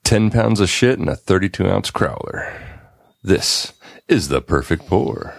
10 pounds of shit and a 32-ounce crowler. This is the perfect pour.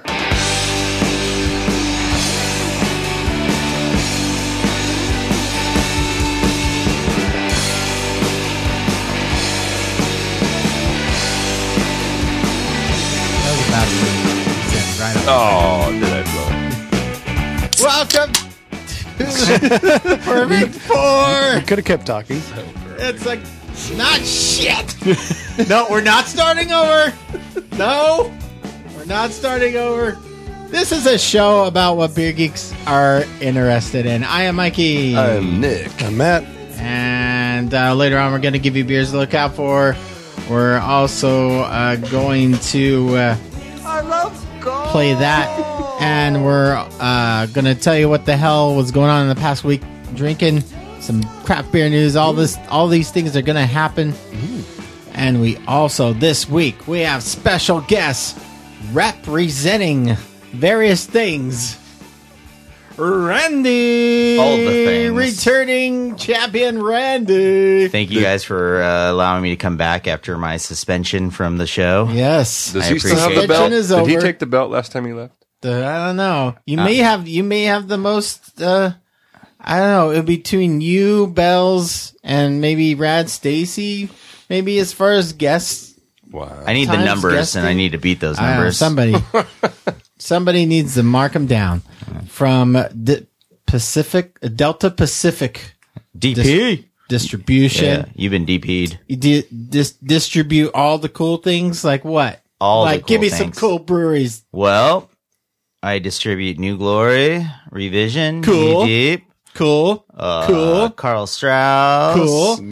Oh, did I blow it? Welcome to the perfect pour. I could have kept talking. It's like not shit. No, we're not starting over. No, we're not starting over. This is a show about what beer geeks are interested in. I am Mikey. I'm Nick. I'm Matt. And later on, we're going to give you beers to look out for. We're also going to play that, and we're going to tell you what the hell was going on in the past week drinking, some craft beer news, all these things are going to happen. And we also, this week, we have special guests representing various things. Randy! All the things. Returning champion Randy! Thank you guys for allowing me to come back after my suspension from the show. Yes. Does I he still have appreciate the belt? it. Is Did he over. take the belt last time he left? I don't know. You may have the most, I don't know, between you, Bells, and maybe Rad Stacy, maybe as far as guests. Wow. I need the Times numbers, guesting. and I need to beat those I don't know, numbers. somebody needs to mark them down. From Delta Pacific DP. Distribution. Yeah, you've been DP'd. You distribute all the cool things, like what? All like, the cool give me things. some cool breweries. Well, I distribute New Glory, Revision, Cool. Knee Deep, Cool. Cool. Carl Strauss, Cool.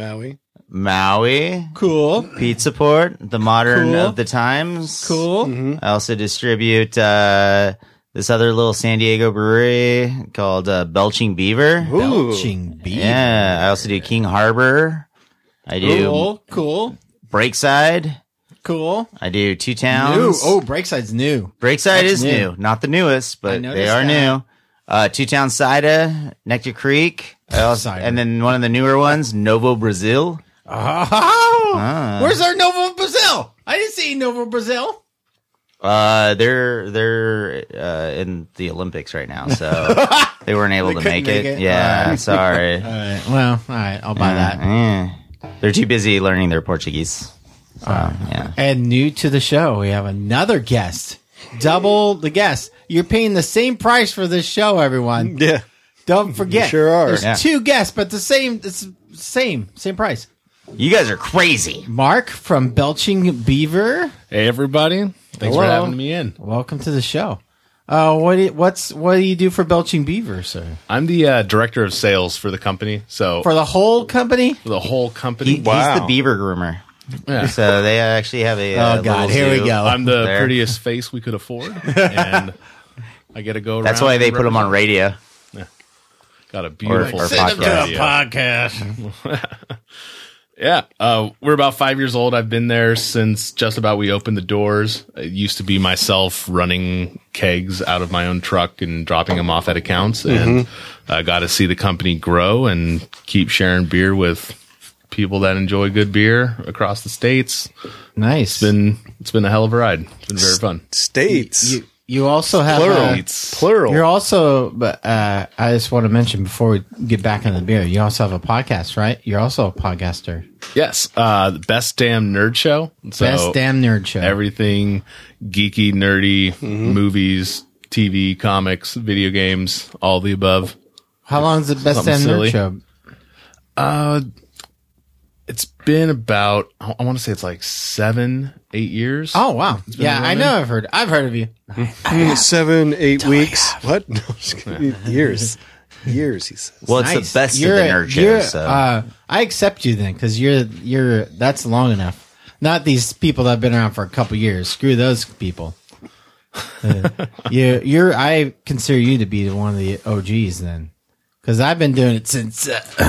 Maui, Cool. Pizza Port, the modern Cool. of the times. Cool. I also distribute this other little San Diego brewery called Belching Beaver. Belching beer. Yeah, I also do King Harbor. I do Cool. Breakside. Cool. I do Two New. Towns. Oh, Breakside's new. Breakside that's is new. new. Not the newest, I but noticed they are that. new. Two Towns Cider, Nectar Creek. I also, Cider. and then one of the newer ones, Novo Brazil. Oh, where's our Novo Brazil? I didn't see Novo Brazil. They're in the Olympics right now, so they weren't able to couldn't make make it. it? Yeah, All right. sorry. All right. Well, all right. I'll buy that. They're too busy learning their Portuguese. So, yeah. And new to the show, we have another guest. Double the guest. You're paying the same price for this show, everyone. Yeah. Don't forget. You sure are. There's Yeah. two guests, but it's same price. You guys are crazy. Mark from Belching Beaver. Hey everybody! Thanks Hello. for having me in. Welcome to the show. What do you do for Belching Beaver, sir? I'm the director of sales for the company. So For the whole company? for the whole company, He's the beaver groomer. Yeah. So they actually have a. Oh, God, little here we zoo go. I'm the there. prettiest face we could afford, and I get to go. That's around why they and put them on represent. radio. Got a beautiful Or podcast. podcast. Yeah, we're about 5 years old. I've been there since just about we opened the doors. It used to be myself running kegs out of my own truck and dropping them off at accounts, and got to see the company grow and keep sharing beer with people that enjoy good beer across the states. Nice. It's been a hell of a ride. It's been very fun. States. You also have Plural. Plural. You're also, but I just want to mention before we get back into the beer, you also have a podcast, right? You're also a podcaster. Yes, the Best Damn Nerd Show. So Best Damn Nerd Show. everything geeky, nerdy, movies, TV, comics, video games, all the above. How long is the Best Something Damn silly. Nerd Show? It's been about, I want to say it's like 7-8 years. Oh wow! been Yeah, I running. know. I've heard of you. 7, 8 weeks. What? No, just kidding. Years. Years, he says. Well, it's Nice. the best of You're the a- nerd you're, shows. So. I accept you then, because you're that's long enough. Not these people that have been around for a couple years. Screw those people. I consider you to be one of the OGs then, because I've been doing it since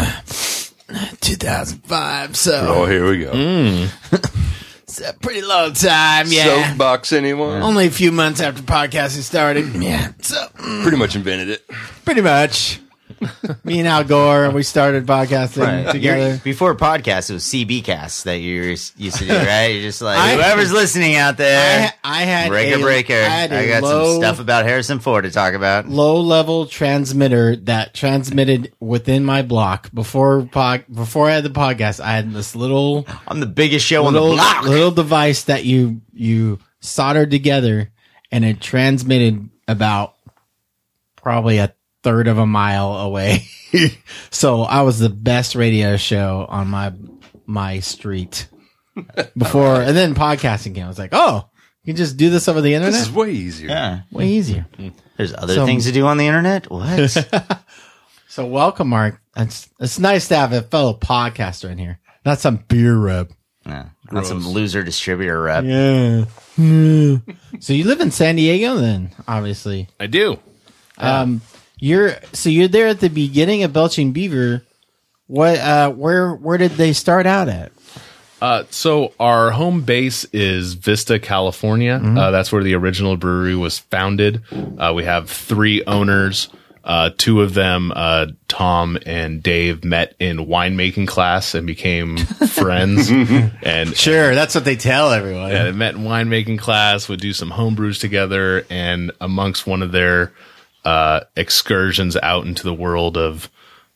2005. So Oh, here we go. it's a pretty long time. Yeah, Soapbox, anyone? only a few months after podcasting started. Yeah, so Pretty much invented it. pretty much. Me and Al Gore, and we started podcasting together. Before podcast, it was CB Cast that you used to do, right? You're just like, whoever's listening out there, I had breaker. I got some stuff about Harrison Ford to talk about. Low-level transmitter that transmitted within my block. Before I had the podcast, I had this little... I'm the biggest show on the block. Little device that you soldered together, and it transmitted about probably a third of a mile away. So I was the best radio show on my street before, and then podcasting came. I was like, oh, you can just do this over the internet. This is way easier. Yeah. Way easier. There's other things to do on the internet? What? So welcome, Mark. It's nice to have a fellow podcaster in here, not some beer rep. Yeah. Not some loser distributor rep. Yeah. So you live in San Diego then, obviously. I do. You're there at the beginning of Belching Beaver. What where did they start out at? So our home base is Vista, California. That's where the original brewery was founded. We have 3 owners. 2 of them, Tom and Dave, met in winemaking class and became friends. And Sure, that's what they tell everyone. they met in winemaking class, would do some home brews together, and amongst one of their excursions out into the world of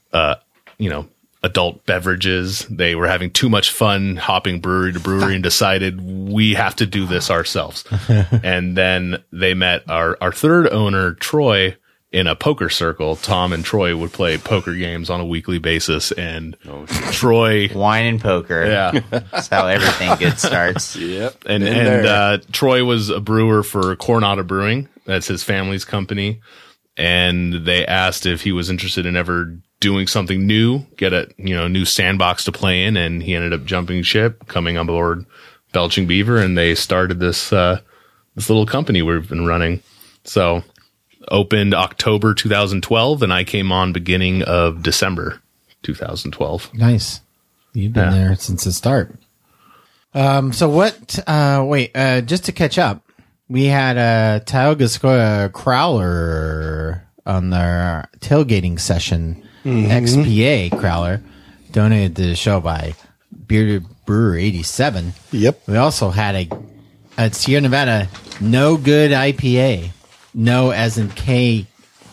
adult beverages, they were having too much fun hopping brewery to brewery and decided we have to do this ourselves. And then they met our 3rd owner, Troy, in a poker circle. Tom and Troy would play poker games on a weekly basis, and Troy Wine and poker. Yeah. That's how everything good starts. Yep. And Troy was a brewer for Coronado Brewing. That's his family's company. And they asked if he was interested in ever doing something new, get a new sandbox to play in, and he ended up jumping ship, coming on board Belching Beaver, and they started this little company we've been running. So opened October 2012, and I came on beginning of December 2012. Nice. You've been there since the start. So what, just to catch up, we had Tioga Square Crowler on their tailgating session, XPA Crowler, donated to the show by Bearded Brewer 87. Yep. We also had a Sierra Nevada No Good IPA. No as in K-N-O-W.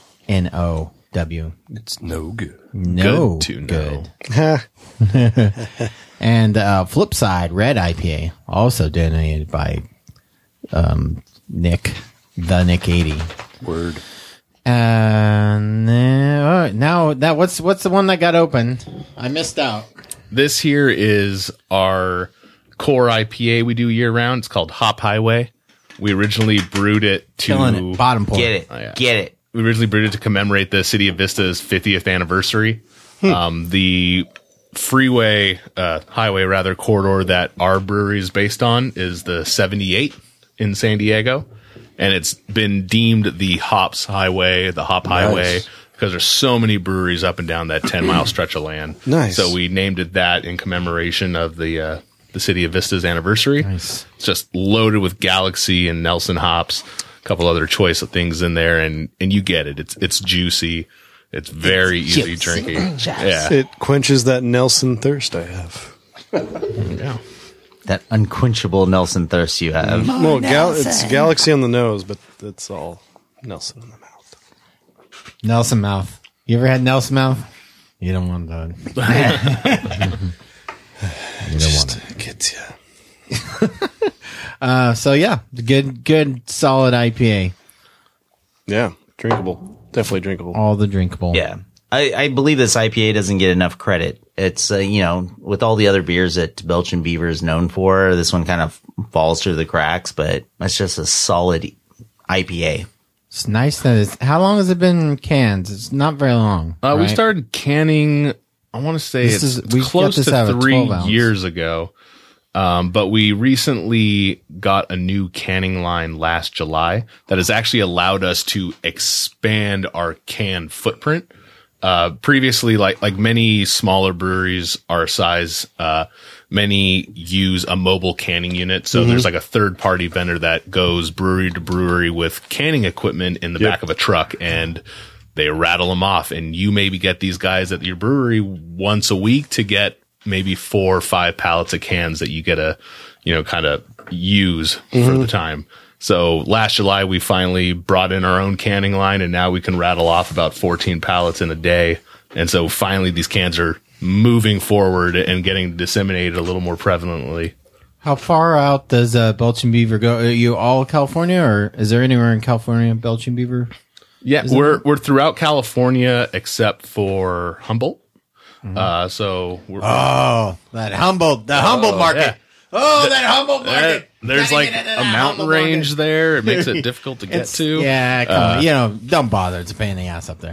It's no good. No Good to good. Ha. And Flipside Red IPA, also donated by Nick, the Nick 80. Word. And now that what's the one that got opened? I missed out. This here is our core IPA we do year round. It's called Hop Highway. We originally brewed it Killing it. Bottom pour. Get it. Oh, yeah. Get it. We originally brewed it to commemorate the city of Vista's 50th anniversary. The highway corridor that our brewery is based on is the 78 in San Diego. And it's been deemed the Hops Highway, the Hop Highway, because there's so many breweries up and down that 10-mile stretch of land. Nice. So we named it that in commemoration of the city of Vista's anniversary. Nice. It's just loaded with Galaxy and Nelson hops, a couple other choice of things in there, and you get it. It's juicy. It's very easy drinking. Yeah. It quenches that Nelson thirst I have. Yeah. That unquenchable Nelson thirst you have. No, it's Galaxy on the nose, but it's all Nelson in the mouth. Nelson mouth. You ever had Nelson mouth? You don't want that. You don't want it. It gets you. So yeah, good, solid IPA. Yeah, drinkable. Definitely drinkable. All the drinkable. Yeah. I believe this IPA doesn't get enough credit. It's, with all the other beers that Belching Beaver is known for, this one kind of falls through the cracks, but it's just a solid IPA. It's nice that it's. How long has it been in cans? It's not very long. We right? started canning, I want to say we close got this to out of a 3 12-ounce. years ago. But we recently got a new canning line last July that has actually allowed us to expand our can footprint. Previously, like many smaller breweries our size, many use a mobile canning unit. So there's like a third party vendor that goes brewery to brewery with canning equipment in the back of a truck, and they rattle them off, and you maybe get these guys at your brewery once a week to get maybe 4 or 5 pallets of cans that you get to, kind of use for the time. So last July, we finally brought in our own canning line, and now we can rattle off about 14 pallets in a day. And so finally these cans are moving forward and getting disseminated a little more prevalently. How far out does Belching Beaver go? Are you all California, or is there anywhere in California Belching Beaver? Yeah, we're throughout California except for Humboldt. So we're That Humboldt market. yeah. That Humboldt market. There's like a mountain range there. It makes it difficult to get to. Yeah, come on. Don't bother. It's a pain in the ass up there.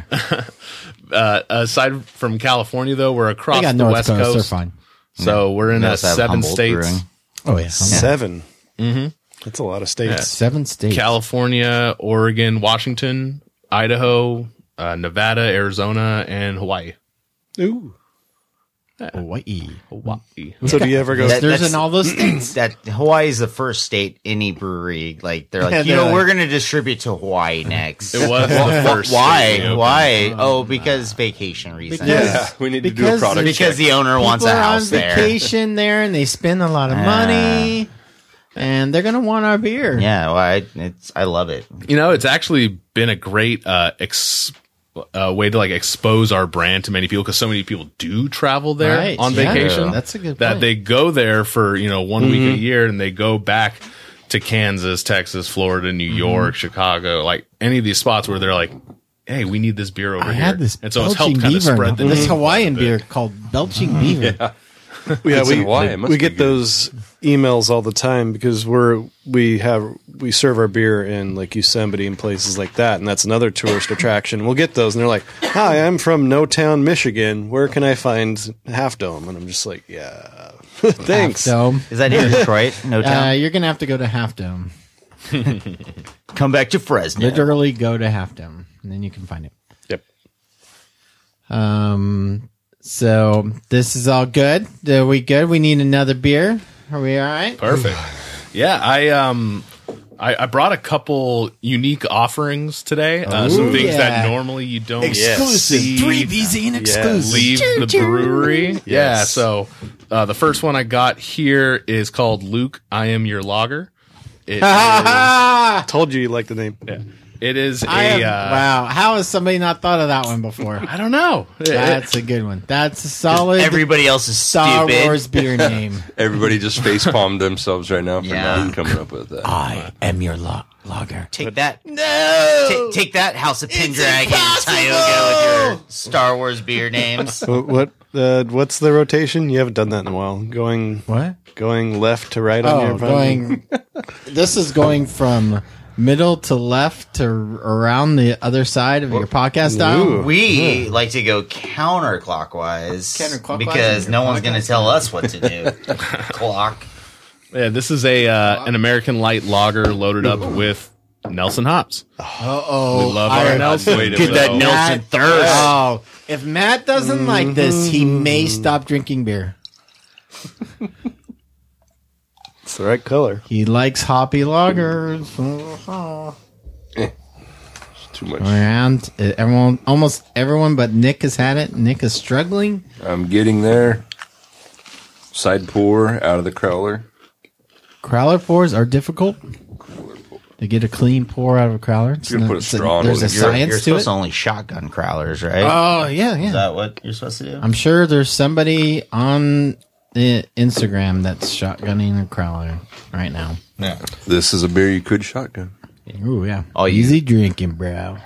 Aside from California, though, we're They across got the North West Coast. They're Coast. fine. So we're in We also have 7 Humboldt states. Brewing. Oh, yeah. 7. Mm-hmm. That's a lot of states. 7 states. California, Oregon, Washington, Idaho, Nevada, Arizona, and Hawaii. Ooh. Hawaii. Hawaii. So do you ever go? That- There's that's- in all those states. That Hawaii is the first state any brewery like they're like Yeah, they're like- we're gonna distribute to Hawaii next. It was the first. state we Why? opened. Why? Oh, because vacation reasons. Yeah. We need to do a Because- product Because check. the owner wants a People are on house there. vacation there, and they spend a lot of money, and they're gonna want our beer. Yeah, well, I love it. It's actually been a great way to like expose our brand to many people, because so many people do travel there Right, on yeah. vacation. That's a good that point. they go there for 1 week a year, and they go back to Kansas, Texas, Florida, New York, Chicago, like any of these spots where they're like, hey, we need this beer over I here. had this and so it's Belching helped kind of Beaver. spread the This name Hawaiian a little beer called Belching Beaver. Yeah, It's in Hawaii. It must we be get good. those emails all the time because we serve our beer in like Yosemite and places like that, and that's another tourist attraction. We'll get those, and they're like, "Hi, I'm from No Town, Michigan. Where can I find Half Dome?" And I'm just like, "Yeah, thanks." Dome. Is that in Detroit? No town. You're gonna have to go to Half Dome. Come back to Fresno. Literally go to Half Dome, and then you can find it. Yep. So this is all good. Are we good? We need another beer. Are we all right? Perfect. Yeah, I brought a couple unique offerings today. Some things yeah. that normally you don't Exclusive. see 3BZ and exclusive. leave the brewery. Yeah, so the first one I got here is called Luke, I Am Your Lager. It is, Told you like the name. it is Wow. How has somebody not thought of that one before? I don't know. That's a good one. That's a solid Everybody else is Star stupid. Wars beer name. Everybody just face palmed themselves right now for Yeah. not coming up with that. I am your lager. Take that. No. Take that, House of Pendragon, impossible! Tioga, with your Star Wars beer names. What's the rotation? You haven't done that in a while. Going left to right on your Oh, phone? going. This is going from middle to left to around the other side of your podcast dial. We like to go counterclockwise, Counterclockwise because in no your one's going to podcast tell us what to do. Clock. Yeah, this is an American light lager loaded up with Nelson hops. Oh, We love our Nelson. Wait a Get that minute. Nelson thirst. Oh, if Matt doesn't like this, he may stop drinking beer. It's the right color. He likes hoppy lagers. Too much. And everyone, almost everyone but Nick has had it. Nick is struggling. I'm getting there. Side pour out of the crowler. Crowler pours are difficult. To get a clean pour out of a crowler. It's You can not- put a it's straw in There's it. a You're science to supposed it. to only shotgun crowlers, right? Oh, yeah, Is yeah. that what you're supposed to do? I'm sure there's somebody on the Instagram that's shotgunning a crowler right now. Yeah. This is a beer you could shotgun. Ooh, yeah. Oh, you- Easy drinking, bro.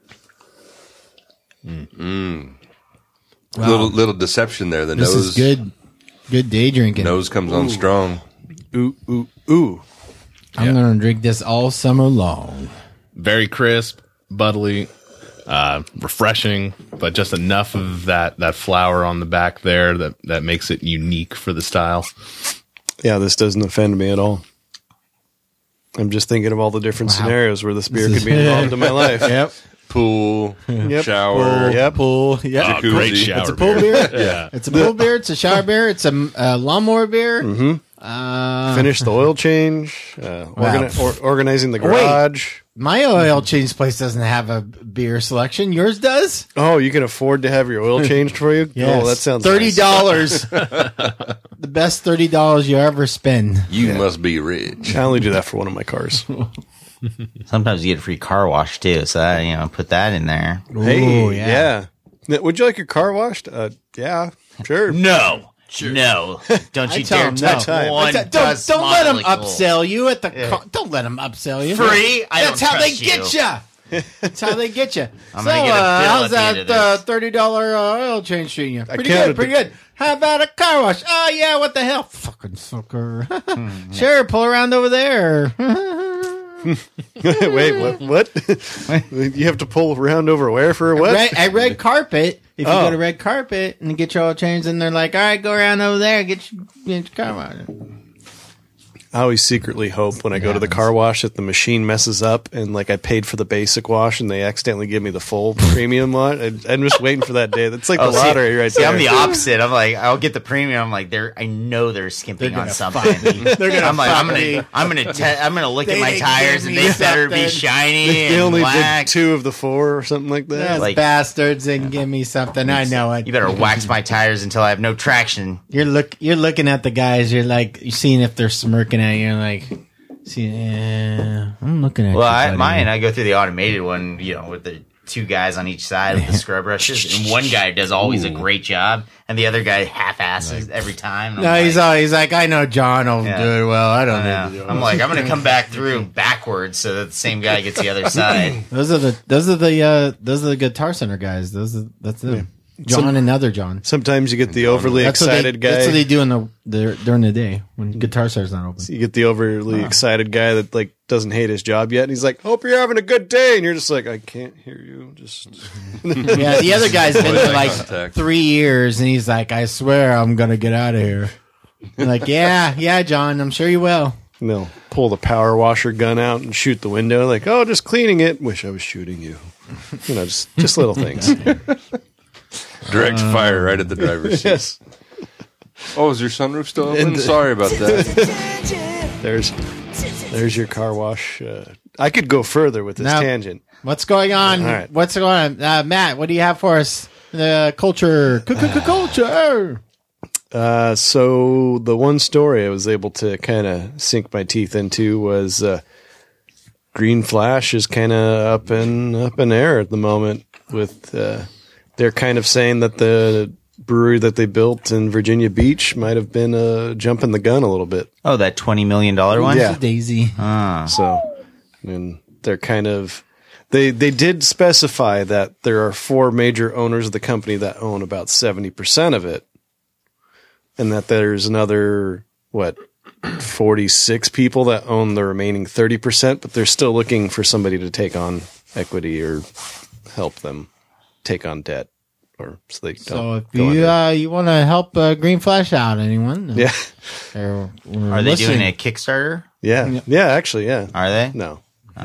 Little deception there. The This nose is good. Good day drinking. Nose comes on strong. Ooh, ooh, ooh. I'm going to drink this all summer long. Very crisp, bubbly, refreshing, but just enough of that flour on the back there that makes it unique for the style. Yeah, this doesn't offend me at all. I'm just thinking of all the different scenarios where this beer This could be is- involved in my life. Yep. Pool, Yep. shower. Yep. Pool. Yep. Great Jacuzzi. shower It's a pool beer. Yeah. It's a pool beer. It's a shower beer. It's a lawnmower beer. Mm-hmm. Finish the oil change. Organizing the garage. My oil change place doesn't have a beer selection. Yours does? Oh, you can afford to have your oil changed for you? Yes. Oh, that sounds $30. nice. The best $30 you ever spend. You must be rich. I only do that for one of my cars. Sometimes you get a free car wash too, so put that in there. Hey, Ooh, yeah. Would you like your car washed? Yeah, sure. No. No, don't you tell dare him touch no. one. Don't dust let them molecule. upsell you at the. Don't let them upsell you. Free? That's how they get you. That's how they get you. I'm gonna get a bill how's at the end that of this. $30 oil change treating you? Pretty counted good, pretty good. How about a car wash? Oh yeah, what the hell, fucking sucker. Sure, pull around over there. Wait, what? You have to pull around over where for what? At red carpet. If you go to red carpet and get your oil changed, and they're like, "All right, go around over there, get your car wash." I always secretly hope when I go to the car wash that the machine messes up and like I paid for the basic wash and they accidentally give me the full premium one. I'm just waiting for that day. That's like the lottery right there. I'm the opposite. I'm like, I'll get the premium. I'm like, I know they're skimping on something. They're gonna. I'm like, I'm gonna look at my didn't tires give and me they better be something. shiny They and only black. did 2 of the 4 or something like that. Those Like- bastards and give me something. I know it. You better wax my tires until I have no traction. You're looking at the guys. You're like, you're seeing if they're smirking at you. You're like, see, I'm looking at. Well, you, buddy. mine, I go through the automated one, with the 2 guys on each side with the scrub brushes, and one guy does always a great job, and the other guy half-asses every time. And No, I'm he's like, I know John will Yeah. do it well. I don't Yeah. need to do it. I'm like, I'm gonna come back through backwards so that the same guy gets the other side. Those are the Guitar Center guys. That's them. John and other John. Sometimes you get the overly That's excited guy. That's what they do during the day when Guitar Center's not open. You get the overly excited guy that like doesn't hate his job yet, and he's like, "Hope you're having a good day," and you're just like, "I can't hear you." Just Yeah, the other guy's been there like Contact. 3 years, and he's like, I swear I'm gonna get out of here. I'm like, yeah, John, I'm sure you will. and they'll pull the power washer gun out and shoot the window, like, "Oh, just cleaning it. Wish I was shooting you." Just little things. Direct fire right at the driver's seat. Yes, Oh, is your sunroof still open? Sorry about that. there's your car wash. I could go further with this No. tangent. What's going on? All right. What's going on? Matt, what do you have for us? The culture. Culture. So the one story I was able to kind of sink my teeth into was Green Flash is kind of up in air at the moment. With they're kind of saying that the brewery that they built in Virginia Beach might have been jumping the gun a little bit. Oh, that $20 million one? Yeah. Daisy. So, and they're kind of they did specify that there are 4 major owners of the company that own about 70% of it, and that there's another 46 people that own the remaining 30%, but they're still looking for somebody to take on equity or help them take on debt, or so they don't. So if go you under. you want to help Green Flash out, anyone? Yeah, Or Are they doing a Kickstarter? yeah, actually, yeah. Are they? No,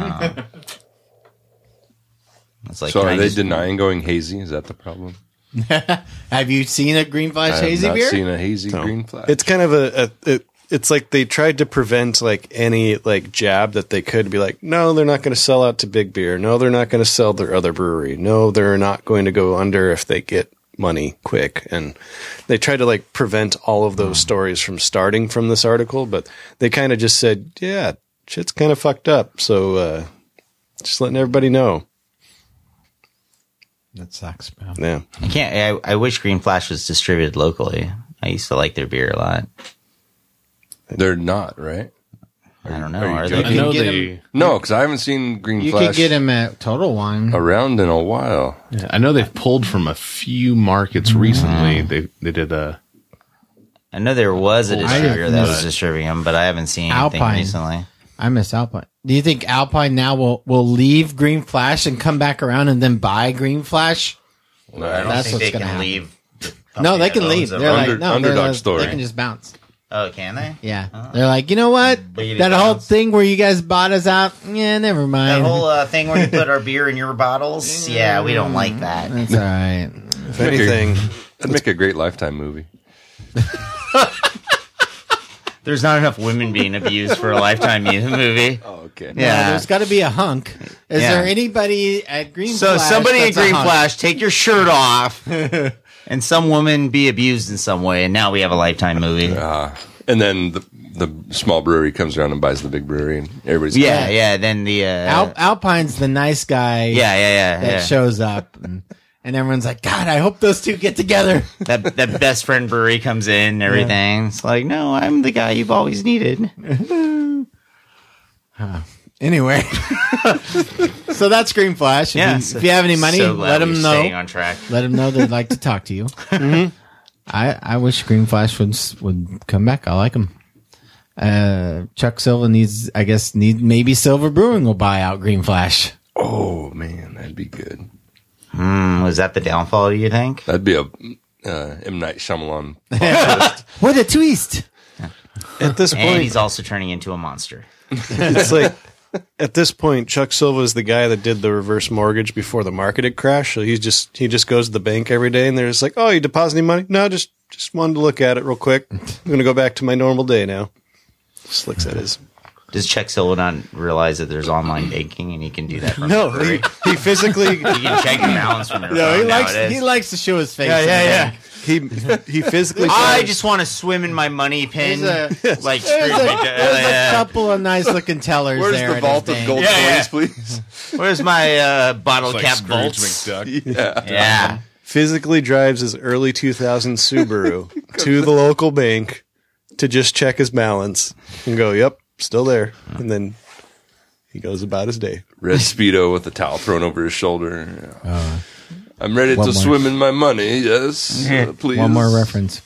It's like, So can are I they just- denying going hazy? Is that the problem? Have you seen a Green I Flash have hazy not beer? seen a hazy No. green flash. it's kind of it's like they tried to prevent like any like jab that they could be like, no, they're not going to sell out to Big Beer. No, they're not going to sell their other brewery. No, they're not going to go under if they get money quick. And they tried to like prevent all of those stories from starting from this article, but they kind of just said, yeah, shit's kind of fucked up. So, just letting everybody know. That sucks, man. Yeah. I wish Green Flash was distributed locally. I used to like their beer a lot. They're not, right? I don't know. are you Are joking? I they? know get they. No, because I haven't seen Green You Flash could get him at Total Wine. around in a while. Yeah, I know they've pulled from a few markets recently. They did a. I know there was a distributor that was but- distributing them, but I haven't seen anything Alpine. recently. I miss Alpine. Do you think Alpine now will leave Green Flash and come back around and then buy Green Flash? I don't That's think what's they gonna can happen. leave. the No, company they that can owns leave. them. They're like, Under- no, underdog they're, story. They can just bounce. Oh, can they? Yeah, they're like, you know what? Biggity That whole bounce. thing where you guys bought us out. Yeah, never That mind. whole thing where you put our beer in your bottles? Yeah, we don't like that. That's all right. If anything, That'd make a great Lifetime movie. There's not enough women being abused for a Lifetime movie. Oh, okay. Yeah. There's got to be a hunk. Is Yeah. there anybody at Green So Flash? somebody in that's a Green hunk? Flash, take your shirt off, and some woman be abused in some way, and now we have a Lifetime movie. And then the small brewery comes around and buys the big brewery, and everybody's Yeah. Then the Alpine's the nice guy. That shows up, and everyone's like, God, I hope those two get together. that best friend brewery comes in and everything. It's like, no, I'm the guy you've always needed. Anyway, so that's Green Flash. If you have any money, so glad let them we're know. staying on track. Let them know they'd like to talk to you. I wish Green Flash would come back. I like him. Chuck Silva maybe Silver Brewing will buy out Green Flash. Oh man, that'd be good. Was that the downfall, do you think? That'd be a M. Night Shyamalan. What a twist! At this And point, he's also turning into a monster. it's like at this point, Chuck Silva is the guy that did the reverse mortgage before the market had crashed. So he just goes to the bank every day, and they're just like, "Oh, you depositing money? No, just wanted to look at it real quick. I'm going to go back to my normal day now." Just looks at his. Does Chuck Silva not realize that there's online banking and he can do that from No, the brewery? he physically You can check your balance from your No, phone he nowadays. likes to show his face. yeah. He physically. I just want to swim in my money pin. There's Like, There's a couple of nice looking tellers Where's there. the at vault his of bank. gold Yeah, coins, please? where's my bottle Like cap Scrooge bolts? McDuck. Yeah. physically drives his early 2000 Subaru to the local bank to just check his balance and go, "Yep, still there," and then he goes about his day. Red Speedo with the towel thrown over his shoulder. I'm ready One to more. swim in my money. Yes, please. One more reference.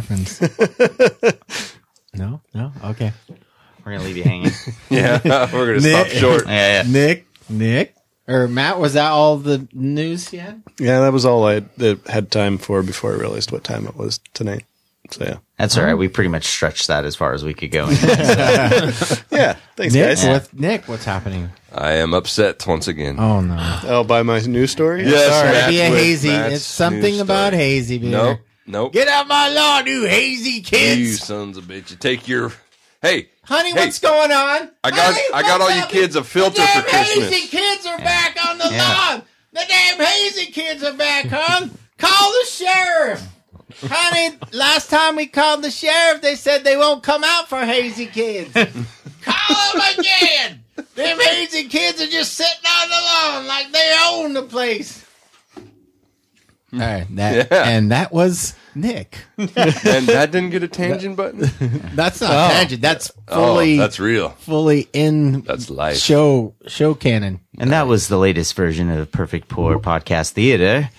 No? Okay. We're going to leave you hanging. Yeah, we're gonna stop short. Yeah. Nick, or Matt, was that all the news you had? Yeah, that was all I had time for before I realized what time it was tonight. So yeah, That's all right. We pretty much stretched that as far as we could go. yeah. Thanks, Nick, guys. Nick, what's happening? I am upset once again. Oh no. Oh, by my news story. Yes, Sorry, Matt be a with hazy. Matt's It's something news about story. hazy beer. Nope. Get out my lawn, you hazy You kids. sons of bitch! You take your. Hey, Honey, hey, what's going on? I got Honey, all what's you happening? kids a filter the for damn Christmas. hazy kids are back on the Yeah. lawn. The damn hazy kids are back, huh? Call the sheriff. Honey, last time we called the sheriff, they said they won't come out for hazy kids. Call them again. Them hazy kids are just sitting on the lawn like they own the place. All right, and that was Nick. And that didn't get a tangent button. That's not tangent. That's fully That's real. fully in That's life. show canon. And that was the latest version of Perfect Pour Podcast Theater.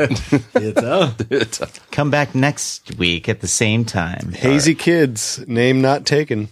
Come back next week at the same time. Hazy Kids, name not taken.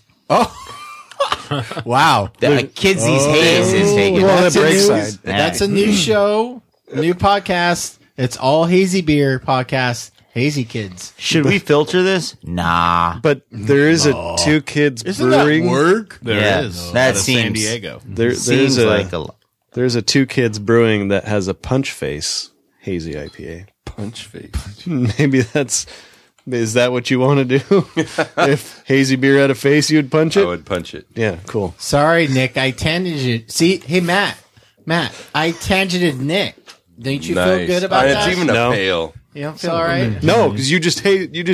Wow. The Kids These Haze is taken. Well, That's the a break new- side. That's a new show, new podcast. It's all hazy beer podcast. Hazy Kids. Should we filter this? Nah. But there is a Two Kids Brewing. work? There is. That Out of San seems- Diego. There's Seems a like a there's a Two Kids Brewing that has a Punch Face hazy IPA. Punch face. Maybe is that what you want to do? If hazy beer had a face, you'd punch I it. would punch it. Yeah, cool. Sorry, Nick. I tangented. See, hey, Matt, I tangented Nick. Don't you feel good about It's that? even No. a pale. You don't feel all right? No, because you just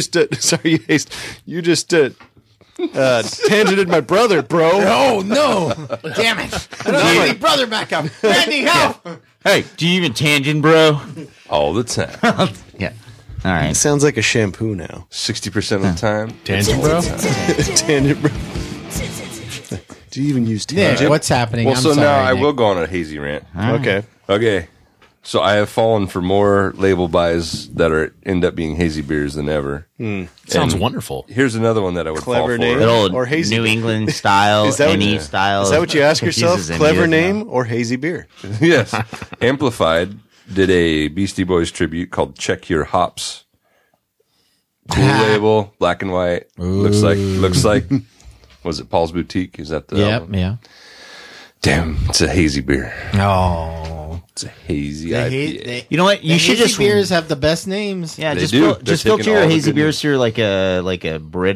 tangented my brother, bro. Oh, no. Damn it. I don't have any brother back up. Randy, help. Hey, do you even tangent, bro? All the time. Yeah. All right. Sounds like a shampoo now. 60% of the time. Tangent, bro? Tangent, bro. Do you even use Nick, tangent? what's happening? Well, I'm so sorry, now I Nick. will go on a hazy rant. Okay. Okay. So I have fallen for more label buys that end up being hazy beers than ever. Sounds And wonderful. Here's another one that I would Clever fall name. for. Good old Or hazy New beer. England style, Is that what any you- style. Is that what you ask yourself? confuses Clever me now. name or hazy beer? Yes. Amplified did a Beastie Boys tribute called Check Your Hops. Cool label, black and white. Looks like was it Paul's Boutique? Is that the Yep, album? yeah. Damn, it's a hazy beer. Oh. It's a hazy The IPA. You know what? You should hazy just beers have the best names. Yeah, They just do. They're just taking filter your all the hazy good beers through like a Brita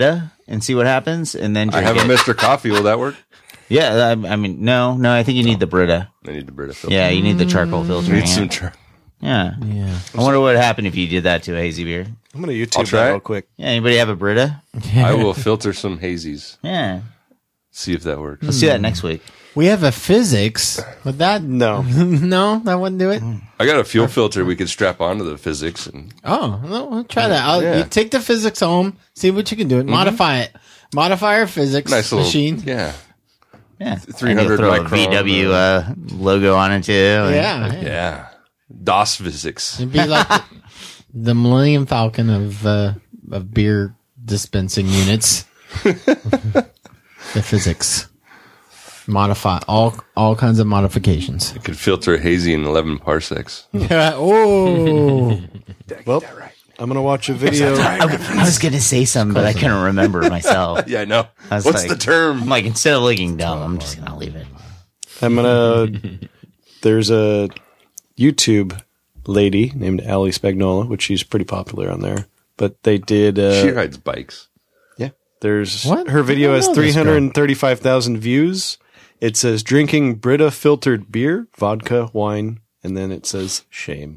and see what happens, and then I drink have a it. Mr. Coffee. Will that work? Yeah, I mean, no, I think you need the Brita. I need the Brita filter. Yeah, you need the charcoal filter. Need some Yeah. I wonder what would happen if you did that to a hazy beer. I'm gonna I'll YouTube try that it. real quick. Yeah, anybody have a Brita? I will filter some hazies. Yeah. See if that works. Let's do that next week. We have a physics. Would that? No, No, that wouldn't do it. I got a fuel filter we could strap onto the physics. And Oh, no, we'll try that. Yeah. You take the physics home, see what you can do. Modify it. Modify our physics nice little machine. Yeah. Yeah. 300 throw a micron, VW logo on it too. Yeah. Yeah. DOS physics. It'd be like the Millennium Falcon of beer dispensing units. The physics. Modify all kinds of modifications. It could filter hazy in 11 parsecs. Oh. well, I'm gonna watch a video. I was going to say something, but I couldn't remember myself. Yeah, I know. I was What's like- the term? I'm like, instead of looking dumb, I'm just going to leave it. I'm gonna. There's a YouTube lady named Ali Spagnola, which she's pretty popular on there. But they did. She rides bikes. Yeah, there's What? her video I has don't know this girl. 335,000 views. It says drinking Brita filtered beer, vodka, wine, and then it says shame.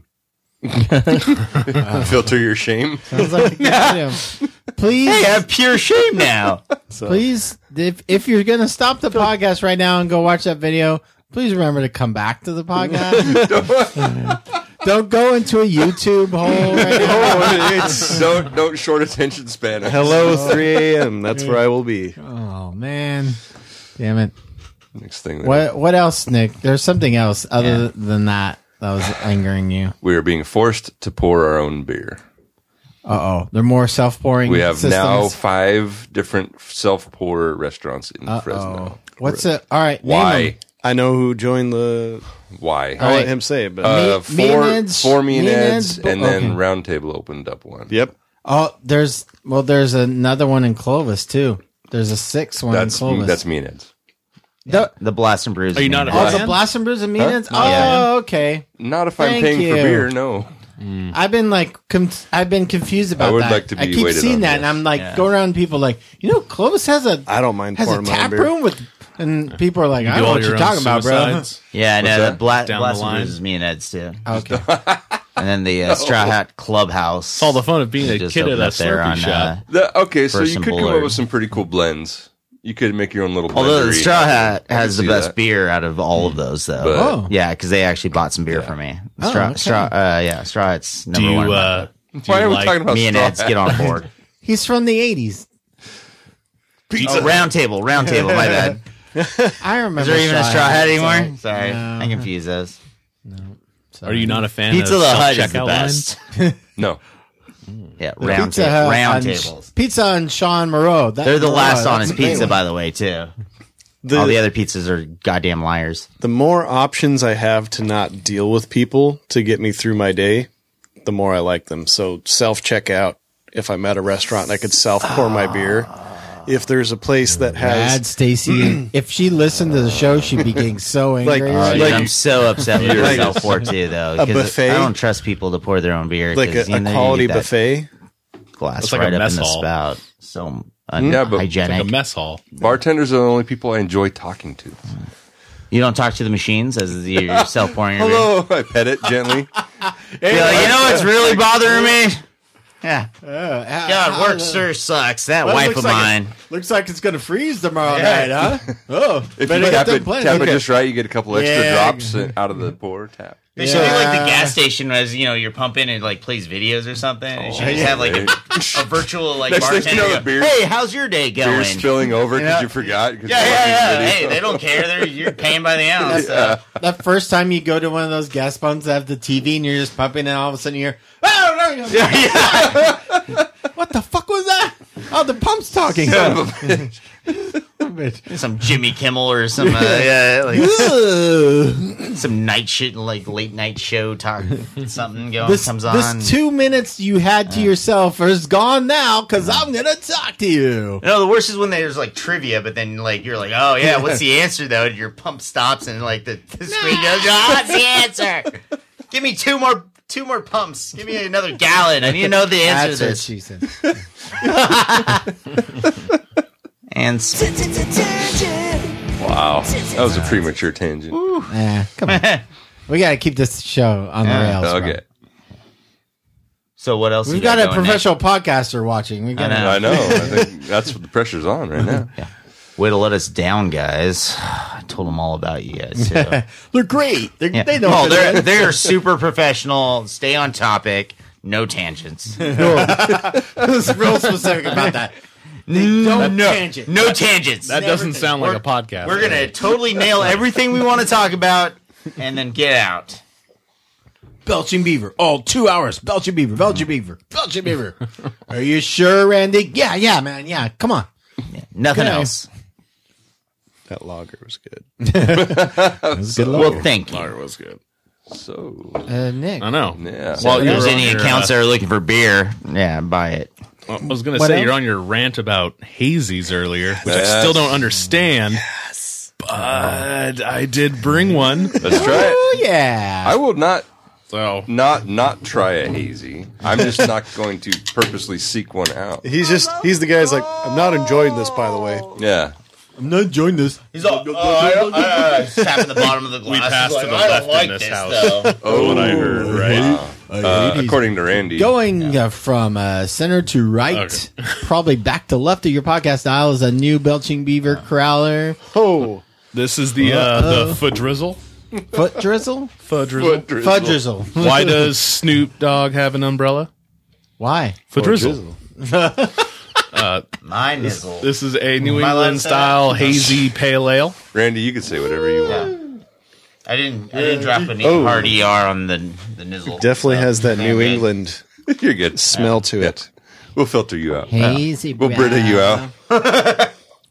Filter your shame. Sounds like a good video. Please, Hey, I have pure shame now. please, if you're going to stop the podcast right now and go watch that video, please remember to come back to the podcast. Don't go into a YouTube hole right now. Don't short attention span. Hello, 3 a.m. That's where I will be. Oh, man. Damn it. Next thing, What else, Nick? There's something else other than that was angering you. we are being forced to pour our own beer. Uh-oh. They're more self-pouring We have systems. now 5 different self-pour restaurants in Uh-oh. Fresno. What's it? All right. Name Why? 'em. I know who joined the. Why? I'll right. let him say it, but Me and Ed's- four me and me and Ed's, Ed's, and okay. then Round Table opened up one. yep. Oh, there's another one in Clovis, too. There's a 6th one That's in Clovis. me and Ed's. The Blast and Brews. Are you not a Oh, fan? the Blast and Brews and Meanings? Oh, Yeah. okay. Not if I'm Thank paying for you. beer, no. I've been like, I've been confused about I would that. like to be I keep waited seeing on, that, yes. and I'm like, Yeah. going around people like, Clovis has a I don't mind pouring my own tap beer. room with, and people are like, I Do don't know all what your you're own talking about, bro. suicides? Yeah, I know. What's The that? Down Blast the and line? Brews is me and Ed's too. Okay. And then the Straw Hat Clubhouse. It's all the fun of being a just kid at opened a up there Slurpee on, shop. Okay, so First you and could come up Bullard. with some pretty cool blends. You could make your own little blend. Although the Straw Hat I can has the see best that. beer out of all of those, though. But- Oh. Yeah, because they actually bought some beer for me. Oh, Straw, okay. Straw Hat's Do number you, one. do Why you are we like, talking about Me and Straw Ed's Hat? get on board. He's from the 80s. Oh, round table, my bad. I remember. Is there even a Straw Hat anymore? Sorry. Sorry, No. I confuse those. Are you not a fan Pizza of the Hut is the self-checkout lines? best. No. Yeah, round Pizza Hut round on- tables. Pizza on Sean Moreau. They're the last that's honest a great pizza, one. by the way, too. All the other pizzas are goddamn liars. The more options I have to not deal with people to get me through my day, the more I like them. So self checkout. If I'm at a restaurant, I could self pour my beer. If there's a place that Bad has Stacy. If she listened to the show, she'd be getting so angry. Like- right Dude, like- now. I'm so upset with Like myself for it, too, though. a 'cause buffet? I don't trust people to pour their own beer. like 'cause, a you know, you quality get that buffet, glass It's like right a up in mess the hall. spout. So Yeah, but- unhygienic. Like a mess hall. Bartenders are the only people I enjoy talking to. You don't talk to the machines as you're self pouring your beer. Hello, I pet it gently. You're like, you know what's really bothering me? Yeah. God, God, work sure sucks. That Well, wife looks of like mine. Looks like it's gonna freeze tomorrow Yeah. night, huh? Oh, If better you get tap them planned. it Okay. just right, you get a couple extra Yeah. drops out of the pour tap. They should be like the Yeah. gas station as you're pumping and like plays videos or something. They should just yeah. have like a virtual like Next thing you bartender. know, the go, beer- hey, how's your day going? Beer's spilling over because Yeah. you forgot. 'cause Yeah, you're yeah, watching yeah. video. Hey, they don't care. You're paying by the ounce. So. That first time you go to one of those gas pumps that have the TV and you're just pumping, and all of a sudden you hear, "Oh no!" What the fuck was that? Oh, the pump's talking. Some Jimmy Kimmel or some some night shit like late night show talk something going comes on. This 2 minutes you had to yourself is gone now because I'm gonna talk to you. No, the worst is when there's like trivia, but then like you're like, oh yeah, what's the answer though? And your pump stops and like the screen goes, oh, what's the answer? Give me two more 2 more pumps. Give me another gallon. I need to know the answer to That's what this. she said. And Wow. That was a premature tangent. Come on. We got to keep this show on the rails. bro. Okay. so what else? We've you got a going, Nick? professional podcaster watching. We got I I know. I think that's what the pressure's on right now. Way to let us down, guys. I told them all about you guys. Too. They're great. Yeah. They know. Oh, what they're they're super professional. Stay on topic. No tangents. It's real specific about that. No tangent. No tangents. That doesn't sound like a podcast. We're gonna totally nail everything we want to talk about, and then get out. Belching Beaver. Oh, 2 hours. Belching Beaver. Belching Beaver. Belching Beaver. Are you sure, Randy? Yeah, man. Yeah, come on. Nothing Okay. else. That lager was good. Well, thank you. Lager was good. So, Nick. I know. yeah. Well, If you there's were any on your, accounts that are looking for beer, yeah, buy it. I was going to What say else? you're on your rant about hazies earlier, which I Yes. still don't understand. Yes. But I did bring one. Let's try it. Oh, yeah. I will not try a hazy. I'm just not going to purposely seek one out. He's the guy who's like, I'm not enjoying this, by the way. Yeah. I'm not enjoying this. He's all tapping the bottom of the glass. We passed He's to the I left don't like in this this house. though. Oh, what I heard, right? According to Randy. Going from center to right, probably back to left of your podcast dial is a new Belching Beaver Crowler Oh, This is the foot drizzle. foot drizzle. Foot drizzle. Fudge drizzle. Why does Snoop Dogg have an umbrella? Why? Foot drizzle. My nizzle. This is a New Am I allowed England to say style that? hazy pale ale. Randy, you can say whatever you want. I didn't drop an hard ER on the nizzle. definitely so has that damn New good. England You're good. smell to it. We'll filter you out. Hazy. We'll Brita you out.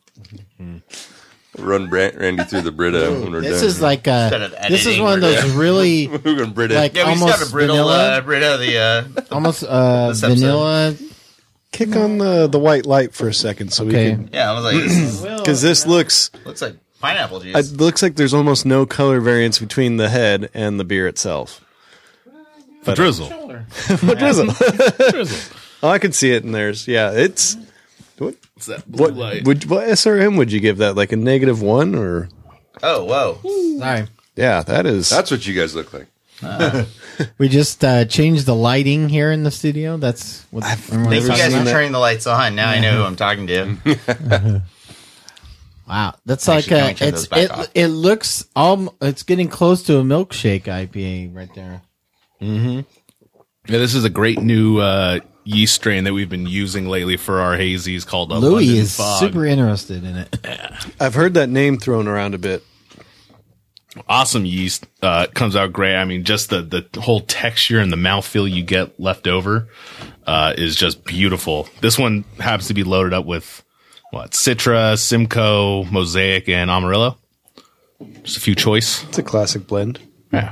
Run Randy through the Brita when we're This done. is like Instead of this is editing, one of we're those really We're going Brita. like Yeah, we just almost got a brittle, vanilla, almost episode. vanilla. Kick on the white light for a second so Okay. we can... Yeah, I was like, this Because this looks looks like pineapple juice. it looks like there's almost no color variance between the head and the beer itself. Foot drizzle. What is it? Drizzle. Oh, I can see it in theirs. Yeah, it's... It's that blue What light. what SRM would you give that? Like a -1 or... Oh, whoa. Sorry, Yeah, that is... That's what you guys look like. we just changed the lighting here in the studio. That's what everyone's Thank you talking guys for about. turning the lights on. Now I know who I'm talking to. Wow, that's Actually, like can we turn those back off? it looks it's getting close to a milkshake IPA right there. Yeah, this is a great new yeast strain that we've been using lately for our hazies called Louis London is Fog. super interested in it. I've heard that name thrown around a bit. Awesome yeast. Comes out great. I mean, just the whole texture and the mouthfeel you get left over is just beautiful. This one happens to be loaded up with Citra, Simcoe, Mosaic, and Amarillo. Just a few choice. It's a classic blend. Yeah.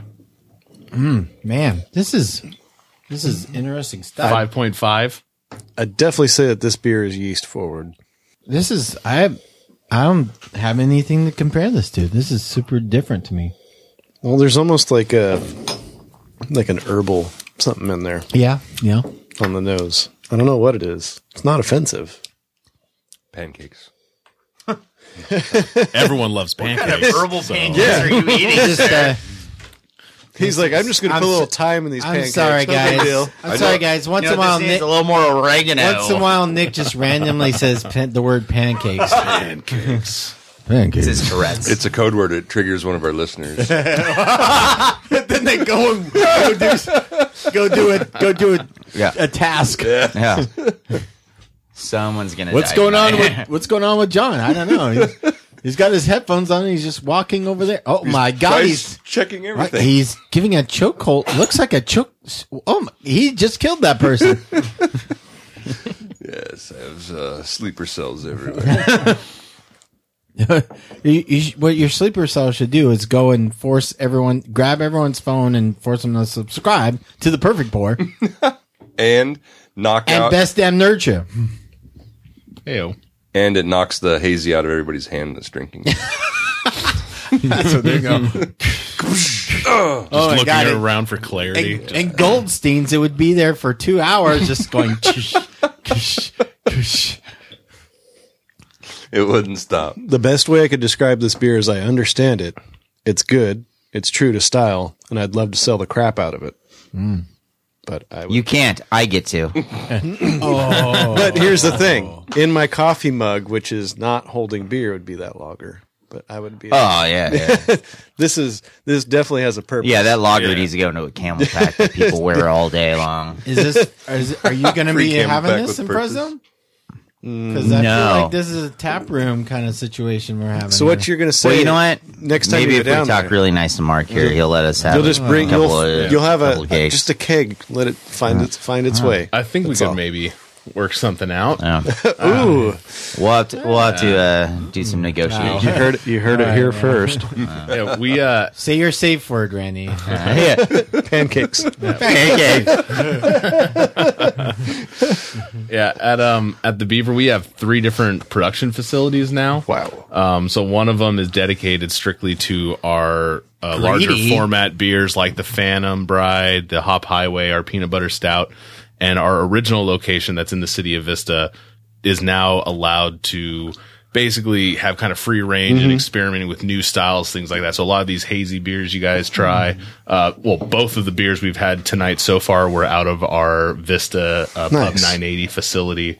Man, this is interesting stuff. 5.5. I'd definitely say that this beer is yeast forward. This is I don't have anything to compare this to. This is super different to me. Well, there's almost like an herbal something in there Yeah. on the nose. I don't know what it is. It's not offensive. Pancakes. Everyone loves pancakes. Herbal pancakes are you eating? Just, He's like, I'm just going to I'm put a little so- time in these I'm pancakes. sorry, No big guys. deal. I'm sorry, guys. Once You in a know, while, this needs Nick. a little more oregano. Once in a while, Nick just randomly says the word pancakes. Pancakes. Pancakes. This is Tourette's. It's a code word. It triggers one of our listeners. Then they go do a task. yeah. Someone's gonna. What's die going on tonight. with What's going on with John? I don't know. He's got his headphones on. And he's just walking over there. Oh my God! He's checking everything. He's giving a chokehold. Looks like a choke. Oh, he just killed that person. Yes, I have sleeper cells everywhere. What your sleeper cell should do is go and grab everyone's phone and force them to subscribe to the Perfect Pour And knock and out. Best Damn Nurture. Ew. And it knocks the hazy out of everybody's hand that's drinking. That's what they go. Oh, I Looking got it. around for clarity. And Goldstein's, it would be there for 2 hours, just going. Tsh, tsh, tsh. It wouldn't stop. The best way I could describe this beer as I understand it, it's good, it's true to style, and I'd love to sell the crap out of it. But I would. You can't. I get to. But here's the thing. In my coffee mug, which is not holding beer, would be that lager. But I would be. Oh, yeah. This definitely has a purpose. Yeah, that lager Yeah. needs to go into a camel pack that people wear all day long. Are you going to Free be camel having pack this with in purpose. Fresno? Because I No. feel like this is a tap room kind of situation we're having. So what you're going to say? Well, you know what? Next time Maybe you if go we down talk there, really nice to Mark here, he'll let us have you'll just bring a couple of- you'll have couple of kegs. just a keg. Let it find its way. I think we That's could all. maybe work something out. Yeah. Ooh, We'll have to do some negotiating. you heard it here first. Yeah, we Say your safe word, Randy. Yeah. Pancakes. Okay. at the Beaver we have 3 different production facilities now. Wow. So one of them is dedicated strictly to our larger Greedy. format beers like the Phantom Bride, the Hop Highway, our Peanut Butter Stout, and our original location that's in the city of Vista is now allowed to basically have kind of free range and experimenting with new styles, things like that. So a lot of these hazy beers you guys try, both of the beers we've had tonight so far were out of our Vista Pub Nice. 980 facility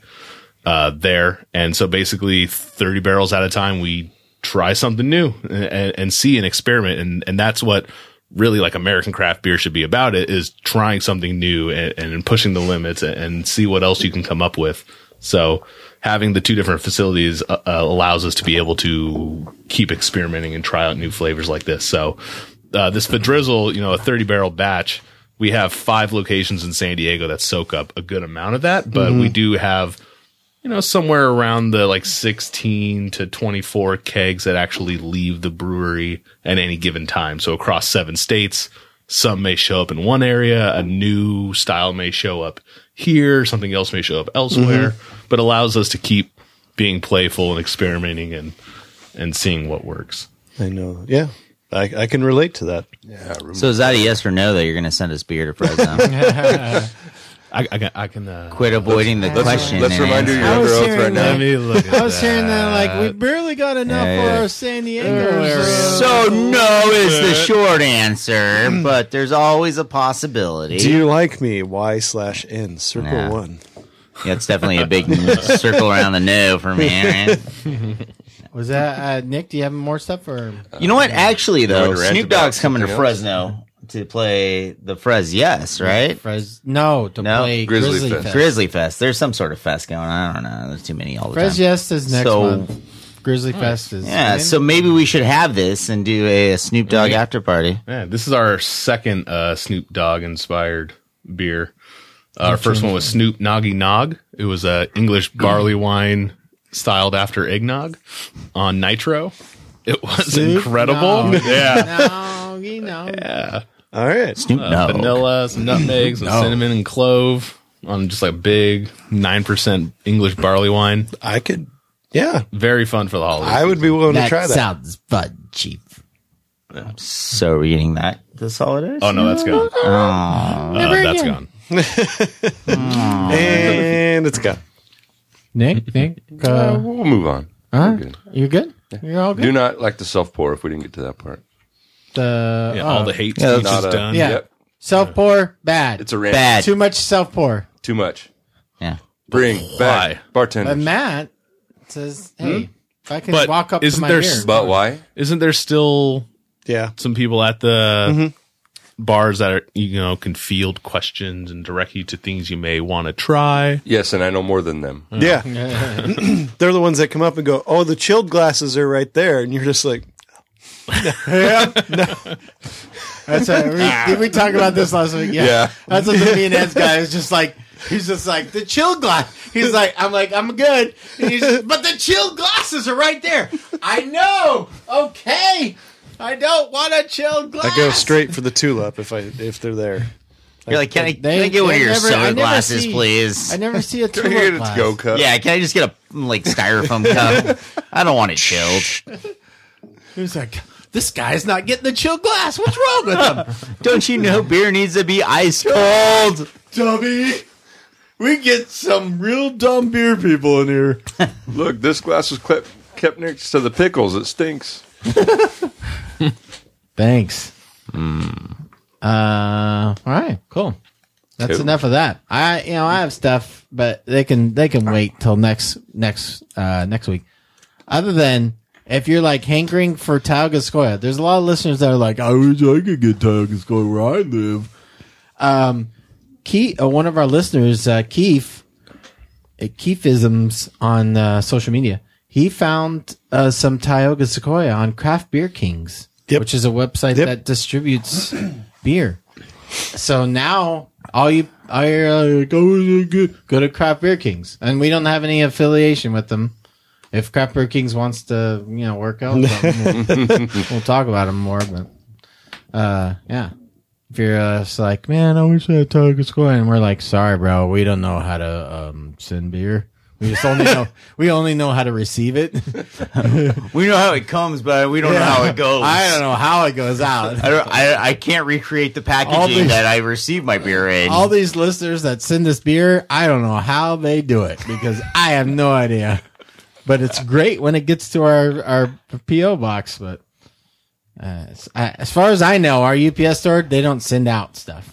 there. And so basically 30 barrels at a time, we try something new and see and experiment. And that's what really like American craft beer should be about. It is trying something new and pushing the limits and see what else you can come up with. So having the 2 different facilities allows us to be able to keep experimenting and try out new flavors like this. So this Fadrizzle, a 30 barrel batch, we have 5 locations in San Diego that soak up a good amount of that, but we do have somewhere around the like 16 to 24 kegs that actually leave the brewery at any given time. So across 7 states, some may show up in one area, a new style may show up here, something else may show up elsewhere, but allows us to keep being playful and experimenting and seeing what works. I know. Yeah, I can relate to that. Yeah. So is that a yes or no that you're going to send us beer to Fresno? I can Quit avoiding the question. Let's and remind you answer. you're I was under oath hearing right that. now. me look at I was hearing that like we barely got enough for our San Diego area. So no is the short answer, but there's always a possibility. Do you like me? Y/N circle Nah. 1. Yeah, it's definitely a big circle around the no for me. Right? Was that Nick? Do you have more stuff or? You know what? Actually, though, to rant Snoop about Dogg's coming to something Fresno to play the Frez Yes, right? No, to No? play Grizzly Grizzly Fest. Fest. Grizzly Fest. There's some sort of fest going on. I don't know. There's too many all the time. Frez Yes is next So- month. Grizzly Fest is. Yeah, so maybe we should have this and do a Snoop Dogg after party. Yeah, this is our second Snoop Dogg inspired beer. Our first one was Snoop Noggy Nog. It was a English barley wine styled after eggnog on nitro. It was Snoop incredible. Dogg. Yeah. No, you know. All right. Snoop Dogg. Vanilla, some nutmeg, some cinnamon and clove on just like a big 9% English barley wine. I could. Yeah, Very fun for the holidays. I would be willing to That try that. sounds fun, Chief. So are we getting that this holiday? Oh no, that's gone. That's gone. And it's gone. Nick, We'll move on. huh? We're good. You good? You're all Do good. not like the self pour if we didn't get to that part. The All the hate Yeah, speech Not is a- done. Yeah. Yep. self pour bad. It's a rant. Bad. Too much self pour. Too much. Yeah. Bring Why? back bartenders. But Matt says, "Hey, if I can But walk up to isn't my there beer, But why? Isn't there still Yeah. some people at the bars that are, can field questions and direct you to things you may want to try? Yes, and I know more than them. Yeah. They're the ones that come up and go, "Oh, the chilled glasses are right there." And you're just like, That's did we talk about this last week? Yeah. That's what the me and Ed's guy is just like. He's just like the chill glass. He's like, I'm good. And he's just, but the chill glasses are right there. I know. Okay. I don't want a chill glass. I go straight for the tulip if they're there. You're like, can I They- get one of they your never- I soda never glasses, see- please? I never see a Can I tulip get its glass. go cup? Yeah, can I just get a styrofoam cup? I don't want it chilled. He's like, this guy's not getting the chill glass. What's wrong with him? Don't you know beer needs to be ice cold? Dummy. We get some real dumb beer people in here. Look, this glass was kept next to the pickles. It stinks. Thanks. All right, cool. That's Cool. enough of that. I have stuff, but they can wait till next week. Other than if you're like hankering for Tioga Sequoia, there's a lot of listeners that are like, I wish I could get Tioga Sequoia where I live. One of our listeners, Keefisms on social media, he found some Tioga Sequoia on Craft Beer Kings, which is a website that distributes beer. So now all you go to Craft Beer Kings, and we don't have any affiliation with them. If Craft Beer Kings wants to, work out something, we'll talk about them more. But yeah, if you're just like, man, I wish I had Tioga Sequoia, and we're like, sorry, bro, we don't know how to send beer. We just only know how to receive it. We know how it comes, but we don't know how it goes. I don't know how it goes out. I can't recreate the packaging that I received my beer in. All these listeners that send us beer, I don't know how they do it because I have no idea. But it's great when it gets to our P.O. box. But as far as I know, our UPS store, they don't send out stuff.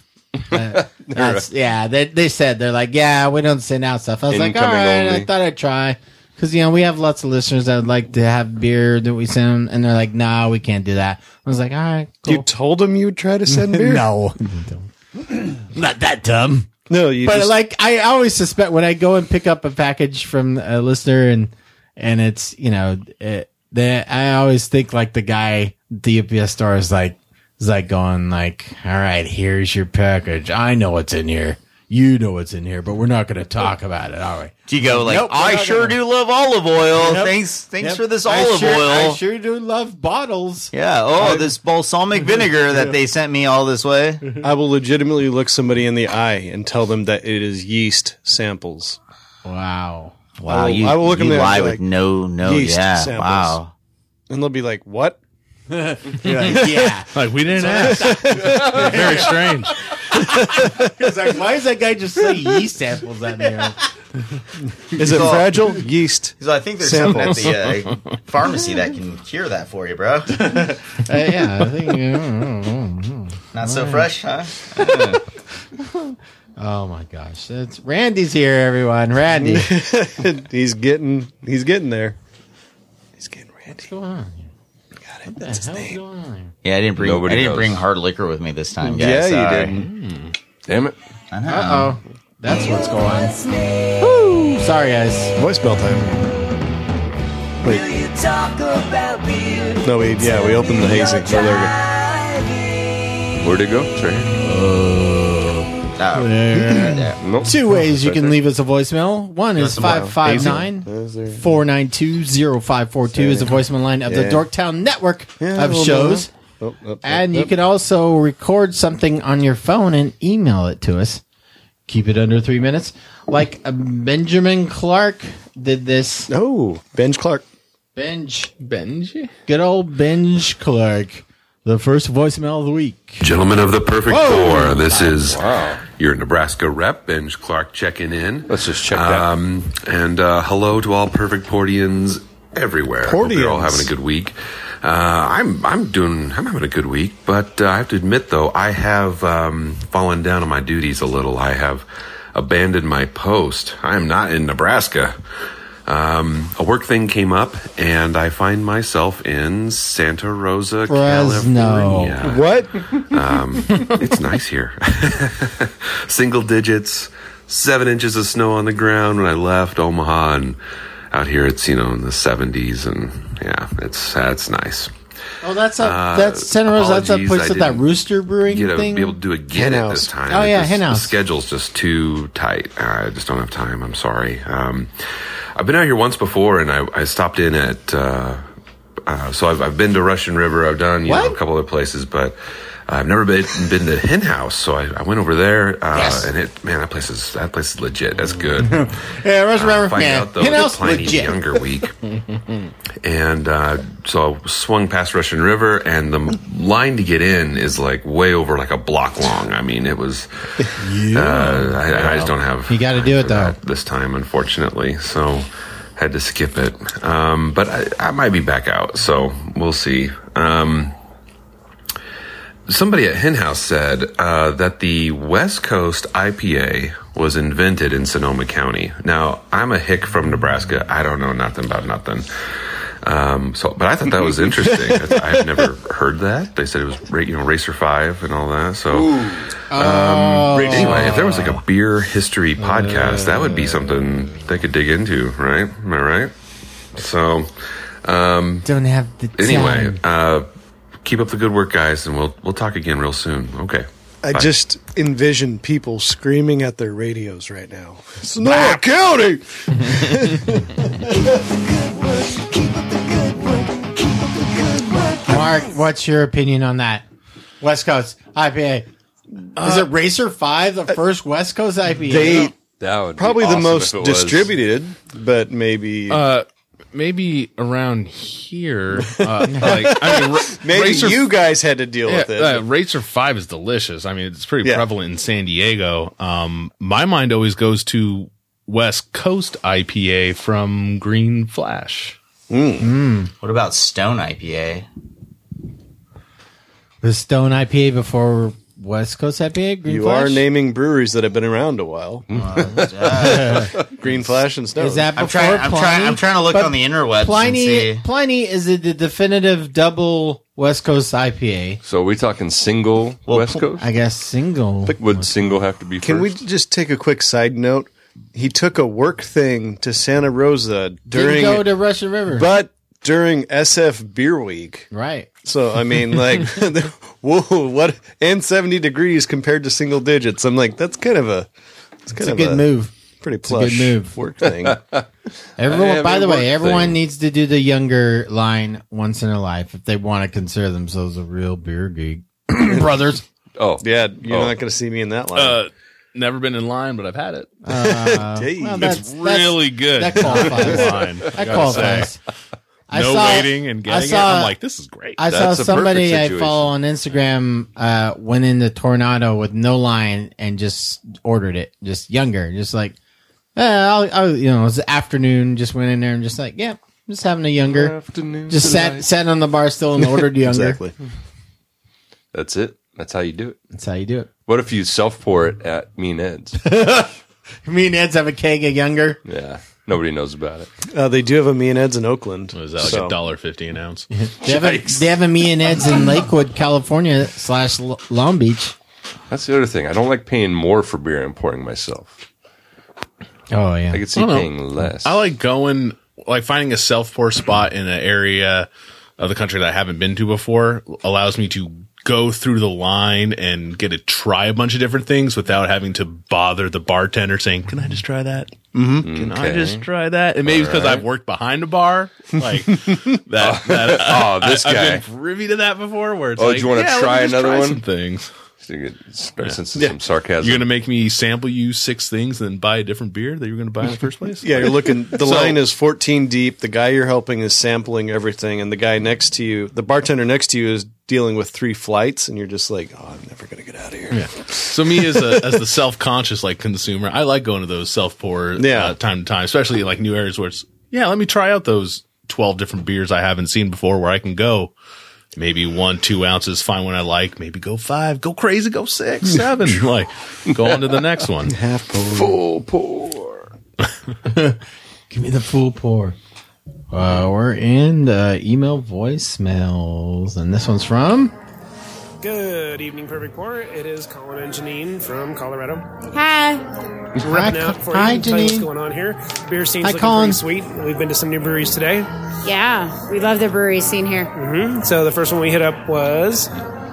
They said, they're like, yeah, we don't send out stuff. I was like, all right, only. I thought I'd try. Because, we have lots of listeners that would like to have beer that we send them, and they're like, no, we can't do that. I was like, all right, cool. You told them you would try to send beer? No. Not that dumb. No, I always suspect when I go and pick up a package from a listener and it's, I always think like the guy, the UPS store is like going like, all right, here's your package. I know what's in here. You know what's in here, but we're not going to talk about it, are we? Do you go like, nope, I sure do love olive oil. Yep. Thanks for this olive oil. I sure do love bottles. Yeah. This balsamic vinegar that they sent me all this way. I will legitimately look somebody in the eye and tell them that it is yeast samples. Wow. Wow. I will look in you the eye lie and be with like, no. yeast Yeah. samples. Wow. And they'll be like, what? You're like, yeah. Like, we didn't ask. Very strange. It's like, why does that guy just say yeast samples at me? Is it fragile? Yeast. So I think there's something at the pharmacy that can cure that for you, bro. Yeah, I think. Not so fresh, huh? Oh my gosh, it's Randy's here, everyone. Randy, He's getting there. He's getting Randy. what's going on here? Got it. What That's the his hell's name. going on here? Yeah, I didn't Nobody knows. bring hard liquor with me this time, guys. Yeah, Sorry. you didn't. Damn it. I know. Uh oh, that's what's going on. Woo! Sorry, guys. Voicemail time. Wait. No, we opened the hazy. Where'd it go? It's right here. Oh, right there. Nope. Two ways you Right can there. leave us a voicemail. One is some more 559-492-0542 is the voicemail line of the Yeah. Dorktown Network Yeah, of we'll shows. know. And you can also record something on your phone and email it to us. Keep it under 3 minutes. Like Benjamin Clark did this. Oh, Benj Clark. Benji? Good old Benj Clark. The first voicemail of the week. Gentlemen of the Perfect Whoa. Four, this is Wow. your Nebraska rep, Benj Clark, checking in. Let's just check that. And hello to all Perfect Portians everywhere. Hope you're all Portians. having a good week. I'm having a good week, but I have to admit though, I have fallen down on my duties a little. I have abandoned my post. I am not in Nebraska. A work thing came up, and I find myself in Santa Rosa, Fresno. California. What? It's nice here. Single digits, 7 inches of snow on the ground when I left Omaha, and out here it's in the 70s, and yeah, it's nice. Oh, that's Santa Rosa. That's that apologies, place I with that didn't rooster brewing Be thing. able to do again Hen at house. this time. Oh, yeah, hen The house. schedule's just too tight. I just don't have time. I'm sorry. I've been out here once before, and I stopped in at. So I've been to Russian River. I've done a couple other places, but I've never been to Hen House, so I went over there, and that place is legit. That's good. Yeah, Rush River. Find out though that Pliny's younger week, and so I swung past Russian River, and the line to get in is like way over like a block long. I mean, it was. I just don't have. You got to do it though this time, unfortunately. So. Had to skip it, but I might be back out, so we'll see. Somebody at Hen House said that the West Coast IPA was invented in Sonoma County. Now, I'm a hick from Nebraska. I don't know nothing about nothing. But I thought that was interesting. I had never heard that. They said it was, Racer 5 and all that. So, anyway, if there was like a beer history podcast, that would be something they could dig into, right? Am I right? So, don't have the time. Anyway, keep up the good work, guys, and we'll talk again real soon. Okay. I just envision people screaming at their radios right now. Sonoma County! Mark, what's your opinion on that? West Coast IPA. Is it Racer 5, the first West Coast IPA? That would probably be the awesome most if it was. distributed, but maybe Maybe around here, maybe Racer, you guys had to deal with it. Racer 5 is delicious. I mean, it's pretty prevalent in San Diego. My mind always goes to West Coast IPA from Green Flash. What about Stone IPA? Was Stone IPA before West Coast IPA? Green You Flash? are naming breweries that have been around a while. Green Flash and Stone. Is that before I'm Pliny? trying to look But on the interwebs Pliny, and see. Pliny is it the definitive double West Coast IPA? So are we talking single West Coast? I guess single. Would single have to be Can we first? just take a quick side note? He took a work thing to Santa Rosa Didn't during go to Russian River. but during SF Beer Week. Right. So I mean, like, whoa, what? And 70 degrees compared to single digits. I'm like, that's kind of a, It's a good move. pretty a plush good move. work thing. Everyone, by the way, work everyone thing. needs to do the younger line once in their life if they want to consider themselves a real beer geek. Brothers. Oh, Yeah, you're not going to see me in that line. Never been in line, but I've had it. Hey. Well, It's really good. That qualifies. Line, I That gotta qualifies. say. No waiting and getting it. I'm like, this is great. I saw That's a somebody perfect I situation. follow on Instagram went into Tornado with no line and just ordered it. Just younger, just like, I'll it was afternoon. Just went in there and just like, yeah, just having a younger. Afternoon Just delight. sat on the bar still and ordered younger. Exactly. That's it. That's how you do it. That's how you do it. What if you self pour it at Me and Ed's? Me and Ed's have a keg of younger. Yeah, nobody knows about it. They do have a Me and Ed's in Oakland. Was that like so- $1.50 an ounce? They have a Me and Ed's in Lakewood, California / Long Beach. That's the other thing. I don't like paying more for beer and pouring myself. Oh yeah. I could see I don't know. paying less. I like going, like finding a self pour spot in an area of the country that I haven't been to before allows me to go through the line and get to try a bunch of different things without having to bother the bartender saying, "Can I just try that? Can I just try that?" And maybe because I've worked behind a bar, like that. this I've guy. been privy to that before. Where it's Oh, like, do you wanna yeah, let me try just another one? Some things. Sense some sarcasm. You're gonna make me sample you 6 things and then buy a different beer that you were gonna buy in the first place? Yeah, you're looking. The line is 14 deep. The guy you're helping is sampling everything, and the guy next to you, the bartender next to you, is dealing with 3 flights, and you're just like, "Oh, I'm never gonna get out of here." Yeah. So me as the self-conscious like consumer, I like going to those self-pour time to time, especially in like new areas where it's, let me try out those 12 different beers I haven't seen before where I can go maybe 1-2 ounces, find one I like, maybe go 5, go crazy, go 6, 7, like go on to the next one. Half pour. full pour. Give me the full pour. We're in the email voicemails, and this one's from. Good evening, Perfect Pour. It is Colin and Janine from Colorado. Hi. Repping out for Hi, you. Tell you what's Janine. going on here. Beer scene's Hi, looking Colin. pretty sweet. We've been to some new breweries today. Yeah, we love the brewery scene here. So the first one we hit up was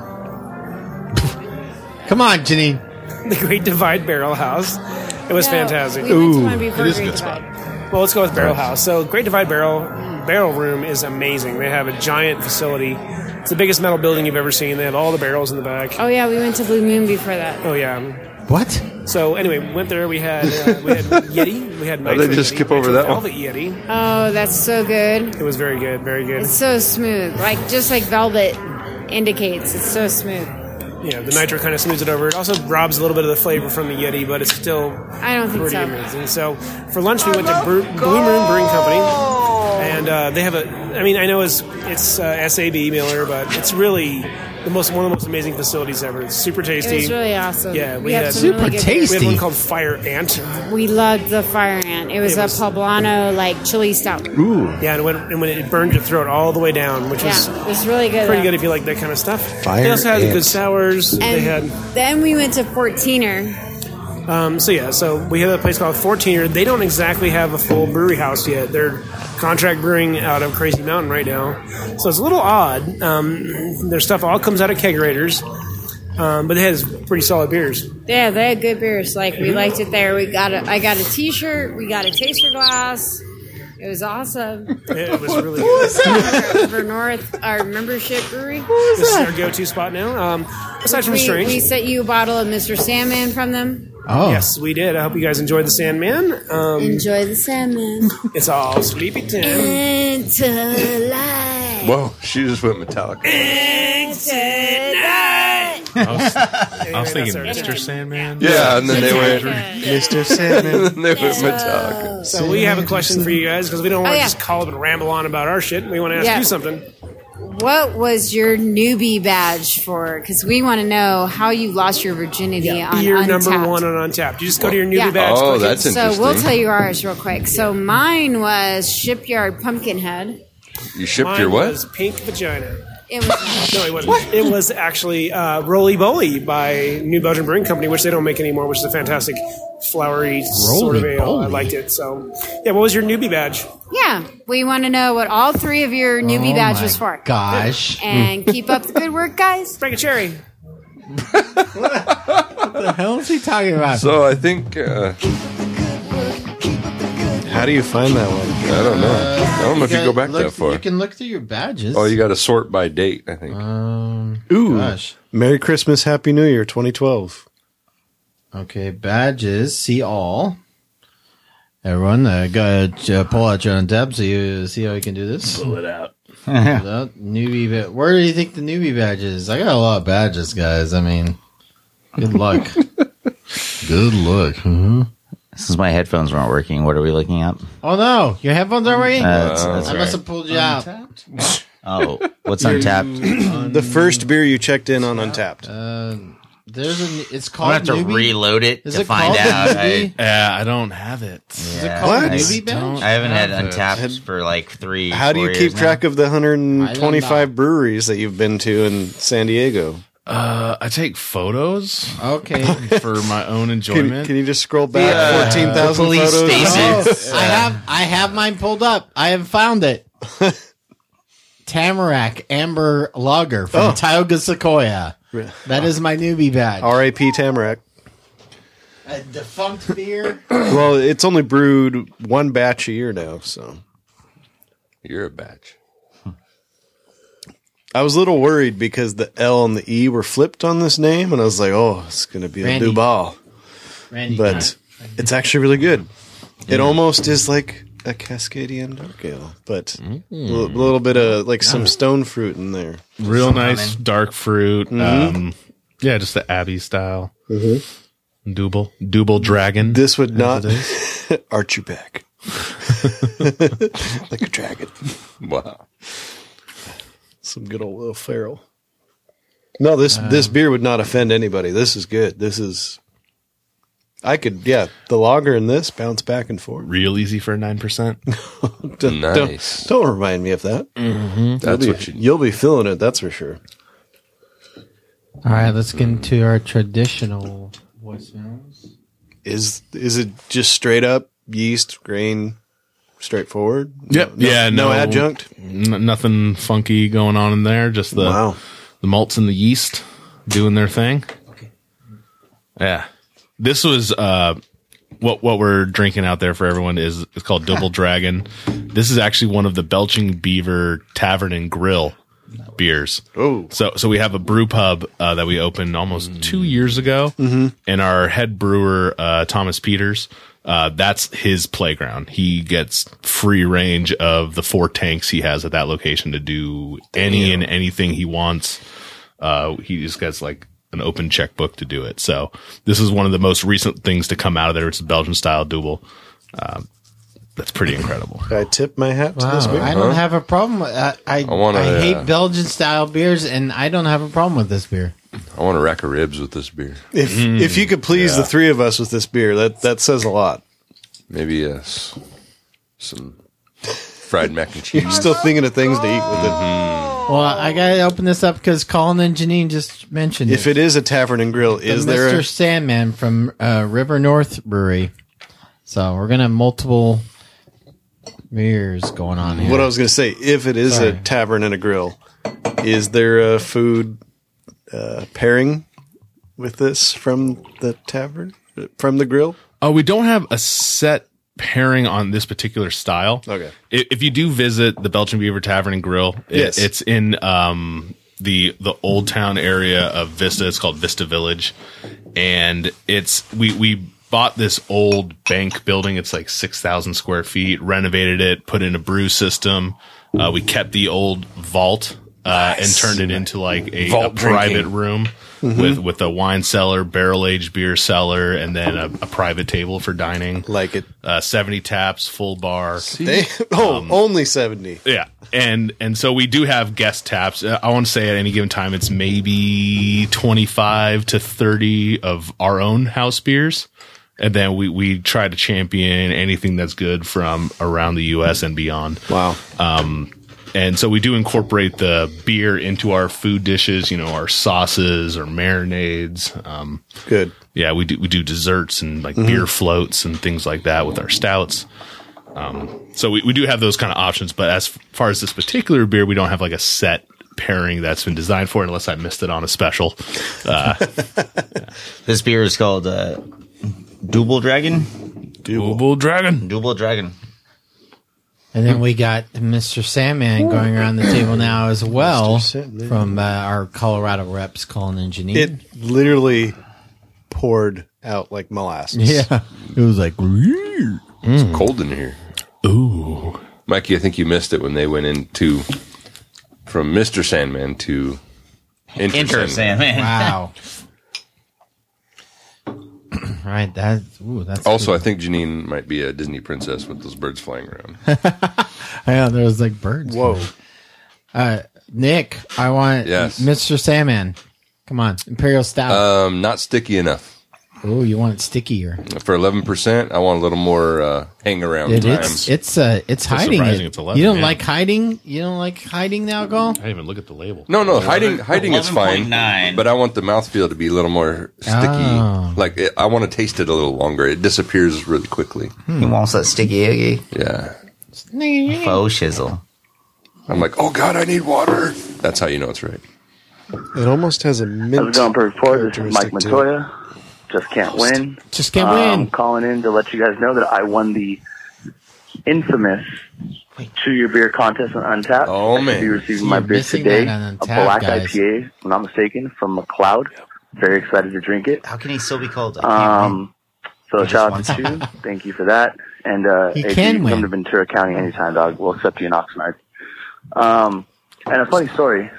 Come on, Janine. the Great Divide Barrel House. It was fantastic. We went to one before It is a Great good spot. Divide. Well, let's go with Barrel House. So Great Divide Barrel Room is amazing. They have a giant facility. It's the biggest metal building you've ever seen. They have all the barrels in the back. Oh yeah, we went to Blue Moon before that. Oh yeah. What? So anyway, we went there. We had Yeti. We had How did they just skip over that one? Velvet Yeti. Oh, that's so good. It was very good. Very good. It's so smooth, just like velvet indicates. It's so smooth. Yeah, the nitro kind of smooths it over. It also robs a little bit of the flavor from the Yeti, but it's still I don't think pretty so. amazing. So for lunch, we went to Blue Moon Brewing Company, and they have I mean, I know it's SAB Miller, but it's really one of the most amazing facilities ever. It's super tasty. It was really awesome. Yeah, we have had some really good beers. We had one called Fire Ant. We loved the Fire Ant. It was a poblano chili stout. Ooh. Yeah, and when it burned your throat all the way down, which was it was really good. Pretty good if you like that kind of stuff. Fire They also had Ant. good sours. And They had. then we went to 14er. So we have a place called 14er. They don't exactly have a full brewery house yet. They're contract brewing out of Crazy Mountain right now. So it's a little odd. Their stuff all comes out of kegerators, but it has pretty solid beers. Yeah, they had good beers. We liked it there. I got a T-shirt. We got a taster glass. It was awesome. It was really good. River North, our membership brewery. This is our go-to spot now. Aside from Strange. We sent you a bottle of Mr. Sandman from them. Oh. Yes, we did. I hope you guys enjoyed the Sandman. Enjoy the Sandman. It's all Sleepy Tim. Into life. Whoa, she just went Metallica. I was thinking Mr. Sandman. Yeah, and then they went Mr. Sandman. and then they went Metallica. So we have a question for you guys because we don't want to yeah. just call up and ramble on about our shit. We want to ask Yeah. you something. What was your newbie badge for? Because we want to know how you lost your virginity on Beer Untapped. number one on Untapped. You just go to your newbie Yeah. badge. Oh, click it. that's So interesting. we'll tell you ours real quick. So mine was Shipyard Pumpkinhead. You shipped Mine your what? was Pink Vagina. It was No, it wasn't. It was actually Roly Boly by New Belgium Brewing Company, which they don't make anymore, which is a fantastic flowery sort of ale. Roly-Boly. I liked it. So, yeah, what was your newbie badge? yeah. We want to know what all three of your newbie badges my for. Gosh. And keep up the good work, guys. Break a cherry. What the hell is he talking about? So I think How do you find that one? I don't know. I don't know if you go back that far. You can look through your badges. Oh, you got to sort by date. I think. Ooh. Gosh. Merry Christmas, Happy New Year 2012. Okay, badges. See all. Everyone, go pull out your own tab so you see how you can do this. Pull it out. Newbie badge. Where do you think the newbie badge is? I got a lot of badges, guys. I mean, good luck. Good luck. Mm-hmm. Since my headphones weren't working, what are we looking at? Oh no, your headphones aren't working? That's I right. must have pulled you out. Oh, what's Untapped? The first beer you checked in on Untapped. It's I'm called gonna have to newbie. reload it Is to it find called out. newbie? Yeah, I don't have it. Is it Yeah, called What? newbie badge? I haven't had have it. Untapped for like 3. How do you 4 keep years now. track of the I don't 125 know. breweries that you've been to in San Diego? I take photos Okay. for my own Can, enjoyment. can you just scroll back 14,000 police photos? station. Oh, I have mine pulled up. I have found it. Tamarack Amber Lager from Tioga Sequoia. That is my newbie badge. R.I.P. Tamarack. A defunct beer. Well, it's only brewed one batch a year now, so. You're a batch. I was a little worried because the L and the E were flipped on this name, and I was like, oh, it's going to be Randy. a Duval. Randy, But it's actually really good. It almost is like a Cascadian dark ale, but a little bit of like some stone fruit in there. Real nice dark fruit. Yeah, just the Abbey style. Double dragon. This would not arch you back. Like a dragon. Wow. Some good old Will Ferrell. No, this beer would not offend anybody. This is good. This is... the lager and this bounce back and forth. Real easy for 9%. Nice. Don't remind me of that. That's what you. You'll be feeling it, that's for sure. All right, let's get into our traditional voicemails. Is it just straight up yeast, grain, straightforward? Yep. No adjunct? Nothing funky going on in there. Just the malts and the yeast doing their thing. Okay. Yeah. This was what we're drinking out there for everyone is it's called Double Dragon. This is actually one of the Belching Beaver Tavern and Grill beers. Oh, So we have a brew pub that we opened almost 2 years ago, and our head brewer Thomas Peters. That's his playground. He gets free range of the 4 tanks he has at that location to do any and anything he wants. He just gets like an open checkbook to do it. So this is one of the most recent things to come out of there. It's a Belgian style double. That's pretty incredible. I tip my hat to this beer. I don't have a problem. I hate Belgian style beers, and I don't have a problem with this beer. I want a rack of ribs with this beer. If you could please the 3 of us with this beer, that says a lot. Maybe some fried mac and cheese. You're still thinking of things to eat with it. Well, I gotta open this up because Colin and Janine just mentioned If it is a tavern and grill, is there Mr. Sandman from River North Brewery. So we're gonna have multiple beers going on here. What I was going to say, if it is a tavern and a grill, is there a food pairing with this from the tavern, from the grill? Oh, we don't have a set pairing on this particular style. Okay. If you do visit the Belching Beaver Tavern and Grill, Yes. it's in the Old Town area of Vista. It's called Vista Village, and we bought this old bank building. It's like 6,000 square feet. Renovated it, put in a brew system. We kept the old vault and turned it into like a private room. With a wine cellar, barrel-aged beer cellar, and then a private table for dining. Like it. 70 taps, full bar. Only 70. Yeah. And so we do have guest taps. I want to say at any given time, it's maybe 25 to 30 of our own house beers. And then we try to champion anything that's good from around the U.S. and beyond. Wow. And so we do incorporate the beer into our food dishes, our sauces or marinades. Good. Yeah, we do desserts and like beer floats and things like that with our stouts. So we do have those kind of options. But as far as this particular beer, we don't have like a set pairing that's been designed for it unless I missed it on a special. This beer is called Double Dragon. Double Dragon. Double Dragon. And then we got Mr. Sandman going around the table now as well from our Colorado reps, Colin and Janine. It literally poured out like molasses. Yeah. It was like, It's cold in here. Ooh. Mikey, I think you missed it when they went into from Mr. Sandman to Enter Sandman. wow. Right. That's Also, good. I think Janine might be a Disney princess with those birds flying around. Yeah, there was like birds. Whoa. Nick, I want Yes. Mr. Sandman. Come on. Imperial Stout. Not sticky enough. Oh, you want it stickier. For 11%, I want a little more hang around time. It's hiding surprising it. it's 11, you don't yeah. like hiding? You don't like hiding the alcohol? I didn't even look at the label. No, hiding is fine. 11.9. But I want the mouthfeel to be a little more sticky. Oh. Like, I want to taste it a little longer. It disappears really quickly. He wants that sticky eggy. Yeah. Faux shizzle. I'm like, oh, God, I need water. That's how you know it's right. It almost has a mint. How's it going, Perfect Four? This is Mike characteristic to it. Montoya. Just can't win. Just can't win. I'm calling in to let you guys know that I won the infamous 2-year beer contest on Untapped. Oh, I man. should be receiving So my you're beer missing today. that on A Untappd, black guys. IPA, if I'm not mistaken, from McLeod. Very excited to drink it. How can he still be called? I can't win. So shout out to Stu. Thank you for that. And He hey, can you win. come to Ventura County anytime, dog. We'll accept you in Oxnard. And a funny story.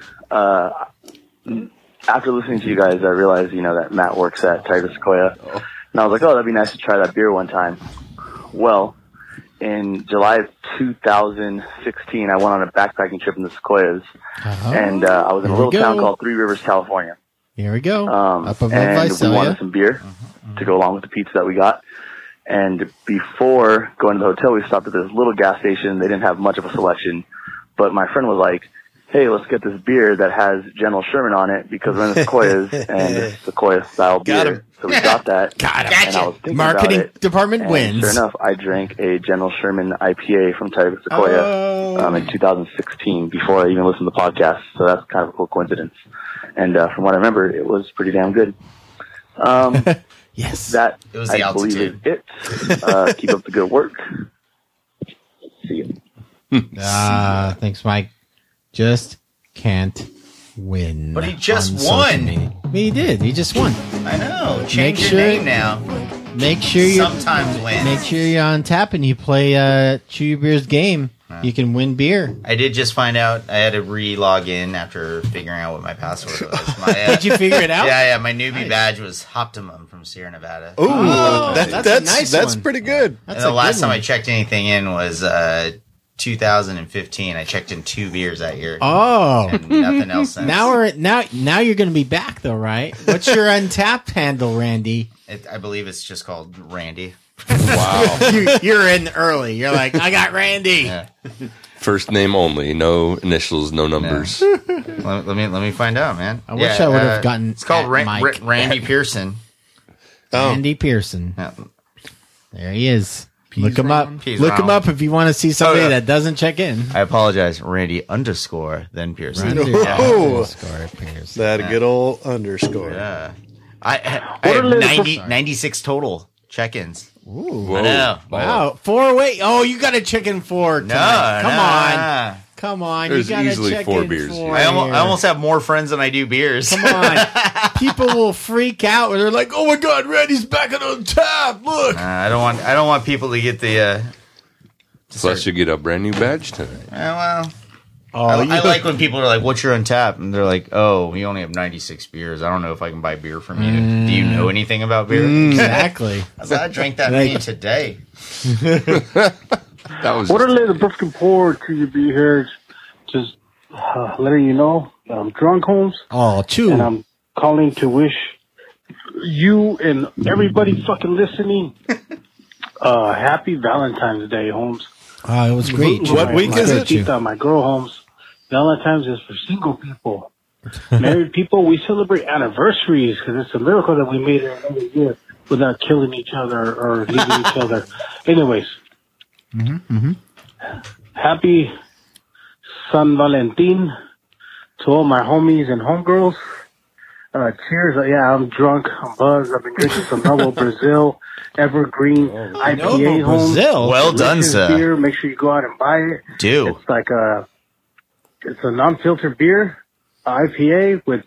After listening to you guys, I realized, that Matt works at Tiger Sequoia. And I was like, oh, that'd be nice to try that beer one time. Well, in July of 2016, I went on a backpacking trip in the Sequoias. And I was in a Here we little town go. called Three Rivers, California. Here we go. Up above And we Visalia. wanted some beer to go along with the pizza that we got. And before going to the hotel, we stopped at this little gas station. They didn't have much of a selection. But my friend was like, hey, let's get this beer that has General Sherman on it because we're in the Sequoias and it's Sequoia-style Got beer. him. So we got that. Got him. And I was thinking Marketing about it, department and wins. Sure enough, I drank a General Sherman IPA from Tiger Sequoia in 2016 before I even listened to the podcast. So that's kind of a cool coincidence. And from what I remember, it was pretty damn good. Yeah, Yes. That, It was the I believe, is altitude. it. Keep up the good work. See you. Thanks, Mike. Just can't win. But he just on social won. media. He did. He just won. I know. Change Make your sure- name now. Make sure you Sometimes wins. make sure you're on tap and you play Chew Your Beer's game. You can win beer. I did just find out I had to re-log in after figuring out what my password was. My, Did you figure it out? Yeah. My newbie badge was Optimum from Sierra Nevada. Ooh, that's a nice that's one. pretty good. That's And the a last good time one. I checked anything in was 2015. I checked in 2 beers that year. Oh. And nothing else since. Now you're going to be back though, right? What's your Untapped handle, Randy? I believe it's just called Randy. Wow. You're in early. You're like, I got Randy. Yeah. First name only, no initials, no numbers. Let me find out, man. I wish I would have gotten It's called at Mike. Randy Pearson. Randy Pearson. Yeah. There he is. Look him up. Peas Look him round. up if you want to see somebody Oh, yeah. that doesn't check in. I apologize. Randy _, then Pearson. Randy Oh. underscore Pearson. That good old underscore. Yeah. I have 96 total check-ins. Ooh. I know. Wow. 4 wait. Oh, you got to check in 4 tonight. Come on. Come on. There's you got to easily check 4 in beers 4 I here. almost have more friends than I do beers. Come on. People will freak out when they're like, "Oh my God, Randy's back on tap! Look." I don't want people to get the. Plus, you get a brand new badge tonight. Well, Oh, I like when people are like, "What's your Untapped?" And they're like, "Oh, we only have 96 beers. I don't know if I can buy beer from you. Do you know anything about beer?" exactly. I drank that many today. That was What a little looking forward to you be here. Just letting you know I'm drunk, Holmes, Oh, chew. and I'm calling to wish you and everybody fucking listening happy Valentine's Day, Holmes. Oh, it was great. Chew. What week my is it? Tita, my girl, Holmes. Valentine's is for single people. Married people, we celebrate anniversaries because it's a miracle that we made it another year without killing each other or leaving each other. Anyways, happy San Valentin to all my homies and homegirls. Cheers. Yeah, I'm drunk. I'm buzzed. I've been drinking some Novo Brazil Evergreen IPA. Novo Holmes. Brazil? Well done, Delicious sir. Beer. Make sure you go out and buy it. Do. It's like it's a non-filtered beer, IPA with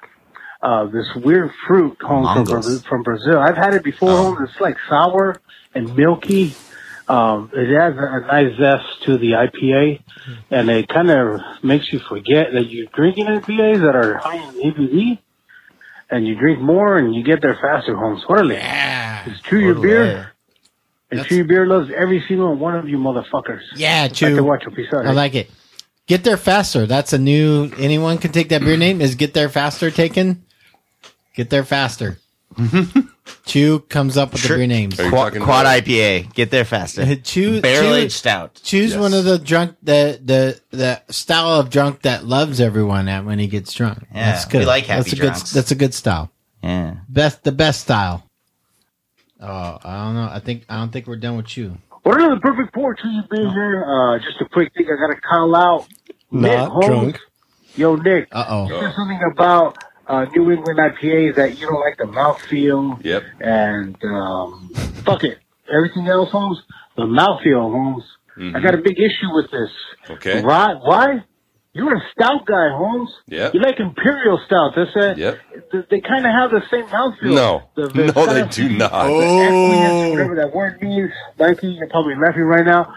this weird fruit Mangos. from Brazil. I've had it before. Holmes. It's like sour and milky. It adds a nice zest to the IPA, and it kind of makes you forget that you're drinking IPAs that are high in ABV, and you drink more and you get there faster, Holmes. Orale. Yeah. Just chew your beer, and Chew Your Beer loves every single one of you motherfuckers. Yeah, I can chew. watch a piece out. I like it. Get there faster. That's a new. Anyone can take that beer name. Is Get There Faster taken? Get there faster. Chew comes up with the beer names. Are you Quad talking about- IPA. Get there faster. Chew. Barrel chew- aged stout. Choose one of the drunk the style of drunk that loves everyone at when he gets drunk. Yeah, That's good. we like happy that's a drunks. good. That's a good style. Yeah. The best style. Oh, I don't know. I don't think we're done with you. What are the perfect pour to you being here? Just a quick thing. I got to call out Nick Not Holmes. drunk. Yo, Nick. Uh You oh. said something about New England IPAs that you don't like the mouthfeel. Yep. And fuck it. Everything else, Holmes, the mouthfeel, Holmes. I got a big issue with this. Okay. Why? You're a stout guy, Holmes. Yep. You like Imperial Stout. That's it. Yep. They kind of have the same mouthfeel. No. The No, kind they of- do not. Equiness, whatever that word means. Mikey, you're probably laughing right now.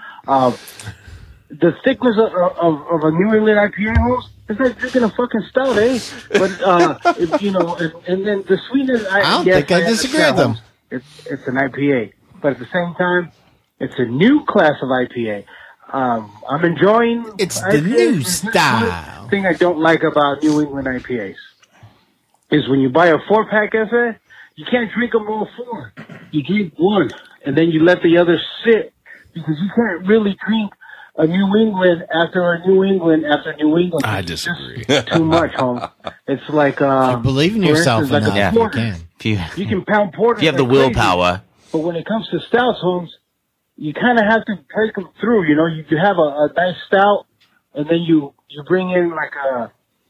The thickness of a New England IPA, Holmes, it's like drinking a fucking stout, eh? But, you know, and then the sweetness, I don't think I disagree with them. It's an IPA. But at the same time, it's a new class of IPA. I'm enjoying It's the IPAs. new There's style. one thing I don't like about New England IPAs is when you buy a 4-pack FA, you can't drink them all 4. You drink one, and then you let the other sit, because you can't really drink a New England after a New England after New England. I It's disagree. just too much, home. It's like You believe in for yourself instance, enough. like a You porter. can. If You can pound porter. you have the like crazy, willpower. but when it comes to stouts, Holmes, you kind of have to break them through. You know, you have a nice stout, and then you bring in like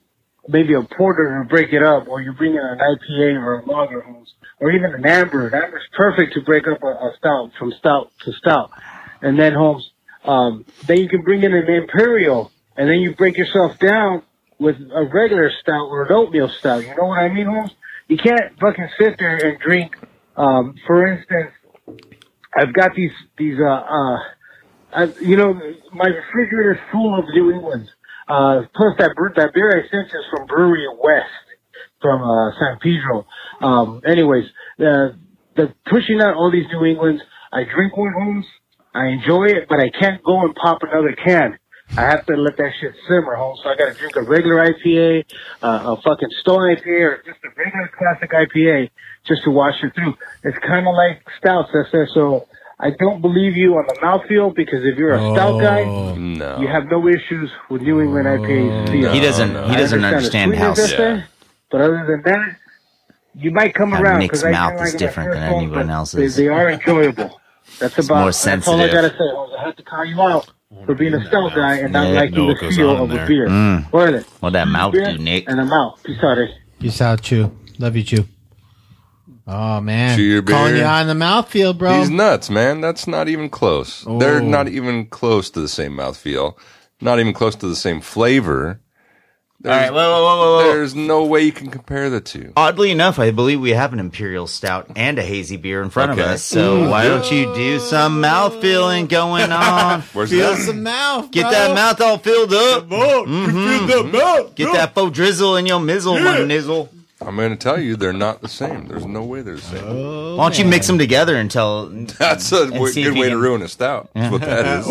maybe a porter to break it up, or you bring in an IPA or a lager, Holmes, or even an amber. An amber's perfect to break up a stout from stout to stout. And then, Holmes, then you can bring in an imperial, and then you break yourself down with a regular stout or an oatmeal stout. You know what I mean, Holmes? You can't fucking sit there and drink. For instance, I've got these. You know, my refrigerator is full of New Englands. Plus that beer I sent is from Brewery West, from San Pedro. Anyways, the pushing out all these New Englands. I drink one, Holmes. I enjoy it, but I can't go and pop another can. I have to let that shit simmer, Holmes. So I got to drink a regular IPA, a fucking Stone IPA, or just a regular classic IPA, just to wash it through. It's kind of like stouts. So I don't believe you on the mouthfeel, because if you're a stout guy, you have no issues with New England IPAs. He doesn't understand how. But other than that, you might come around. Nick's mouth is different than anyone else's. They are enjoyable. That's more about. That's all I sensitive. gotta say. Holmes. I have to call you out for being a stout guy and not liking the feel of a beer. What is it? What that mouth do, Nick? And a mouth. Peace out, eh? Peace out, Chew. Love you, Chew. Oh, man. Chew your beer. Calling you on the mouthfeel, bro. He's nuts, man. That's not even close. Oh. They're not even close to the same mouthfeel. Not even close to the same flavor. All right, whoa. There's no way you can compare the two. Oddly enough, I believe we have an Imperial Stout and a hazy beer in front of us. So why don't you do some mouth feeling going on? Where's Feel that? some mouth, Get bro. that mouth all filled up. Get that faux drizzle in your mizzle, my nizzle. I'm going to tell you, they're not the same. There's no way they're the same. Oh, Why don't you mix them together until... That's a and see if good you way to can- ruin a stout. That's what that is.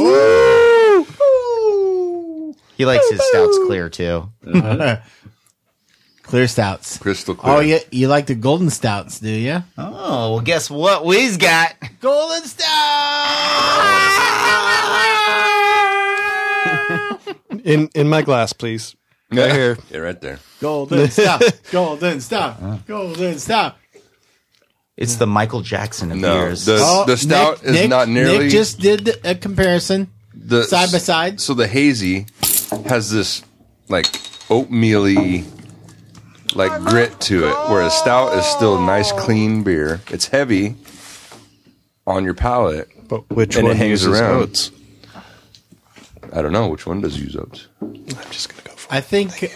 He likes his stouts clear, too. Clear stouts. Crystal clear. Oh, you like the golden stouts, do you? Oh, well, guess what we's got? Golden stout! In my glass, please. Right here. Yeah, right there. Golden stout. Golden stout. Golden stout. It's the Michael Jackson of No, beers. the stout is not nearly... Nick just did a comparison. the Side by side. So the hazy has this like oatmeal-y like grit to it, whereas stout is still nice, clean beer. It's heavy on your palate, But which and one it hangs uses around. oats? I don't know which one does use oats. I'm just gonna go for I think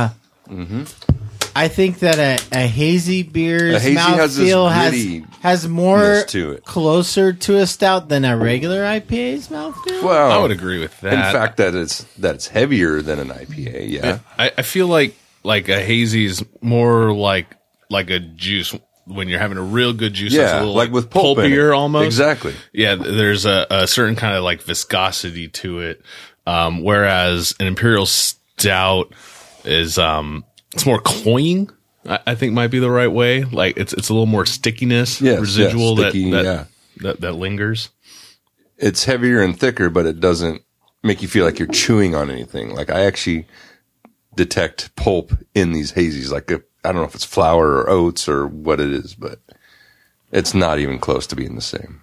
I think that a hazy beer's A hazy has this mouthfeel grittiness has more to it. closer to a stout than a regular IPA's mouthfeel. Well, I would agree with that. In fact, that it's heavier than an IPA. Yeah, I feel like a hazy is more like a juice when you're having a real good juice. That's a yeah, little like with pulp in it. pulpier almost. Exactly. Yeah, there's a certain kind of like viscosity to it. Whereas an imperial stout is it's more cloying. I think might be the right way. Like it's a little more stickiness, Yes, residual yeah, sticky, that lingers. It's heavier and thicker, but it doesn't make you feel like you're chewing on anything. Like I actually detect pulp in these hazies. Like I don't know if it's flour or oats or what it is, but it's not even close to being the same.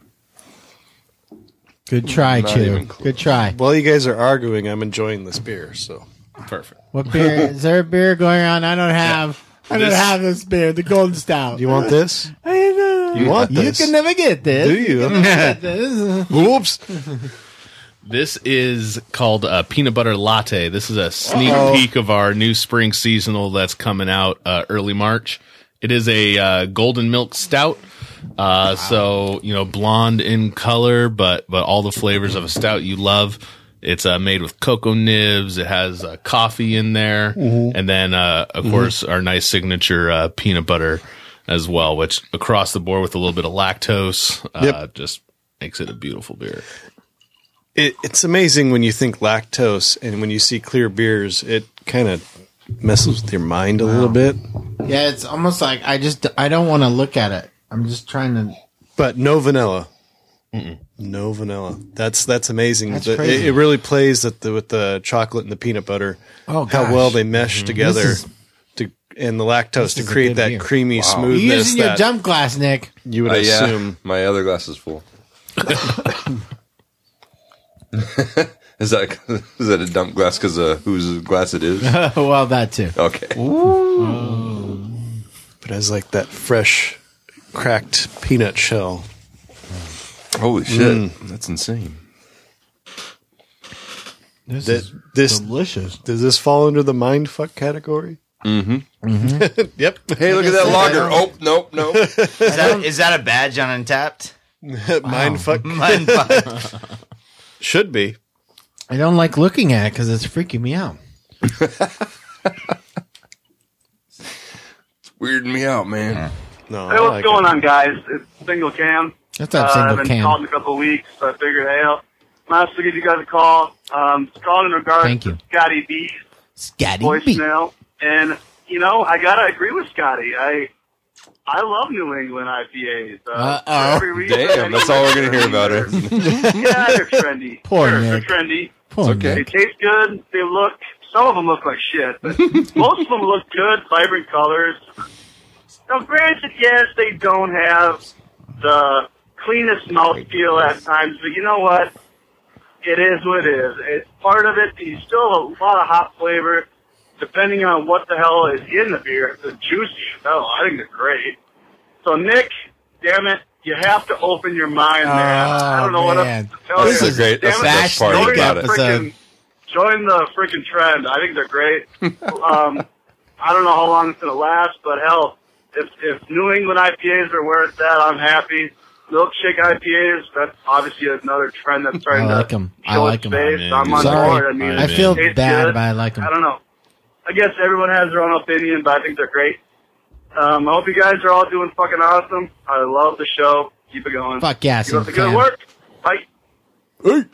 Good try, Not Chew. even close. Good try. While you guys are arguing, I'm enjoying this beer. So Perfect. What beer is there? A beer going on? I don't have. I don't have this beer. The golden stout. you want this? You want this? You can never get this. Do you? can never get this. Whoops! This is called Peanut Butter Latte. This is a sneak peek of our new spring seasonal that's coming out early March. It is a golden milk stout. So, blonde in color, but all the flavors of a stout you love. It's made with cocoa nibs. It has coffee in there. Mm-hmm. And then, of course, our nice signature peanut butter as well, which across the board with a little bit of lactose just makes it a beautiful beer. It's amazing when you think lactose and when you see clear beers, it kind of messes with your mind a little bit. Yeah, it's almost like I don't want to look at it. I'm just trying to. But no vanilla. No vanilla. That's amazing. That's crazy. It really plays with the chocolate and the peanut butter. Oh, how gosh. well they mesh together, This and the lactose to is a create good that beer. creamy You're smoothness using your that jump glass, Nick. you would Yeah, assume. my other glass is full. Is that a dump glass because of whose glass it is? Well, that too. Okay. But it has like that fresh, cracked peanut shell. Holy shit. That's insane. This This is delicious. Does this fall under the mindfuck category? Mm-hmm. Yep. Hey, look at that lager. Oh, nope. Is that a badge on Untapped? Mindfuck. Mindfuck. Should be. I don't like looking at it because it's freaking me out. It's weirding me out, man. No. Hey, what's going on, guys? It's Single Cam. What's up, Single I've been Cam? called in a couple of weeks, so I figured, hey, I'll have to give you guys a call. Just calling in regards Thank you. to Scotty B's Scotty B. voicemail. And, you know, I got to agree with Scotty. I love New England IPAs. For every reason, Damn, that's all we're going to hear about it. Yeah, they're trendy. Poor They're Nick. trendy. Poor okay. They Nick. taste good. They look, some of them look like shit, but most of them look good, vibrant colors. Now, granted, yes, they don't have the cleanest mouthfeel at times, but you know what? It is what it is. It's part of it. You still have a lot of hop flavor, depending on what the hell is in the beer. If it's juicy, hell, I think they're great. So, Nick, damn it, you have to open your mind, man. I don't know what else to tell This you. is great. That's the Damn it, best part join about the it. Episode. Join the freaking trend. I think they're great. I don't know how long it's going to last, but hell, if New England IPAs are where it's at, I'm happy. Milkshake IPAs, that's obviously another trend that's starting I like to 'em. I show like its 'em. face. Man, I'm on sorry. board. I mean, I feel it tastes bad, good. but I like them. I don't know. I guess everyone has their own opinion, but I think they're great. I hope you guys are all doing fucking awesome. I love the show. Keep it going. Fuck yeah, Keep up the Single good Cam. work. Bye. Hey,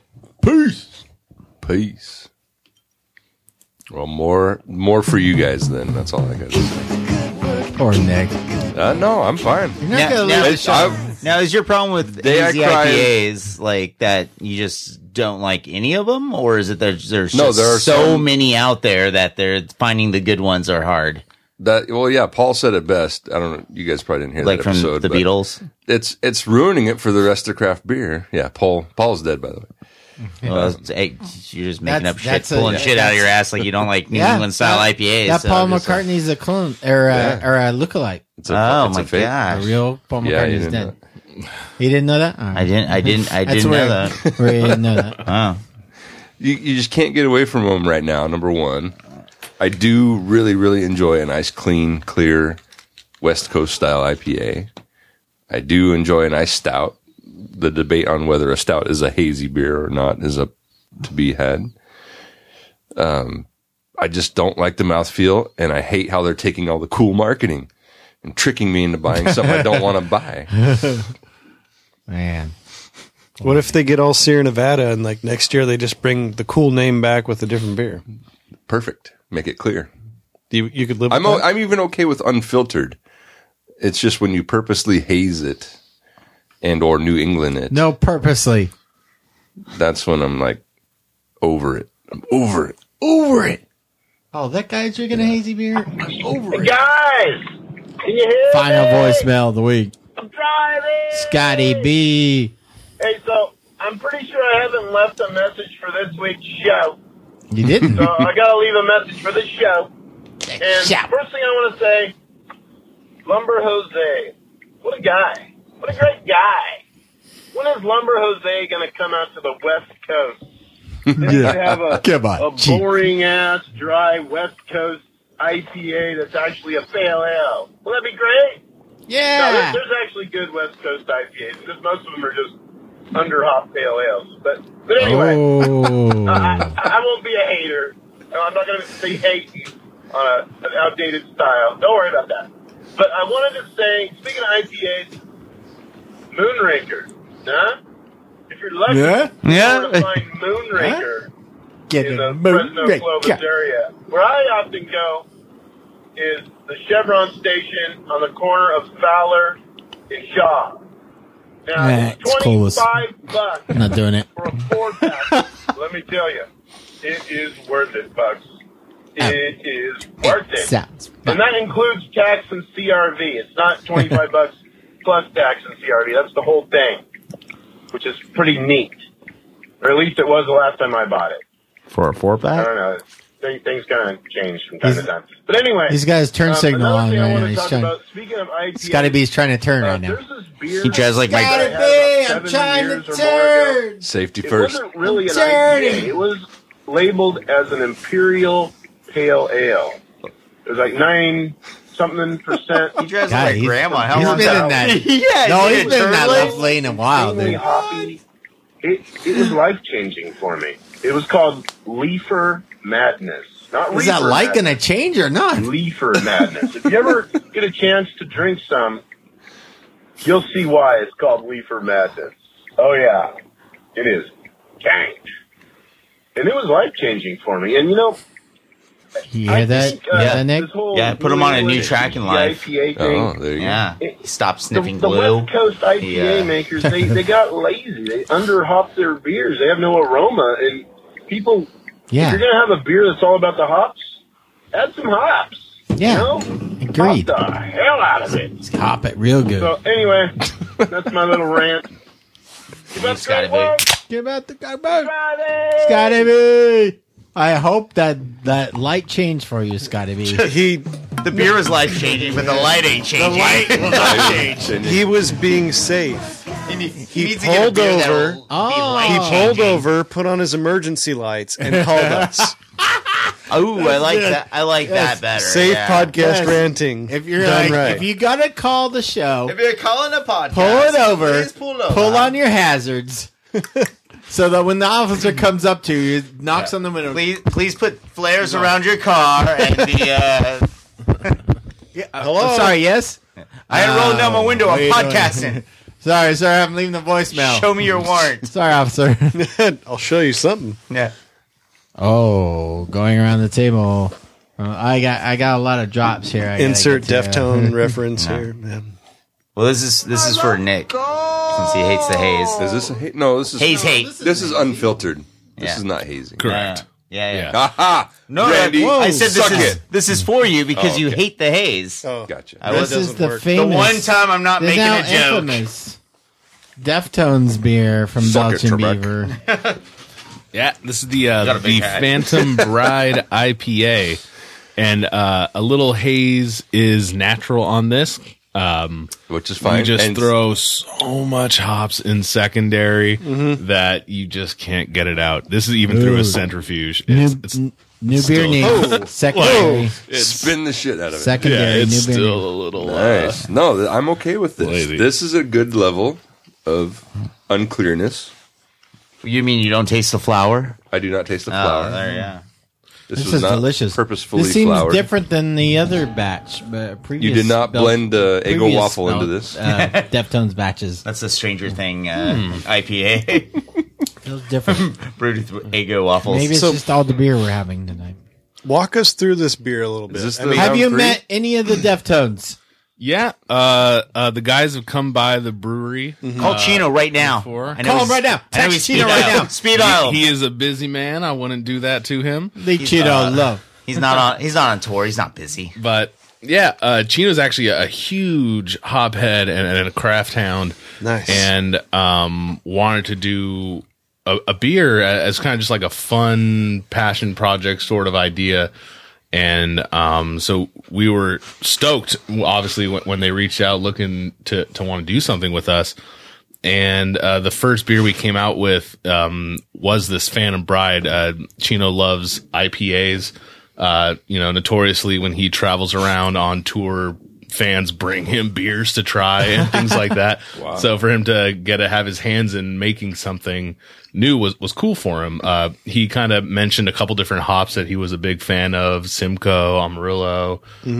peace. Well, more for you guys then. That's all I got to say. Poor Nick. No, I'm fine. You're not going to leave the show. Now, is your problem with Day I hazy cried- IPAs like that? You just don't like any of them, or is it there's No, just there are so some- many out there that they're finding the good ones are hard? Well, yeah, Paul said it best. I don't know. You guys probably didn't hear Like that from episode. the but Beatles. It's ruining it for the rest of craft beer. Yeah, Paul's dead, by the way. Well, hey, you're just making up shit, that's pulling shit out of your ass like you don't like New England style IPAs. That so Paul just- McCartney's a clone or a lookalike. It's Oh it's my fake. gosh! A real Paul Yeah, you McCartney's didn't dead. You didn't know that? I didn't That's know weird. that. We didn't know that. Oh, You just can't get away from them right now. Number one, I do really, really enjoy a nice, clean, clear West Coast style IPA. I do enjoy a nice stout. The debate on whether a stout is a hazy beer or not is up to be had. I just don't like the mouthfeel, and I hate how they're taking all the cool marketing and tricking me into buying something I don't want to buy. Man. What if they get all Sierra Nevada and like next year they just bring the cool name back with a different beer? Perfect. Make it clear. You could live with that? I'm even okay with unfiltered. It's just when you purposely haze it and or New England it. No, purposely. That's when I'm like over it. I'm over it. Over it. Oh, that guy's drinking a hazy beer? I'm over it. Guys, can you hear Final me? voicemail of the week. I'm driving. Scotty B. Hey, so I'm pretty sure I haven't left a message for this week's show. You didn't? So I gotta leave a message for this show. And Shout. first thing I want to say, Lumber Jose. What a guy. What a great guy. When is Lumber Jose going to come out to the West Coast? Then you could have Come on, a gee. boring-ass, dry West Coast IPA that's actually a pale ale. Will that be great? No, Yeah. there's actually good West Coast IPAs, because most of them are just under-hop pale ales. But anyway, Oh. I won't be a hater. I'm not going to say hate on an outdated style. Don't worry about that. But I wanted to say, speaking of IPAs, Moonraker. Huh? If you're lucky, Yeah? you're going to find Moonraker Get in it. the Fresno, Clovis Yeah. area. Where I often go is the Chevron station on the corner of Fowler and Shaw. Now, It's Clovis. $25 I'm not doing it. for a 4-pack. Let me tell you, it is worth it, bucks. It is worth it. Sounds And that includes tax and CRV. It's not $25 plus tax and CRV. That's the whole thing, which is pretty neat. Or at least it was the last time I bought it. For a 4-pack? I don't know. Things kind of change from time to time. But anyway. He's got his turn signal another on thing right I want now. to He's talk trying. about, speaking of IPA, Scotty B's trying to turn right now. There's this beer He tries like my... Scotty B, I'm trying to turn. Safety first. It wasn't really an Turning. IPA. It was labeled as an Imperial Pale Ale. It was like 9-something%. He drives God, like my grandma. How he's long been that? in that. Yeah, No, he's he's been in that turtle. left lane a while, Extremely dude. hoppy. It was life-changing for me. It was called Leafer Madness. Not Is that Reefer light Madness. going to change or not? Leafer Madness. If you ever get a chance to drink some, you'll see why it's called Leafer Madness. Oh, yeah. It is ganked. And it was life-changing for me. And, you know, You hear that? think, Yeah, Nick? this whole Yeah, put him on a new Blue track in the life. IPA thing, Oh, there you Yeah. He stopped sniffing the glue. West Coast IPA makers, they got lazy. They underhopped their beers. They have no aroma. And people, if Yeah. you're going to have a beer that's all about the hops, add some hops. Yeah. You know? Agreed. Hop the hell out of it. Hop it real good. So anyway, that's my little rant. Keep up the Scotty great work. Give out the garbage. Scotty B. I hope that light changed for you, Scotty B. The beer was life changing, but the light ain't changing. The light will not change. He was being safe. He He needs to get a pulled beer that'll over. be Oh. He life-changing. pulled over, put on his emergency lights, and called us. Ooh, I like that. I like that better. Safe yeah. podcast Yes. ranting. If you're done like, right. if you gotta call the show, If you're calling a podcast, pull it over, please pull over. pull on your hazards, so that when the officer comes up to you, knocks on the window. Please put flares around your car and the. Hello. Sorry. Yes. I had rolled down my window. I'm Wait, podcasting. Sorry, sir. I'm leaving the voicemail. Show me your warrant. Sorry, officer. I'll show you something. Yeah. Oh, going around the table. I got a lot of drops here. I gotta Insert get to. Deftone reference here. Man. Well, this is for Nick since he hates the haze. Is this a hate? No, this is Haze hate. This is unfiltered. This Yeah. is not hazing. Correct. Yeah. Aha! No, Randy, I said suck it. this is for you because Oh, you okay. hate the haze. Oh, Gotcha. I This was is the work. the famous. one time I'm not they're making now a joke. infamous Deftones beer from Suck it, Belgian Trebek. Beaver. Yeah, this is the Got a big hat. Phantom Bride IPA, and a little haze is natural on this. Which is fine. You just And throw so much hops in secondary that you just can't get it out. This is even through a Ooh. centrifuge. New, It's new beer still- needs secondary. spin the shit out of it. Secondary yeah, it's new beer. still a little Nice. No, I'm okay with this. Lazy. This is a good level of unclearness. You mean you don't taste the flour? I do not taste the Oh, flour. there, yeah. This was is not delicious. purposefully This seems floured. different than the other batch. But previous You did not blend Eggo previous waffle into Bel- this. Deftones batches. That's the Stranger Thing IPA. Feels different. Brewed with Eggo waffles. Maybe it's So- just all the beer we're having tonight. Walk us through this beer a little bit. Is this I the mean, Have round you three? met any of the Deftones? Yeah, the guys have come by the brewery. Call Chino right now. Before. I know Call him he's- right now. I know Text he's Chino speed right dial. now. Speed dial. He is a busy man. I wouldn't do that to him. They cheat on love. He's not on tour. He's not busy. But yeah, Chino's actually a huge hophead and a craft hound. Nice. And wanted to do a beer as kind of just like a fun passion project sort of idea. And so we were stoked, obviously, when they reached out looking to want to do something with us. And the first beer we came out with was this Phantom Bride. Chino loves IPAs. Notoriously, when he travels around on tour, fans bring him beers to try and things like that. Wow. So for him to get to have his hands in making something new was cool for him. He kind of mentioned a couple different hops that he was a big fan of: Simcoe, Amarillo,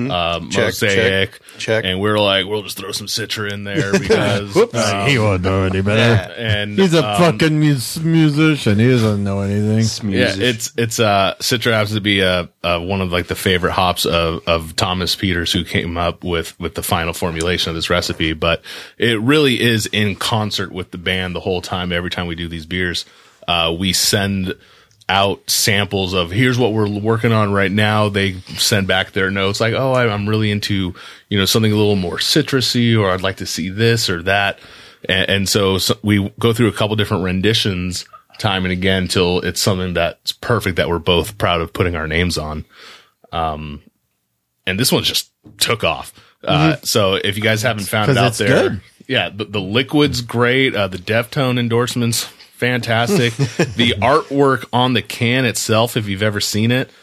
Mosaic. Check. And we were like, we'll just throw some Citra in there because he won't know any better. and He's a fucking musician. He doesn't know anything. yeah, it's Citra happens to be one of like the favorite hops of Thomas Peters, who came up with the final formulation of this recipe. But it really is in concert with the band the whole time. Every time we do these beers, we send out samples of here's what we're working on right now. They send back their notes like, oh, I'm really into something a little more citrusy, or I'd like to see this or that. And so we go through a couple different renditions time and again till it's something that's perfect that we're both proud of putting our names on. And this one just took off. So if you guys haven't found it out there, good. yeah, the liquid's great. The Deftone endorsements, fantastic. The artwork on the can itself, if you've ever seen it,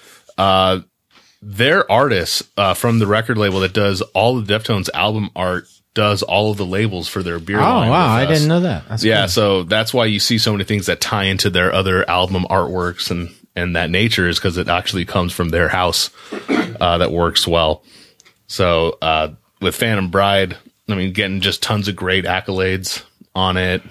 their artist from the record label that does all the Deftones album art does all of the labels for their beer line. Oh, wow. with I us. didn't know that. That's Yeah, cool. so that's why you see so many things that tie into their other album artworks and that nature is because it actually comes from their house that works well. So with Phantom Bride, I mean, getting just tons of great accolades on it.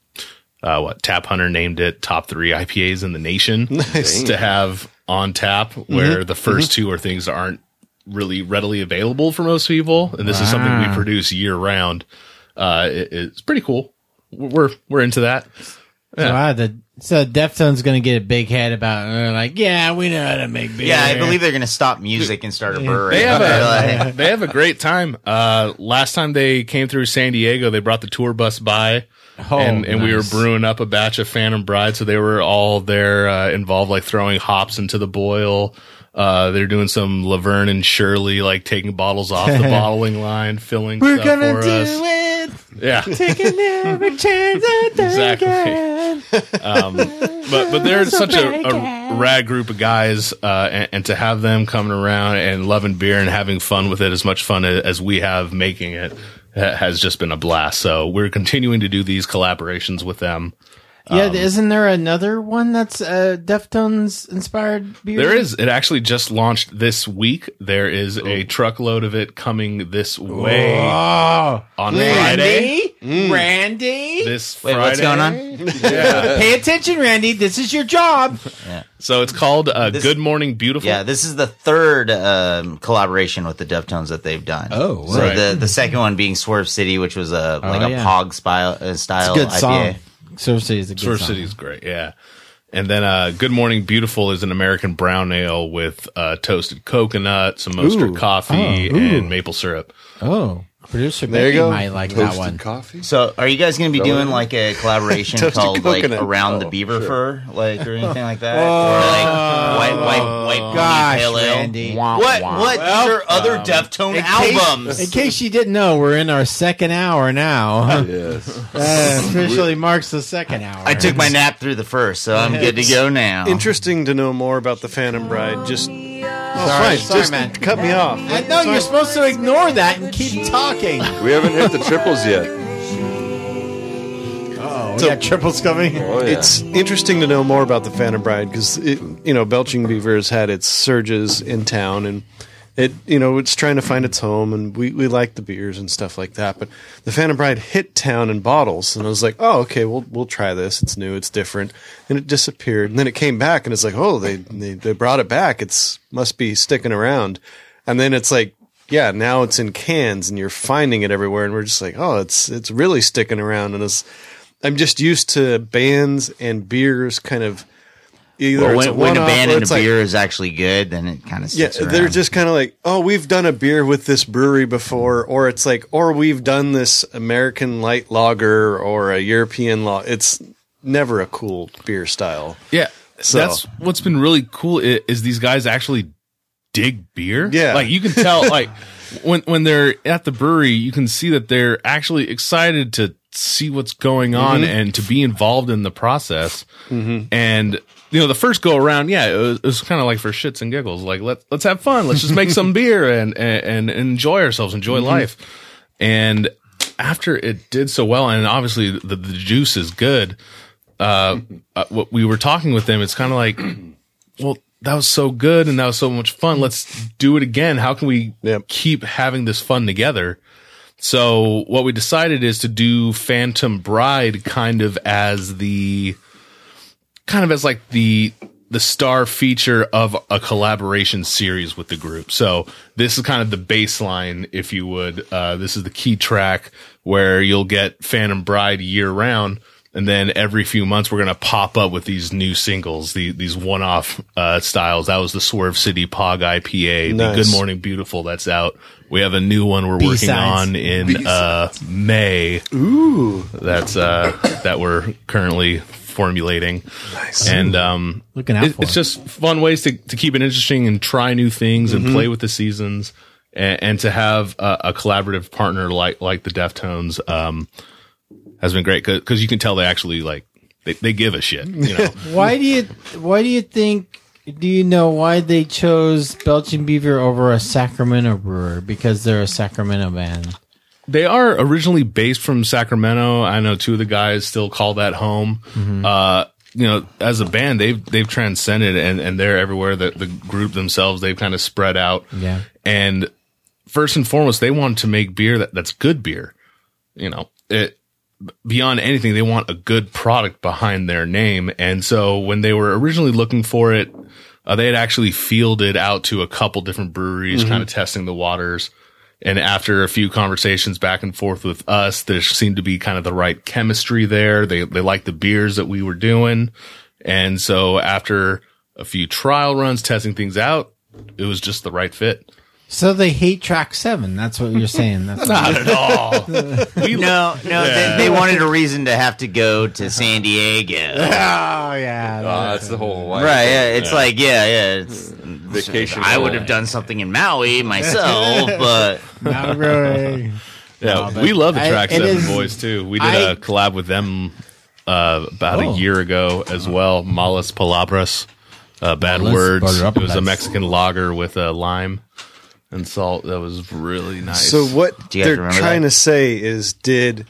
Tap Hunter named it top 3 IPAs in the nation to have on tap, where the first 2 are things that aren't really readily available for most people, and this is something we produce year round. It's pretty cool. We're into that. Yeah. Wow, so Deftone's going to get a big head about like, yeah, we know how to make beer. Yeah, I believe they're going to stop music and start a brewery. They have a great time. Last time they came through San Diego, they brought the tour bus by. And we were brewing up a batch of Phantom Bride, so they were all there involved, like throwing hops into the boil. They're doing some Laverne and Shirley, like taking bottles off the bottling line, filling We're stuff gonna for do us. it. Yeah, Taking every chance I exactly. But they're such a rad group of guys, and to have them coming around and loving beer and having fun with it, as much fun as we have making it, has just been a blast. So we're continuing to do these collaborations with them. Yeah, isn't there another one that's Deftones inspired beer? There is. It actually just launched this week. There is a truckload of it coming this way on Friday. Randy? This Wait, Friday. what's going on? Yeah. Pay attention, Randy. This is your job. So it's called Good Morning Beautiful. Yeah, this is the third collaboration with the Deftones that they've done. Oh, so right. the second one being Swerve City, which was a yeah. Pog style It's a IPA. good song. Swerve City is a good Swerve song. City's great, yeah. And then Good Morning Beautiful is an American brown ale with toasted coconut, some Moster coffee, and maple syrup. Oh, producer There you Becky go. might like that one. Coffee. So, are you guys going to be doing like a collaboration Toasted called like coconut. Around the Beaver Fur, like or anything like that? Or like white Gosh, pale ale? Randy. What are your other Deftone albums? In case you didn't know, we're in our second hour now. Yes. Officially marks the second hour. I took my nap through the first, so I'm good to go now. Interesting to know more about the Phantom Bride. Just Sorry, just man. cut me off. No, you're supposed to ignore that and keep talking. We haven't hit the triples yet. Oh, we got triples coming. Oh, yeah. It's interesting to know more about the Phantom Bride because Belching Beaver has had its surges in town, and it's trying to find its home, and we like the beers and stuff like that. But the Phantom Bride hit town in bottles, and I was like, oh, okay, we'll try this. It's new, it's different, and it disappeared. And then it came back, and it's like, oh, they brought it back. It's must be sticking around. And then it's like, yeah, now it's in cans, and you're finding it everywhere, and we're just like, oh, it's really sticking around. And I'm just used to bands and beers kind of. Either when a band and a beer is actually good, then it kind of sticks around. They're just kind of like, oh, we've done a beer with this brewery before, or it's like, or we've done this American light lager or a European lager. It's never a cool beer style. Yeah. So- That's what's been really cool is these guys actually dig beer. Yeah. Like you can tell, like when they're at the brewery, you can see that they're actually excited to see what's going on and to be involved in the process. And the first go around, it was kind of like for shits and giggles, like let's have fun, let's just make some beer and enjoy ourselves, enjoy life. And after it did so well, and obviously the juice is good. What we were talking with them, it's kind of like, well, that was so good and that was so much fun. Let's do it again. How can we keep having this fun together? So what we decided is to do Phantom Bride kind of as the star feature of a collaboration series with the group. So this is kind of the baseline, if you would. This is the key track where you'll get Phantom Bride year round. And then every few months, we're going to pop up with these new singles, these one-off styles. That was the Swerve City Pog IPA, Nice. the Good Morning Beautiful that's out. We have a new one we're working on in May. Ooh, That's that we're currently formulating. Nice. And Looking out for it's just fun ways to keep it interesting and try new things and play with the seasons, and to have a collaborative partner like the Deftones has been great, because you can tell they actually they give a shit. You know, Why do you think? Do you know why they chose Belching Beaver over a Sacramento brewer? Because they're a Sacramento band. they are originally based from Sacramento. I know two of the guys still call that home. You know, as a band, they've transcended and they're everywhere. The group themselves, they've kind of spread out. Yeah. And first and foremost, they wanted to make beer that's good beer. You know, beyond anything, they want a good product behind their name. And so when they were originally looking for it, they had actually fielded out to a couple different breweries, kind of testing the waters. And after a few conversations back and forth with us, there seemed to be kind of the right chemistry there. They liked the beers that we were doing. And so after a few trial runs, testing things out, it was just the right fit. So they hate Track 7. That's what you're saying. That's Not at all. They wanted a reason to have to go to San Diego. Oh, yeah. That's the whole life. Right, yeah. It's like, it's Vacation. I would have done something in Maui myself, but Not really. Yeah, No, we love the I- Track it 7 is- boys too. We did a collab with them about a year ago as well. Malas Palabras, bad Malas words. It was a Palabras. Mexican lager with lime and salt. That was really nice. So what Do you guys they're remember trying that? to say is, did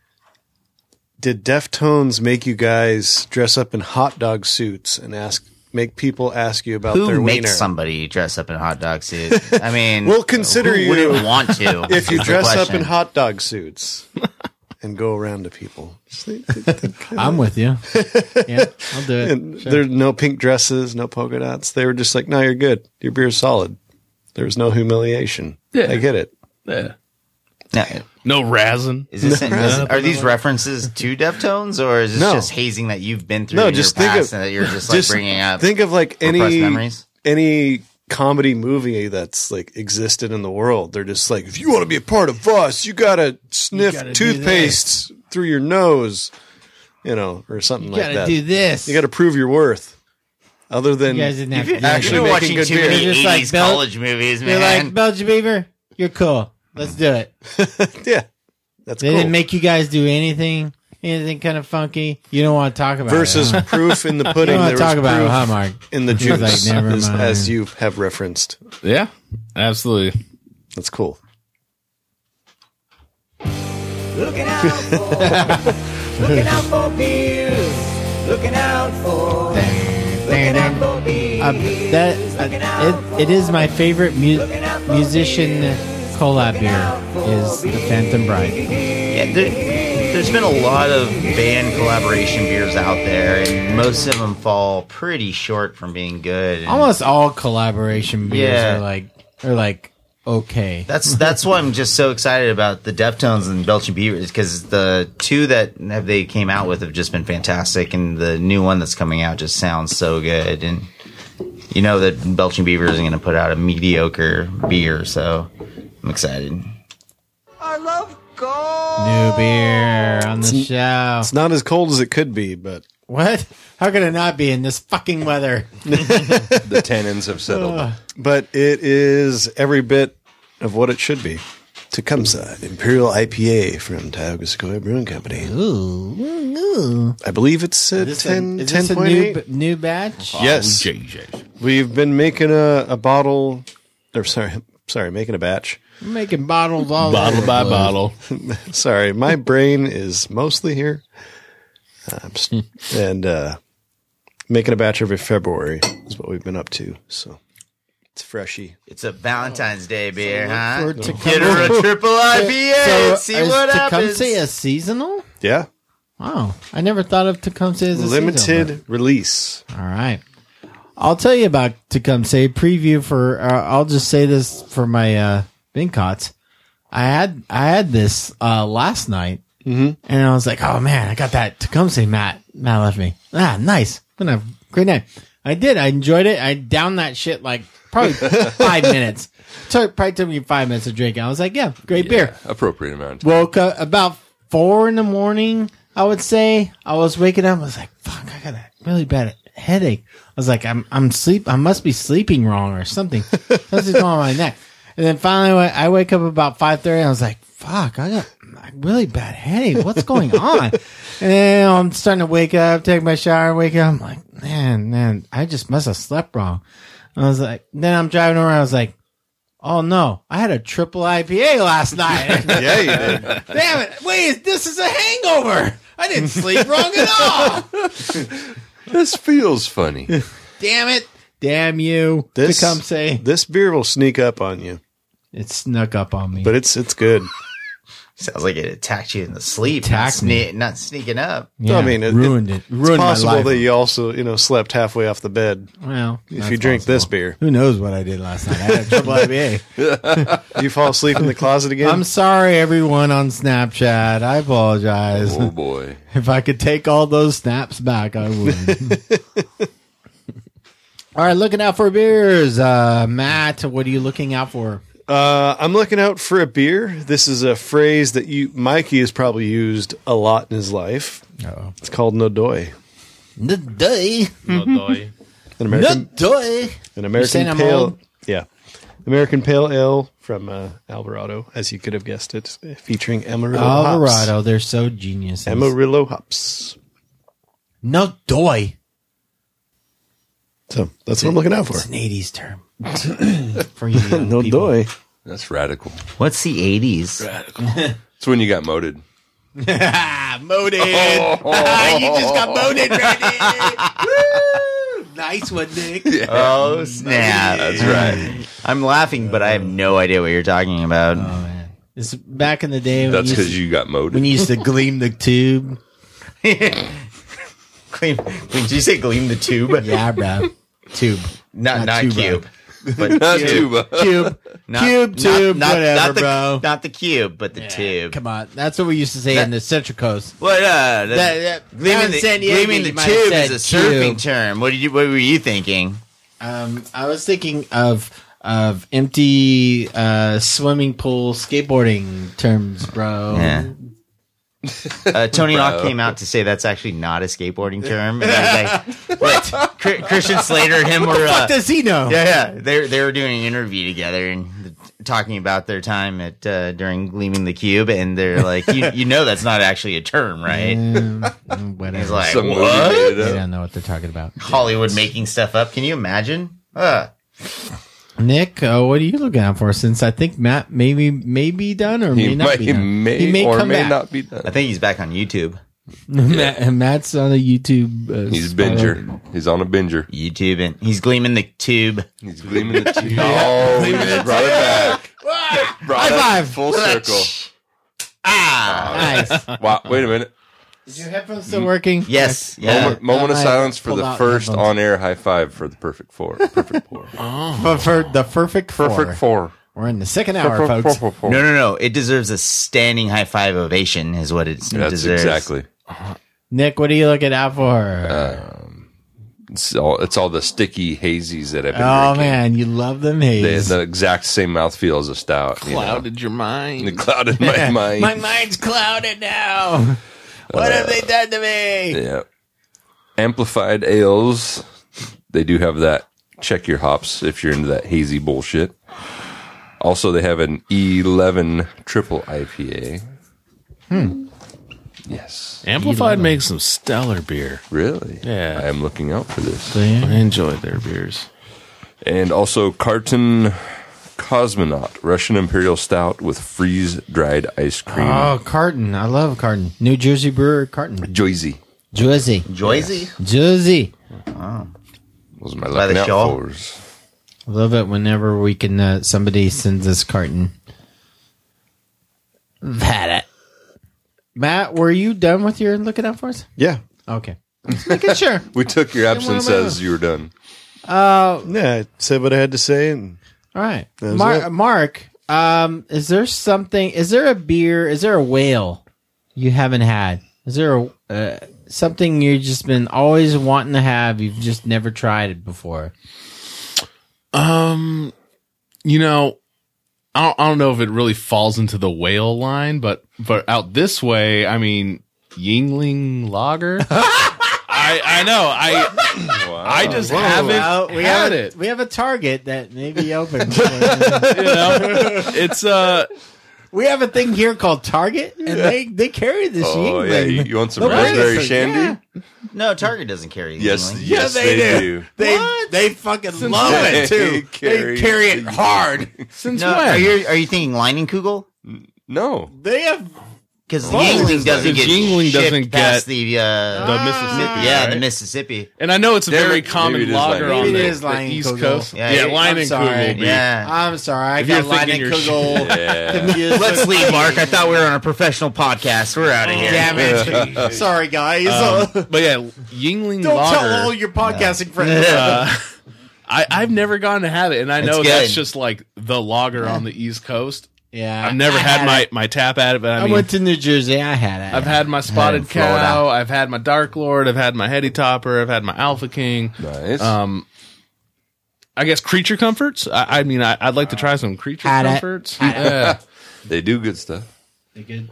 Deftones make you guys dress up in hot dog suits and make people ask you about their who wiener? makes somebody dress up in a hot dog suit? I mean, We'll consider who you wouldn't want to if you is the dress up question. in hot dog suits and go around to people. I'm with you. Yeah, I'll do it. And there's no pink dresses, no polka dots. They were just like, no, you're good. Your beer's solid. There was no humiliation. Yeah. I get it. yeah. Now, No razzing. is this are these references to Deftones, or is this No. just hazing that you've been through No, in just your think past of- and that you're just like bringing up Think of like repressed memories? any comedy movie that's like existed in the world. They're just like, if you want to be a part of us, you gotta sniff gotta do toothpaste through your nose, or something You like gotta that. do this. You got to prove your worth. Other than You guys didn't have to do actually You've been making watching good too beer. many You're just like, 80s Bel- college movies, You're man. like, Belgian Beaver, you're cool. Let's do it. Yeah, that's They cool. didn't make you guys do anything kind of funky. You don't want to talk about Versus it. Huh? proof in the You pudding. don't want there to talk was about it, proof huh, Mark? in the He's juice, like, never as mind. you have referenced. Yeah, absolutely. That's cool. Looking out for beers. Looking out for. It is my favorite musician collab beer is the Phantom Bride. Yeah, there's been a lot of band collaboration beers out there, and most of them fall pretty short from being good. And Almost all collaboration beers Yeah. are like okay. That's why I'm just so excited about the Deftones and Belching Beavers, because the two that they came out with have just been fantastic, and the new one that's coming out just sounds so good. And you know that Belching Beaver isn't going to put out a mediocre beer, so I'm excited. I love gold. New beer on the show. It's not as cold as it could be, but What? How could it not be in this fucking weather? The tannins have settled. but it is every bit of what it should be. Tecumseh Imperial IPA from Tioga Sequoia Brewing Company. Ooh. I believe it's Is this a 10.8. new batch? Yes. We've been making a bottle, or making a batch. I'm making bottles all Bottle over by the place. bottle. Sorry, my brain is mostly here. And making a batch every February is what we've been up to. So it's freshy. It's a Valentine's Day beer, huh? for Get her a triple IPA and see what happens. Tecumseh a seasonal? Yeah. Wow. I never thought of Tecumseh as a Limited seasonal. release. All right. I'll tell you about Tecumseh preview for. I'll just say this for my Bincots. I had this last night, and I was like, "Oh man, I got that Tecumseh." Matt left me. Nice. Gonna have a great night. I did. I enjoyed it. I downed that shit like probably 5 minutes. Probably took me 5 minutes to drink. I was like, "Yeah, great beer." Appropriate amount. Woke up about 4 a.m. I would say I was waking up. I was like, fuck, I got a really bad headache. I was like, I must be sleeping wrong or something. Something's going on in my neck. And then finally I wake up about 5:30 and I was like, fuck, I got a really bad headache. What's going on? And then I'm starting to wake up, take my shower, wake up. I'm like, man, I just must have slept wrong. I was like, then I'm driving around. I was like, oh no, I had a triple IPA last night. Yeah, you did. Damn it. Wait, this is a hangover. I didn't sleep wrong at all. This feels funny. Damn it. Damn you. To come say. This beer will sneak up on you. It snuck up on me. But it's good. Sounds like it attacked you in the sleep. Attacked me. Not sneaking up. Yeah, I mean, ruined it. Ruined it's possible my life. that you also, slept halfway off the bed. Well, if that's you drink possible. this beer. Who knows what I did last night? I had a triple IPA. You fall asleep in the closet again? I'm sorry, everyone on Snapchat. I apologize. Oh boy. If I could take all those snaps back, I would. All right, looking out for beers. Matt, what are you looking out for? I'm looking out for a beer. This is a phrase that Mikey has probably used a lot in his life. Uh-oh. It's called no doy. No doy. No doy. An American, No doy. an You're saying American I'm pale, old? yeah, American pale ale from Alvarado, as you could have guessed it, featuring Amarillo hops. Alvarado, they're so genius. Amarillo hops. No doy. So that's what I'm looking out for. It's an 80s term. For you young No people. doy. That's radical. What's the 80s? It's when you got moded. Moded. You just got moded, Randy. Woo! Nice one, Nick. Oh, snap. That's right. I'm laughing, but I have no idea what you're talking about. Oh, man. It's back in the day when That's you because you got moded. when you used to gleam the tube. Did you say gleam the tube? Yeah, bro. Tube. Not tuba. cube. But Not tube. tuba. Cube. Tube, whatever, the, bro. Not the cube, but the Yeah, tube. Come on. That's what we used to say in the Central Coast. What? down Gleaming in the, San Diego, gleaming the you might have tube said is a surfing cube. term. What were you thinking? I was thinking of empty swimming pool skateboarding terms, bro. Yeah. Tony Hawk came out to say that's actually not a skateboarding term. And I was like, Christian Slater and him were. What does he know? Yeah. They were doing an interview together and talking about their time at during Gleaming the Cube, and they're like, you know, that's not actually a term, right? Whatever. He's like, Some movie what? made it They up. don't know what they're talking about. Hollywood making stuff up. Can you imagine? Nick, what are you looking out for? Since I think Matt may be done or may not be done. He may or come may back. not be done. I think he's back on YouTube. Matt's on a YouTube. He's spot. binger. He's on a binger. YouTube, and he's gleaming the tube. He's gleaming the tube. Oh, he brought it back. Brought High it five. full circle. Nice. Wow, wait a minute. Is your headphones still working? Yes. Yeah. Moment of I silence for pulled the out first headphones. on-air high five for the perfect four. Perfect four. For the perfect Perfect four. four. We're in the second hour, folks. No. It deserves a standing high five ovation, is what it That's deserves. exactly. Nick, what are you looking out for? It's all the sticky hazies that I've been Oh drinking. man, you love them They have haze. the exact same mouthfeel as a stout. Clouded your mind. It clouded my mind. My mind's clouded now. What have they done to me? Yeah. Amplified ales. They do have that. Check your hops if you're into that hazy bullshit. Also, they have an E11 triple IPA. Yes. Amplified makes some stellar beer. Really? Yeah. I am looking out for this. I enjoy their beers. And also Carton Cosmonaut, Russian Imperial Stout with freeze-dried ice cream. Oh, Carton. I love Carton. New Jersey brewer Carton. Joyzy. Jersey. Joyzy? Jersey. Those are my By the looking out shawl? fors. Love it whenever we can, somebody sends us Carton. Had it. Matt, were you done with your looking out for us? Yeah. Okay. Just making sure. We took your absence as you were done. Uh, Yeah, I said what I had to say. And all right. That was it. Mark, is there a beer, is there a whale you haven't had? Is there something you've just been always wanting to have, you've just never tried it before? You know, I don't know if it really falls into the whale line, but out this way, I mean, Yingling Lager. I know. I just haven't had it. We have a Target that may be open. It's we have a thing here called Target, and they carry this. Oh Yingling. yeah, you want some raspberry shandy? Yeah. No, Target doesn't carry Yes, Yingling. yes, they do. They fucking love it too. They carry it hard. Since No, when? are you thinking Leinenkugel? No, They have Because Yingling doesn't get Yingling shipped doesn't past get the Mississippi. yeah, right? the Mississippi. And I know it's a Damn very it. Maybe common it is lager Leinenkugel. on Maybe it the, is the East Leinenkugel. Coast. Yeah, Yeah, I'm sorry. Leinenkugel. Yeah. I'm sorry. I If got you're thinking you're Leinenkugel yeah. confused. Let's leave, Mark. I thought we were on a professional podcast. We're out of here. Damn it. Sorry, guys. But yeah, Yingling Don't Lager. tell all your podcasting friends. I've never gotten to have it, and I know It's that's good. just like the lager on the East Coast. Yeah. I've never I had my tap at it, but I I mean, went to New Jersey. I had it. I've had my in Spotted Florida. Cow, I've had my Dark Lord, I've had my Heady Topper, I've had my Alpha King. nice. I guess Creature Comforts. I mean, I'd like to try some Creature Had it. Comforts. Yeah. They do good stuff. Good.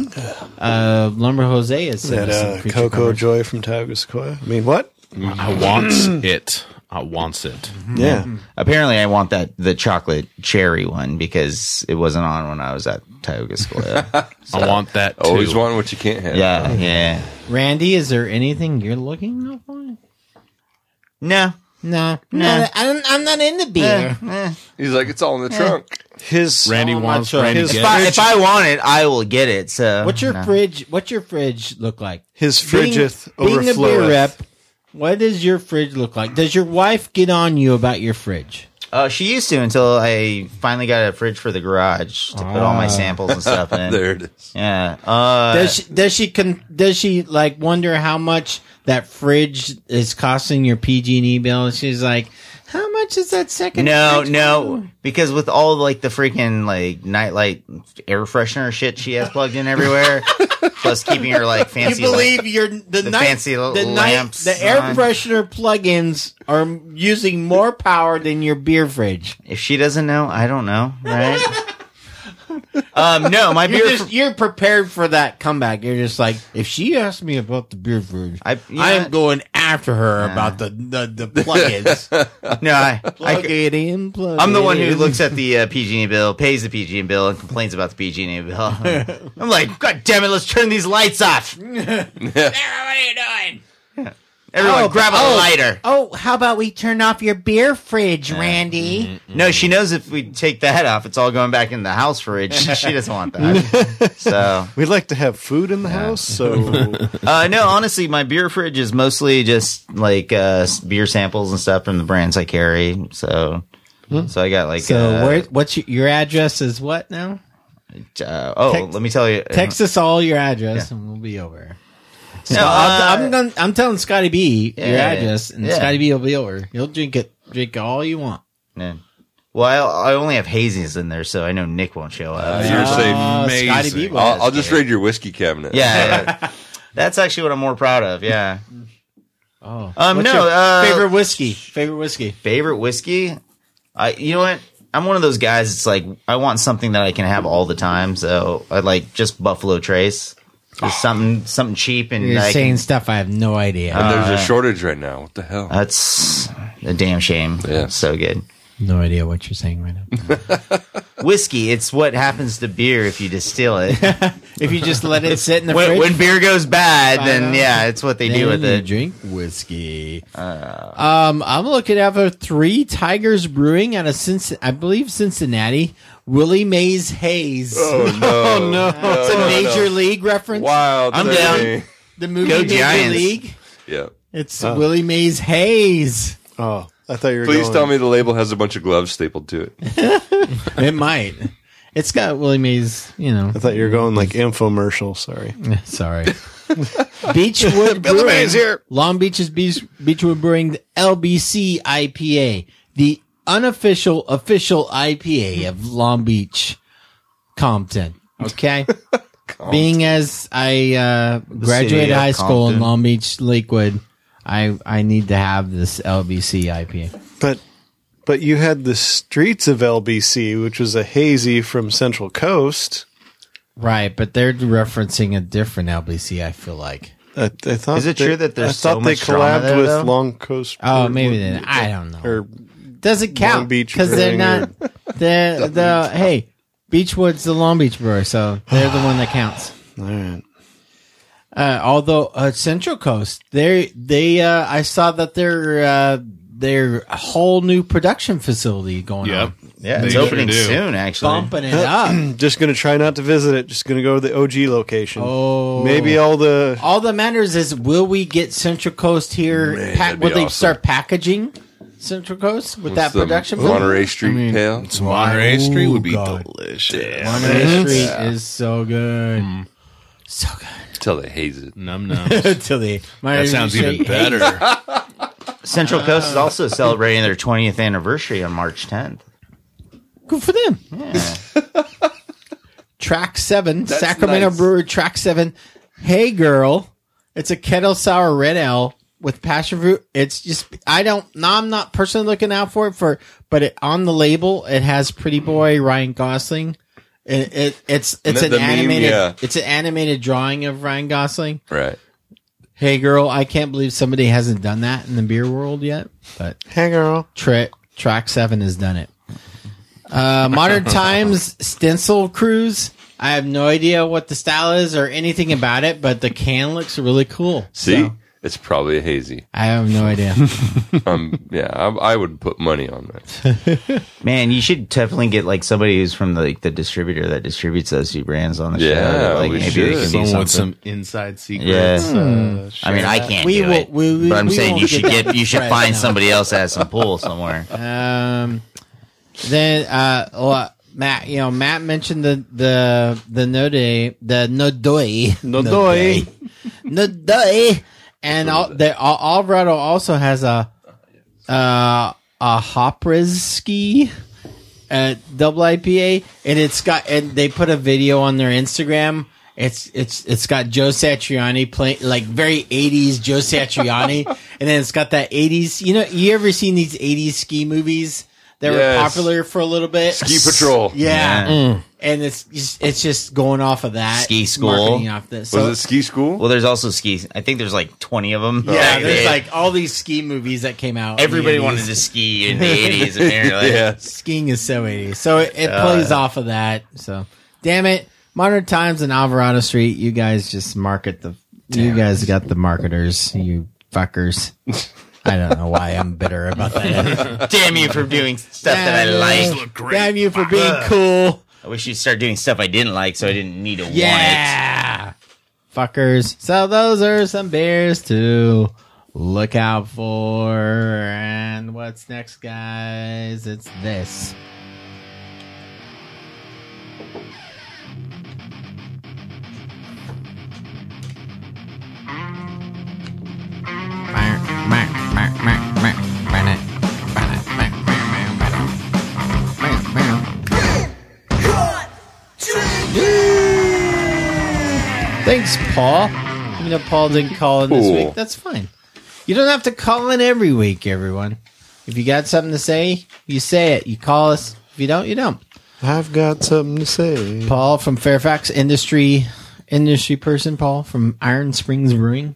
Lumber Jose is That Cocoa Joy from Tagascoa. I mean, what? I wants it. I wants it. Yeah. Apparently, I want the chocolate cherry one because it wasn't on when I was at Tioga School. I want that too. Always want what you can't have. Yeah. Randy, is there anything you're looking for? No. I'm not into beer. He's like, it's all in the trunk. His Randy wants Randy his gets. If I want it, I will get it. So What's your no. fridge? What's your fridge look like? his fridgeth Being a beer overfloweth. rep, what does your fridge look like? Does your wife get on you about your fridge? She used to until I finally got a fridge for the garage to put all my samples and stuff in. There it is. Yeah. Does she like wonder how much that fridge is costing your PG&E bill? She's like, how much is that second? No, because with all like the freaking like nightlight air freshener shit she has plugged in everywhere, plus keeping her like fancy. You believe your the fancy lamps the air on. freshener plugins are using more power than your beer fridge. If she doesn't know, I don't know, right? No, my beer. You're prepared for that comeback. You're just like, if she asks me about the beer fridge, I am going after her about the plugins. No, Plug it in. Plug I'm the it one who in. looks at the PG&E bill, pays the PG&E bill, and complains about the PG&E bill. I'm like, God damn it, let's turn these lights off. Sarah, what are you doing? Everyone, grab a lighter. Oh, how about we turn off your beer fridge, Randy? No, she knows if we take that off, it's all going back in the house fridge. She doesn't want that. So We'd like to have food in the house, so no, honestly, my beer fridge is mostly just like beer samples and stuff from the brands I carry. So I got like what's your address is what now? let me tell you. Text us all your address and we'll be over. So No, I'm telling Scotty B your Yeah, address, and yeah. Scotty B will be over. He'll drink all you want. Yeah. Well, I only have hazies in there, so I know Nick won't show up. You're safe. Scotty B. I'll just raid your whiskey cabinet. Yeah, that's actually what I'm more proud of. Yeah. Oh, What's your no, favorite whiskey. Favorite whiskey. Favorite whiskey? You know what? I'm one of those guys. It's like I want something that I can have all the time. So I like just Buffalo Trace. Just something cheap and You're I saying can, stuff I have no idea. And there's a shortage right now. What the hell? That's a damn shame. Yeah. So good. No idea what you're saying right now. Whiskey, it's what happens to beer if you distill it. If you just let it sit in the when, fridge. when beer goes bad, I then know. yeah, it's what they then do with you it. drink whiskey. I'm looking at for 3 Tigers Brewing out of Cincinnati. Willie Mays Hayes. Oh, no. no. It's a Major League reference. Wild. I'm thing. down. The movie Go Major Giants. League. Yeah. It's Willie Mays Hayes. oh, I thought you were. Please going, tell me the label has a bunch of gloves stapled to it. It might. It's got Willie Mays, I thought you were going like infomercial. Sorry. Sorry. Beechwood Bill Brewing. Mays here. Long Beach's Beechwood Brewing, the LBC IPA, the unofficial official IPA of Long Beach, Compton. Okay. Being as I graduated city of high school in Compton. Long Beach, Lakewood, I need to have this LBC IPA. But you had the Streets of LBC, which was a hazy from Central Coast. Right, but they're referencing a different LBC, I feel like. I thought Is it true that there's I thought so they much drama collabed there, with though? Long Coast. Oh, maybe they didn't. I don't know. Or Doesn't Long count Beach because they're Brewing not hey, Beechwood's the Long Beach brewer, so they're the one that counts. All right. Although Central Coast, I saw that their whole new production facility going on. Yeah, it's opening soon, actually. Bumping it up. Just going to try not to visit it. Just going to go to the OG location. Oh, maybe all that matters is will we get Central Coast here? that'd Will be they awesome. start packaging Central Coast with that production? Monterey Street Pale. Monterey Street would be God. delicious. Monterey Street is so good, so good. Until they haze it. Num num. Until That sounds even better. Central Coast is also celebrating their 20th anniversary on March 10th. Good for them. Yeah. Track 7, That's Sacramento nice. Brewery, Track 7. Hey Girl. It's a kettle sour red ale with passion fruit. It's just, I'm not personally looking out for it but on the label, it has Pretty Boy Ryan Gosling. It's an The meme, animated, yeah. it's an animated drawing of Ryan Gosling. Right. Hey Girl. I can't believe somebody hasn't done that in the beer world yet, but Hey girl. Track 7 has done it. Modern Times Stencil Cruise. I have no idea what the style is or anything about it, but the can looks really cool. See? So, It's probably a hazy. I have no idea. I would put money on that. Man, you should definitely get like somebody who's from the distributor that distributes those two brands on the show. Yeah, Like we maybe should. they can do Someone with something. some inside secrets. Yeah. I mean, I share can't We do will- it, we but I'm saying won't you should get that you should right find now. somebody else that has some pull somewhere. Then Matt mentioned the Nodoi, and Alvarado also has a Hopreski double IPA, and they put a video on their Instagram. It's got Joe Satriani playing like very 80s Joe Satriani, and then it's got that 80s. You ever seen these 80s ski movies that were popular for a little bit? Ski Patrol. Yeah. And it's just going off of that. Ski School. marketing off this. Was it Ski School? Well, there's also ski. I think there's like 20 of them. Yeah, there's like all these ski movies that came out. Everybody in the 80s. wanted to ski in the 80s, apparently. Yeah. Skiing is so 80s. So it plays off of that. So, damn it. Modern Times and Alvarado Street, you guys just market you guys got the marketers, you fuckers. I don't know why I'm bitter about that. Damn you for doing stuff that I like. Damn you for being cool. I wish you'd start doing stuff I didn't like so I didn't need to want Yeah. Fuckers. So those are some beers to look out for. And what's next, guys? It's this. Thanks, Paul. Even though Paul didn't call in this Cool. week, that's fine. You don't have to call in every week, everyone. If you got something to say, you say it. You call us. If you don't, you don't. I've got something to say. Paul from Fairfax industry person. Paul from Iron Springs Brewing.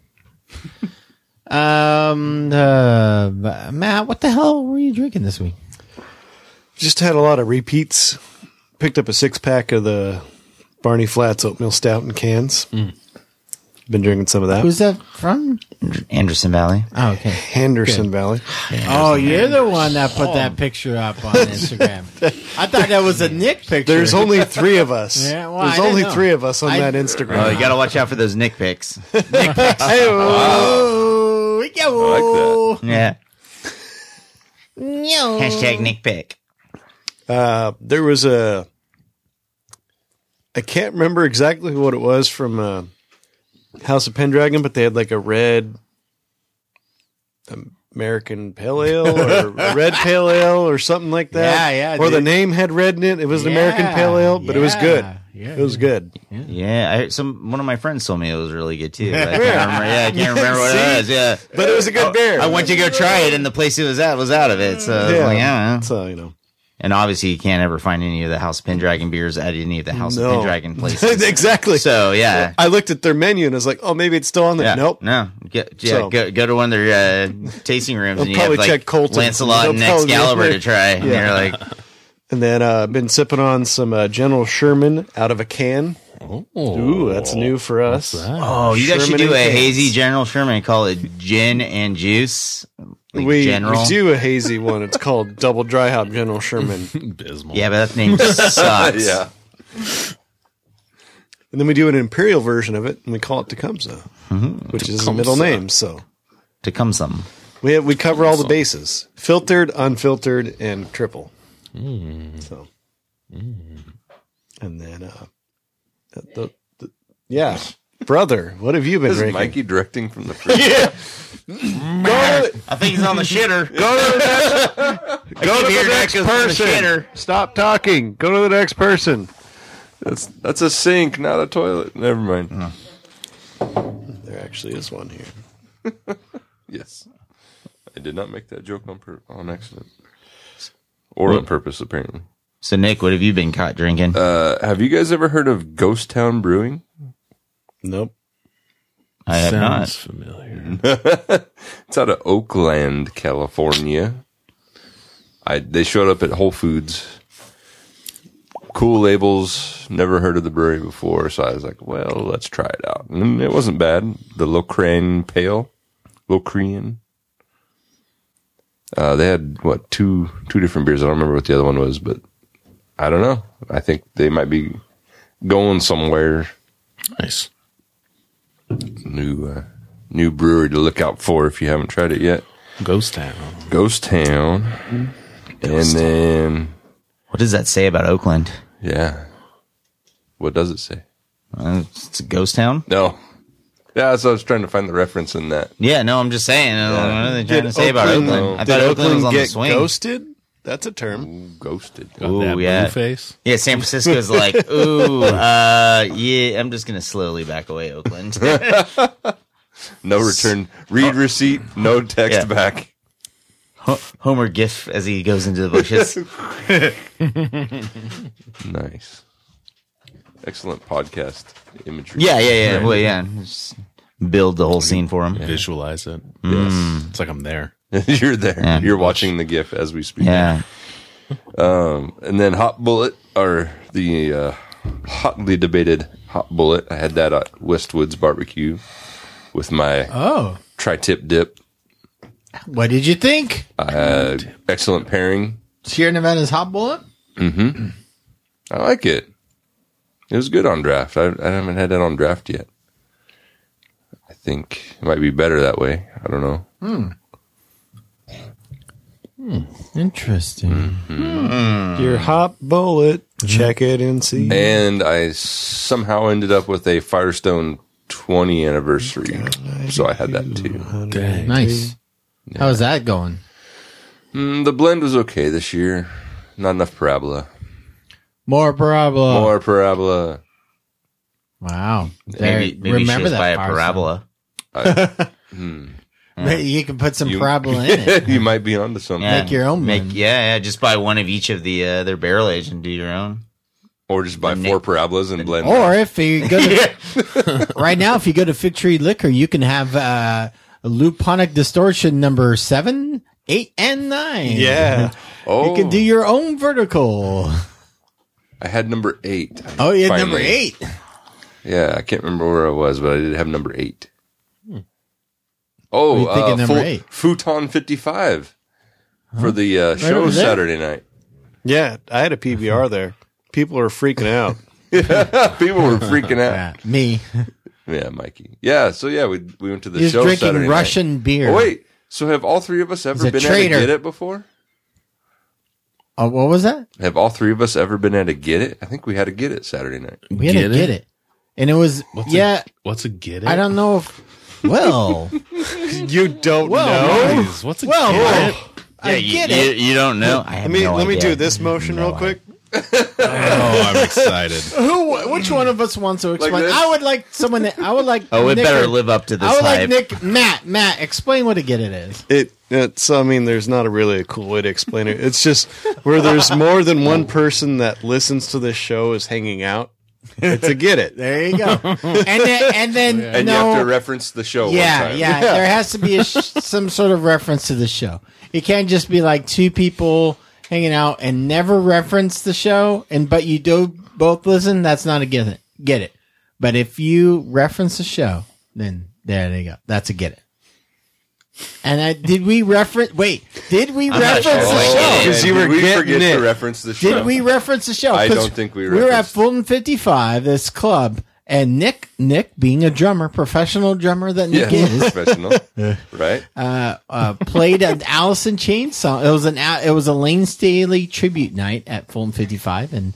Matt, what the hell were you drinking this week? Just had a lot of repeats. Picked up a 6-pack of the Barney Flats Oatmeal Stout in cans. Been drinking some of that. Who's that from? Anderson Valley. Oh, okay. Henderson Valley. Oh, you're the one that put that picture up on Instagram. I thought that was a Nick picture. There's only 3 of us. Yeah, well, There's I only didn't know. 3 of us on that Instagram. Oh, you got to watch out for those Nick pics. Oh, yo. Yeah. Yo. Hashtag Nick pic. There was I can't remember exactly what it was from House of Pendragon, but they had like a red American Pale Ale or a red Pale Ale or something like that. Yeah, Or the dude. name had red in it. It was an American Pale Ale, but it was good. It was good. Yeah, one of my friends told me it was really good too. I can't remember what it was. Yeah, But it was a good beer. I went to go try it, and the place it was at was out of it. So I was like, yeah. So, you know. And obviously, you can't ever find any of the House of Pendragon beers at any of the House of Pendragon places. Exactly. So, yeah. I looked at their menu and I was like, oh, maybe it's still on there. Yeah. Nope. No. Go to one of their tasting rooms and you have probably check Colton. Lancelot and Excalibur to try. And you're like, and then been sipping on some General Sherman out of a can. Ooh, that's new for us. Oh, you guys should do a hazy General Sherman and call it gin and juice. Like we do a hazy one. It's called Double Dry Hop General Sherman. Abysmal. Yeah, but that name sucks. Yeah. And then we do an imperial version of it, and we call it Tecumseh, which is a middle name. So Tecumseh. We cover all the bases: filtered, unfiltered, and triple. So, and then yeah, brother, what have you been Is drinking? Mikey directing from the fridge? I think he's on the shitter. Go to the next person. Stop talking. Go to the next person. That's a sink, not a toilet. Never mind. There actually is one here. Yes, I did not make that joke on accident or on purpose, apparently. So, Nick, what have you been caught drinking? Have you guys ever heard of Ghost Town Brewing? Nope. I have not. Familiar. It's out of Oakland, California. They showed up at Whole Foods. Cool labels. Never heard of the brewery before, so I was like, well, let's try it out. And it wasn't bad. The Locrian Pale. Locrian. They had, two different beers. I don't remember what the other one was, but I don't know. I think they might be going somewhere. Nice. New brewery to look out for if you haven't tried it yet. Ghost Town. And then... What does that say about Oakland? Yeah. What does it say? It's a ghost town? No. Yeah, so I was trying to find the reference in that. Yeah, no, I'm just saying. What are they trying to say about Oakland? I thought Oakland was on the swing. Ghosted? That's a term. Ooh, ghosted. Ooh, yeah. Face. Yeah, San Francisco's like, yeah, I'm just going to slowly back away, Oakland. No return. Read receipt, no text back. Homer gif as he goes into the bushes. Nice. Excellent podcast imagery. Yeah. Well, yeah. Just build the whole scene for him. Visualize it. Yes. It's like I'm there. You're there. Yeah. You're watching the GIF as we speak. Yeah. And then Hot Bullet, or the hotly debated Hot Bullet. I had that at Westwood's Barbecue with my tri-tip dip. What did you think? Excellent pairing. Sierra Nevada's Hot Bullet? Mm-hmm. I like it. It was good on draft. I haven't had that on draft yet. I think it might be better that way. I don't know. Interesting. Your Hot Bullet. Check it and see. And I somehow ended up with a Firestone 20 anniversary. So I had that too. Nice. Yeah. How's that going? The blend was okay this year. Not enough Parabola. More Parabola. Wow. Maybe you should just buy a Parabola. You can put some Parabola in it. You might be onto something. Make your own blend. Just buy one of each of the their barrel age and do your own. Or just buy 4 Parabolas and blend. Or if you go to right now, if you go to Fig Tree Liquor, you can have a Luponic Distortion number 7, 8, and 9. Yeah. You can do your own vertical. I had number 8. Oh, you had number 8. Yeah, I can't remember where I was, but I did have number 8. What are you thinking number 8? Futon 55 for the show Saturday night. Yeah, I had a PBR there. People are freaking out. People were freaking out. Yeah, me. Yeah, Mikey. Yeah, so yeah, we went to the He was show drinking Saturday Russian night. beer. Oh, wait, so have all 3 of us ever been at a Get It before? What was that? Have all 3 of us ever been at a Get It? I think we had a Get It Saturday night. We had to Get It. And it was, what's a Get It? I don't know if, well. You don't know? Guys, what's a Get It? I get it. You don't know? I have no Let me idea. do this motion real quick. Oh, I'm excited. What which one of us wants to explain? this? I would like someone that I would like. Oh, it Nick better or- live up to this I would hype. like Nick, Matt, explain what a get it is. It's, I mean, there's not a cool way to explain it. It's just where there's more than one person that listens to this show is hanging out. It's a get it. There you go. And then And no, you have to reference the show. yeah, one time. yeah. There has to be some sort of reference to the show. It can't just be like two people hanging out and never reference the show. But you do both listen. That's not a get it. Get it. But if you reference the show, then there you go. That's a get it. And did we reference? Wait, did we reference sure. the show? Because you Did were we getting forget it. to reference the show? Did we reference the show? I 'Cause don't think we were at referenced. Fulton 55, this club, and Nick being a drummer, professional drummer that Nick Yes, is, professional, right? played an Allison Chains song. It was a Lane Staley tribute night at Fulton 55, and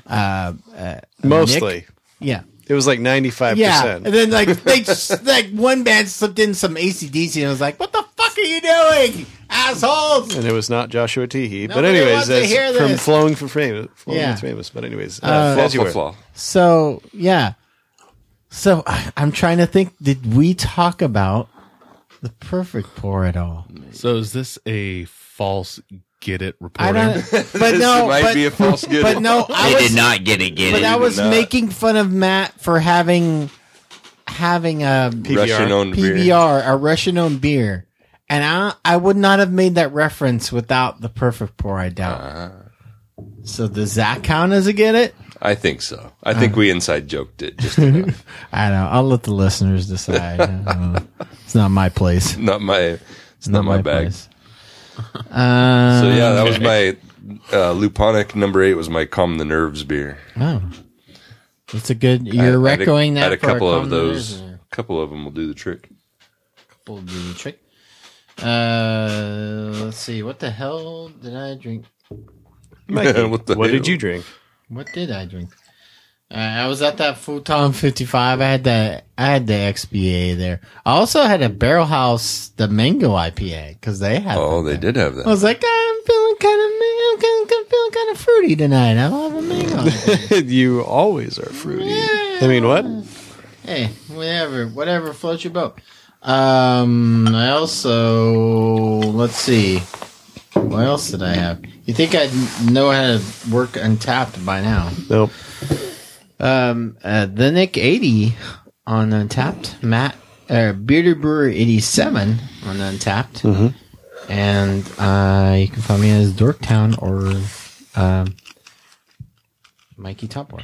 Mostly. Nick, yeah. It was like 95%. Yeah, and then like one band slipped in some AC/DC, and I was like, "What the fuck are you doing, assholes?" And it was not Joshua Teehee. But Nobody anyways, wants to hear that's from this. Flowing for Famous. Yeah. With Famous. But anyways, Flaw, as you were. flaw. So yeah, so I'm trying to think. Did we talk about the perfect pour at all? So is this a false get it I reporting? don't. But no, might but, be a false get but it. no, I They was, did not get it. But I was not. making fun of Matt for having a Russian-owned beer. PBR, a Russian-owned beer, and I would not have made that reference without the perfect pour. I doubt. So does that count as a get it? I think so. I think we inside joked it just enough. I don't know. I'll let the listeners decide. It's not my place. It's not my bag. place. So yeah, that was my Luponic number 8 was my Calm the Nerves beer. Oh, that's a good. You're recommending that Had a for couple of Calm those. Nerves, or- A couple of them will do the trick. Will do the trick. Let's see. What the hell did I drink? Mikey, What the what hell? did you drink? What did I drink? I was at that Futon 55. I had the XBA there. I also had a Barrel House, the Mango IPA, because they had. Oh, that they there. did have I that. was like, I'm feeling kind of fruity tonight. I'll have a mango. IPA. You always are fruity. I mean, what? Hey, whatever floats your boat. I also, let's see. What else did I have? You think I'd know how to work Untapped by now? Nope. The Nick 80 on Untapped, Bearded Brewer 87 on Untapped, and you can find me as Dorktown or Mikey Topboy.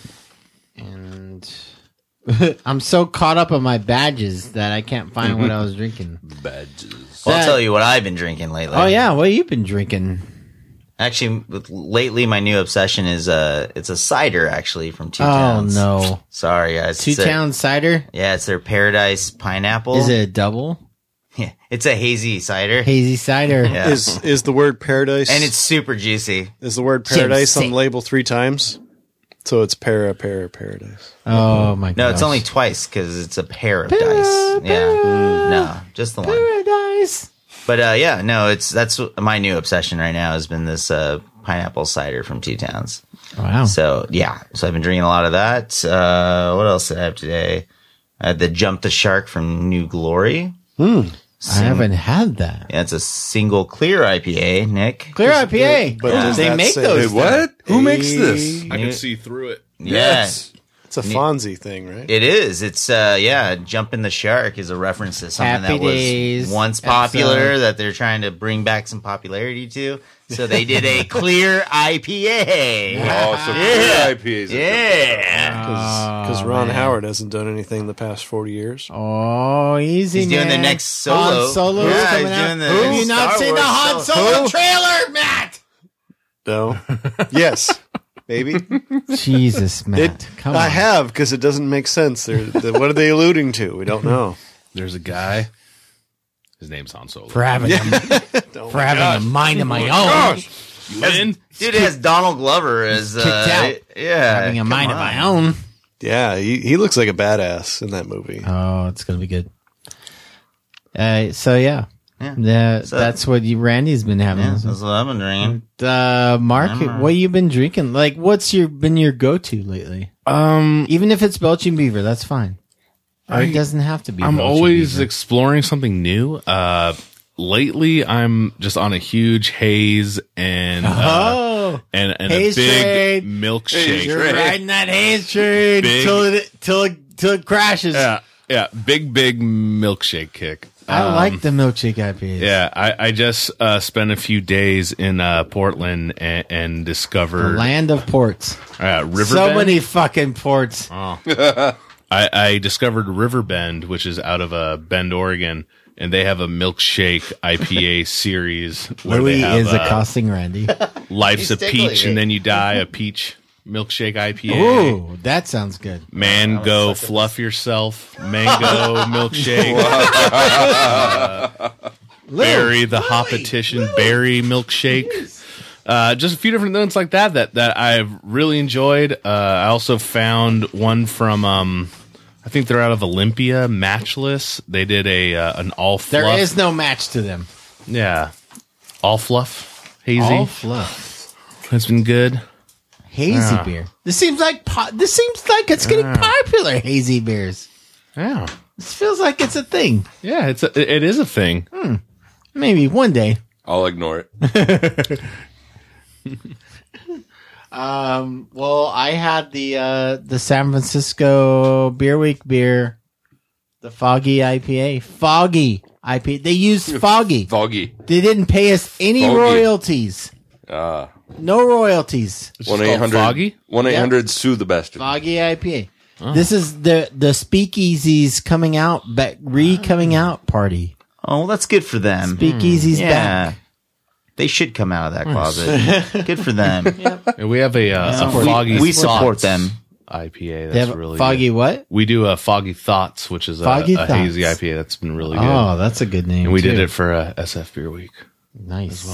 And I'm so caught up on my badges that I can't find what I was drinking. Badges. Well, I'll tell you what I've been drinking lately. Oh yeah, what have you been drinking? Actually, lately my new obsession is it's a cider actually from Two Oh Towns. no, Sorry, it's Two their- Town cider. Yeah, it's their Paradise Pineapple. Is it a double Yeah, it's a hazy cider. hazy cider? Yeah. Is the word paradise? And it's super juicy. is the word paradise on Juicy. the label 3 times? So it's paradise. Oh my god! No, it's only twice because it's a pair of dice. Yeah, no, just the one. Paradise. But yeah, no, that's my new obsession right now has been this pineapple cider from Two Towns. Wow. So yeah, so I've been drinking a lot of that. What else did I have today? I had the Jump the Shark from New Glory. I haven't had that. Yeah, it's a single clear IPA, Nick. Clear IPA. But does They that make say- those. Wait, what? Who makes this? I can see through it. Yes. It's a Fonzie thing, right? It is. It's Jumping the Shark is a reference to something Happy that was Days once popular episode. that they're trying to bring back some popularity to. So they did a clear IPA. Oh, so Yeah. IPAs. Yeah. Because Ron Howard hasn't done anything the past 40 years. Oh, easy. He's doing the man. next solo. Han Solo's Yeah, coming he's out. doing the Have you not Star seen the Wars Han solo. Solo trailer, Matt? No. Yes. Maybe. Jesus, Matt. Come on. I have, because it doesn't make sense. What are they alluding to? We don't know. There's a guy. His name's Han Solo. For having, for having a mind of my own. You in? Dude, it has Donald Glover as Kicked out. yeah, Having a come mind of on. my own. Yeah, he looks like a badass in that movie. Oh, it's going to be good. So, yeah. That's what Randy's been having. Yeah, that's what I've been drinking. Mark, what you been drinking? Like, what's been your go-to lately? Even if it's Belching Beaver, that's fine. Or it doesn't have to be. I'm Belching always Beaver. exploring something new. Lately, I'm just on a huge haze and a haze big trade. milkshake. You're riding that haze trade till it crashes. Yeah, big milkshake kick. I like the milkshake IPAs. Yeah, I just spent a few days in Portland and discovered The land of ports. Riverbend. So many fucking ports. Oh. I discovered Riverbend, which is out of Bend, Oregon, and they have a milkshake IPA series. Where Louis they have, is accosting Randy. Life's a peach, and then you die. A peach milkshake IPA. Ooh, that sounds good. Mango, fluff yourself. Mango milkshake. Berry, the Hopetition berry milkshake. Just a few different things like that I've really enjoyed. I also found one from I think they're out of Olympia, Matchless. They did an all fluff. There is no match to them. Yeah, all fluff, hazy. All fluff. It's been good. Hazy beer. This seems like it's getting popular. Hazy beers. Yeah, this feels like it's a thing. Yeah, it is a thing. Maybe one day. I'll ignore it. Well, I had the San Francisco Beer Week beer, the Foggy IPA. Foggy IPA. They used Foggy. Foggy. They didn't pay us any Foggy. royalties. No royalties. 1-800 1-800 sue the bastard. Foggy IPA. This is the Speakeasies coming out, coming out party. Oh, well, that's good for them. Speakeasies back. They should come out of that closet. Good for them. And we have a Foggy We support Thoughts them. IPA. They That's have really Foggy good. what? We do a Foggy Thoughts, which is a Foggy hazy Thoughts. IPA that's been really good. Oh, that's a good name. And we too. did it for SF Beer Week Nice.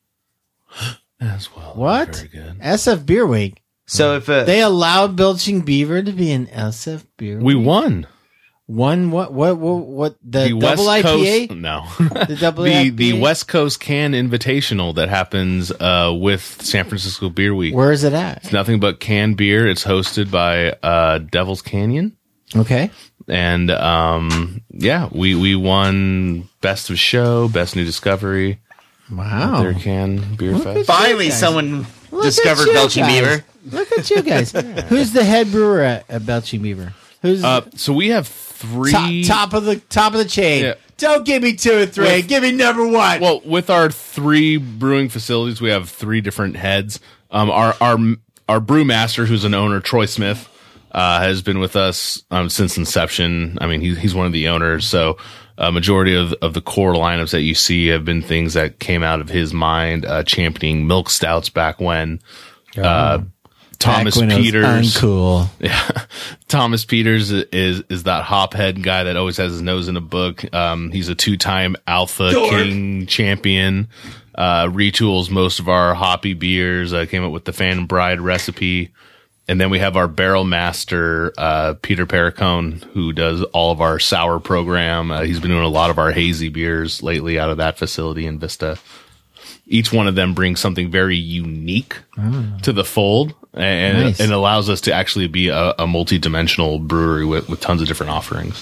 as well. What? Very good. SF Beer Week. So if They allowed Belching Beaver to be an SF Beer We Week? won. One what the double West IPA? Coast, no, The double the IPA? West Coast Can Invitational that happens with San Francisco Beer Week. Where is it at? It's nothing but canned beer. It's hosted by Devil's Canyon. Okay. And we won Best of Show, Best New Discovery. Wow. At their Can Beer Fest. finally guys. someone Look discovered at you Belching guys. Beaver. Look at you guys. Who's the head brewer at Belching Beaver? Who's So we have three top of the chain? Yeah. Don't give me 2 or 3. Give me number 1. Well, with our 3 brewing facilities, we have 3 different heads. Our brewmaster, who's an owner, Troy Smith, has been with us since inception. I mean, he's one of the owners. So a majority of the core lineups that you see have been things that came out of his mind, championing milk stouts back when. Thomas Peters, uncool. Yeah, Thomas Peters is that hophead guy that always has his nose in a book. He's a 2-time Alpha King champion. Retools most of our hoppy beers. Came up with the Fan Bride recipe, and then we have our barrel master Peter Perricone, who does all of our sour program. He's been doing a lot of our hazy beers lately out of that facility in Vista. Each one of them brings something very unique to the fold, and Nice. it allows us to actually be a multi-dimensional brewery with tons of different offerings.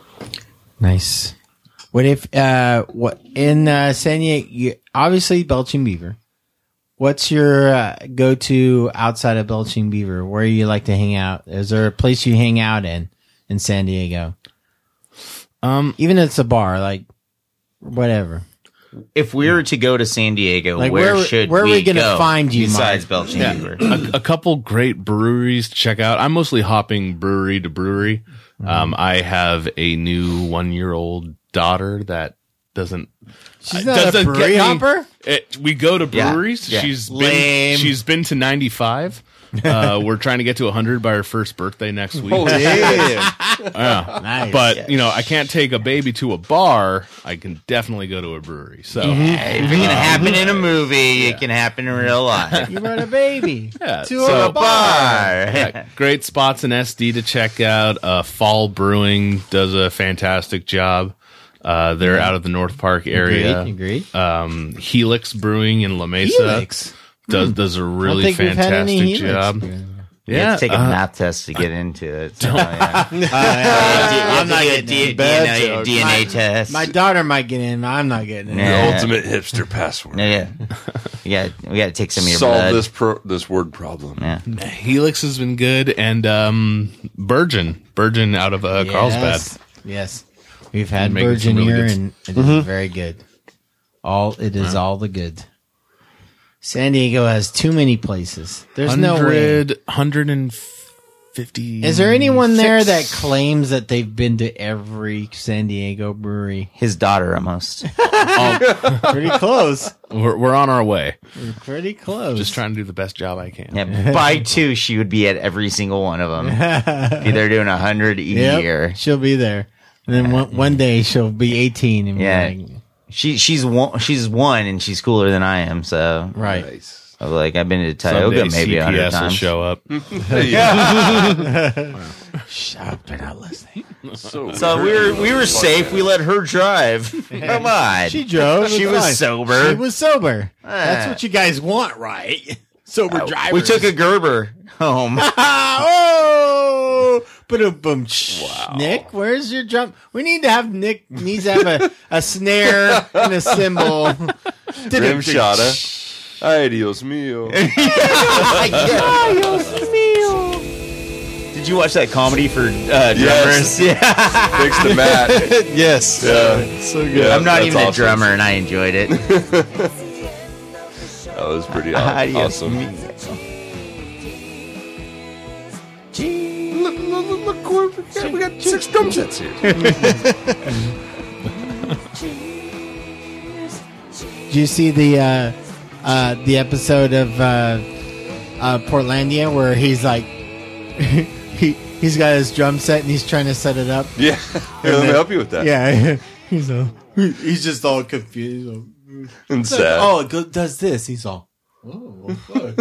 Nice. What if what in San Diego? Obviously, Belching Beaver. What's your go-to outside of Belching Beaver? Where you like to hang out? Is there a place you hang out in San Diego? Even if it's a bar, like whatever. If we were to go to San Diego, Like, where where are are we gonna go find you, besides Mike? Belching Yeah. Beaver? A couple great breweries to check out. I'm mostly hopping brewery to brewery. I have a new 1-year-old daughter that doesn't. She's not a brewery hopper? We go to breweries. Yeah. She's been to 95. We're trying to get to 100 by her first birthday next week. Oh, yeah. Yeah. Nice. But I can't take a baby to a bar. I can definitely go to a brewery. So If it can happen in a movie, it can happen in real life. You brought a baby to so- a bar. Yeah, great spots in SD to check out. Fall Brewing does a fantastic job. They're out of the North Park area. Agreed. Helix Brewing in La Mesa Helix does a really fantastic job. You have to take a math test to get into it. So, I'm not getting in. DNA test. My daughter might get in. I'm not getting in. The ultimate hipster password. Yeah. We got to take some of your Solve blood. this word problem. Yeah. Helix has been good, and Virgin out of Carlsbad. Yes, we've had Making Virgin some really here, good and it is very good. All the good. San Diego has too many places. There's no way. 150. Is there anyone there that claims that they've been to every San Diego brewery? His daughter, almost. Pretty close. We're on our way. We're pretty close. Just trying to do the best job I can. Yeah, by 2, she would be at every single one of them. They're doing 100 a year. She'll be there, and then one day she'll be 18. And Yeah. be like, She's one, and she's cooler than I am. So right. Nice. I've been to Tioga maybe 100 CPS times. will show up. Shut up! They're not listening. So we were safe. We let her drive. Come on. She drove. She was sober. She was sober. That's what you guys want, right? Sober drivers. We took a Gerber home. Oh! Boom! Wow. Nick, where's your drum? We need to have Nick needs to have a snare and a cymbal. Rimshot. Ay, Dios mío. Did you watch that comedy for drummers? Yeah. Fix the mat. Yes. Yeah. So good. Yeah, I'm not that's even a awesome. drummer, and I enjoyed it. That was pretty awesome. Look, we got 6 drum sets here. Did you see the episode of Portlandia where he's like he's got his drum set and he's trying to set it up? Yeah. Let me help you with that. Yeah, he's just all confused And It's like, sad. oh, it does this. He's all. Oh,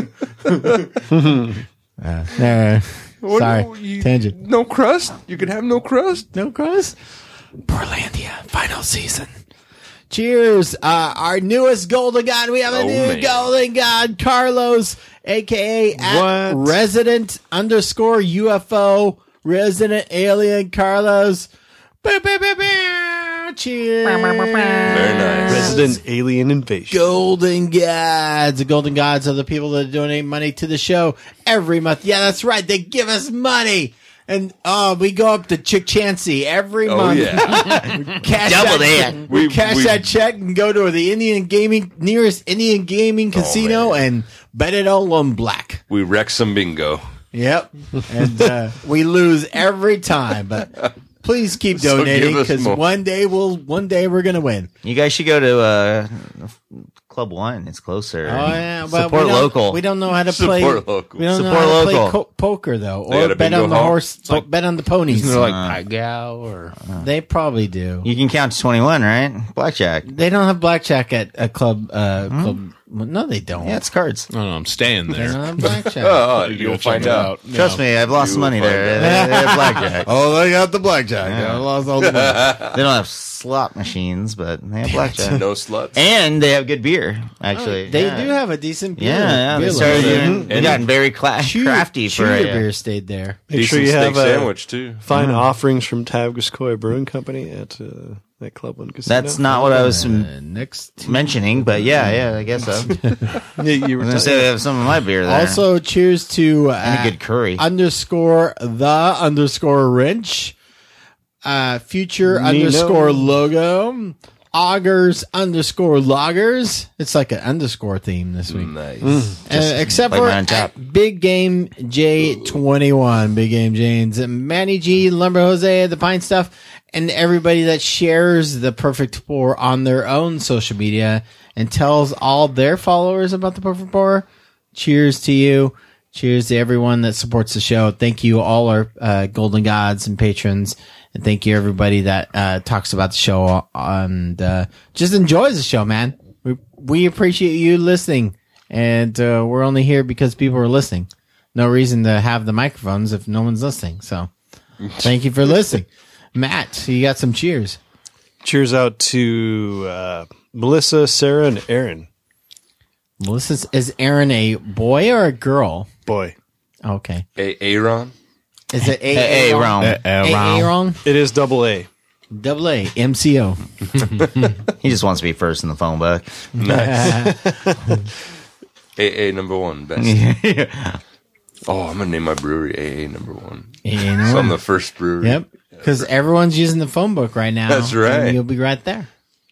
sorry, tangent. No crust? You can have no crust? No crust? Portlandia, final season. Cheers. Our newest Golden God. We have a new Golden God, Carlos, a.k.a. at Resident_UFO, Resident Alien Carlos. Bow, bow, bow, bow. Cheers. Very nice. Resident Alien Invasion. Golden Gods. The Golden Gods are the people that donate money to the show every month. Yeah, that's right. They give us money. And we go up to Chick Chansey every month. Yeah. We cash Double that, that. We cash that check and go to the nearest Indian gaming casino and bet it all on black. We wreck some bingo. Yep. And we lose every time, but please keep So donating give us because more. one day we're gonna win. You guys should go to Club One. It's closer. Oh yeah, but Support local. We don't know how to play. Support local. We don't know Support how to play local. poker though, They got or a bet bingo on the hall? horse. Bet on the ponies. Isn't there like Pagao or They probably do. You can count to 21, right? Blackjack. They don't have blackjack at a club. Club. No, they don't. Yeah, it's cards. I don't know, I'm staying They there. don't have blackjack. Oh, You'll you'll check find it out. Trust me, I've lost You money will there. find They have blackjack. Oh, they got the blackjack. I lost all the money. They don't have slot machines, but they have blackjack. No sluts. And they have good beer, actually. They Yeah. do have a decent beer. Yeah, beer they started level. doing, they gotten very crafty for Cheer it. beer stayed there. Make sure Decent you have steak sandwich too. fine offerings from Tabgascoy Brewing Company at Club One Casino. That's not what I was Next. mentioning, but yeah, I guess so. Yeah, you were I was gonna say they have some of my beer there. Also, cheers to and a good curry. _the_wrench, future _logo, augers_loggers. It's like an underscore theme this week. Nice. Except like for mine on top. Big Game J21, Big Game Janes, and Manny G, Lumber Jose, the Pine Stuff, and everybody that shares the Perfect Pour on their own social media and tells all their followers about the Perfect Pour. Cheers to you. Cheers to everyone that supports the show. Thank you, all our Golden Gods and patrons. And thank you, everybody that talks about the show and just enjoys the show, man. We appreciate you listening. And we're only here because people are listening. No reason to have the microphones if no one's listening. So thank you for listening. Matt, you got some cheers. Cheers out to Melissa, Sarah, and Aaron. Melissa, is Aaron a boy or a girl? Boy. Okay. Aaron? Is it Aaron? Aaron? It is double A. Double A. MCO. He just wants to be first in the phone book. Nice. AA number 1, best. Oh, I'm going to name my brewery AA number 1. AA So I'm the first brewery. Yep. Because everyone's using the phone book right now. That's right. And you'll be right there.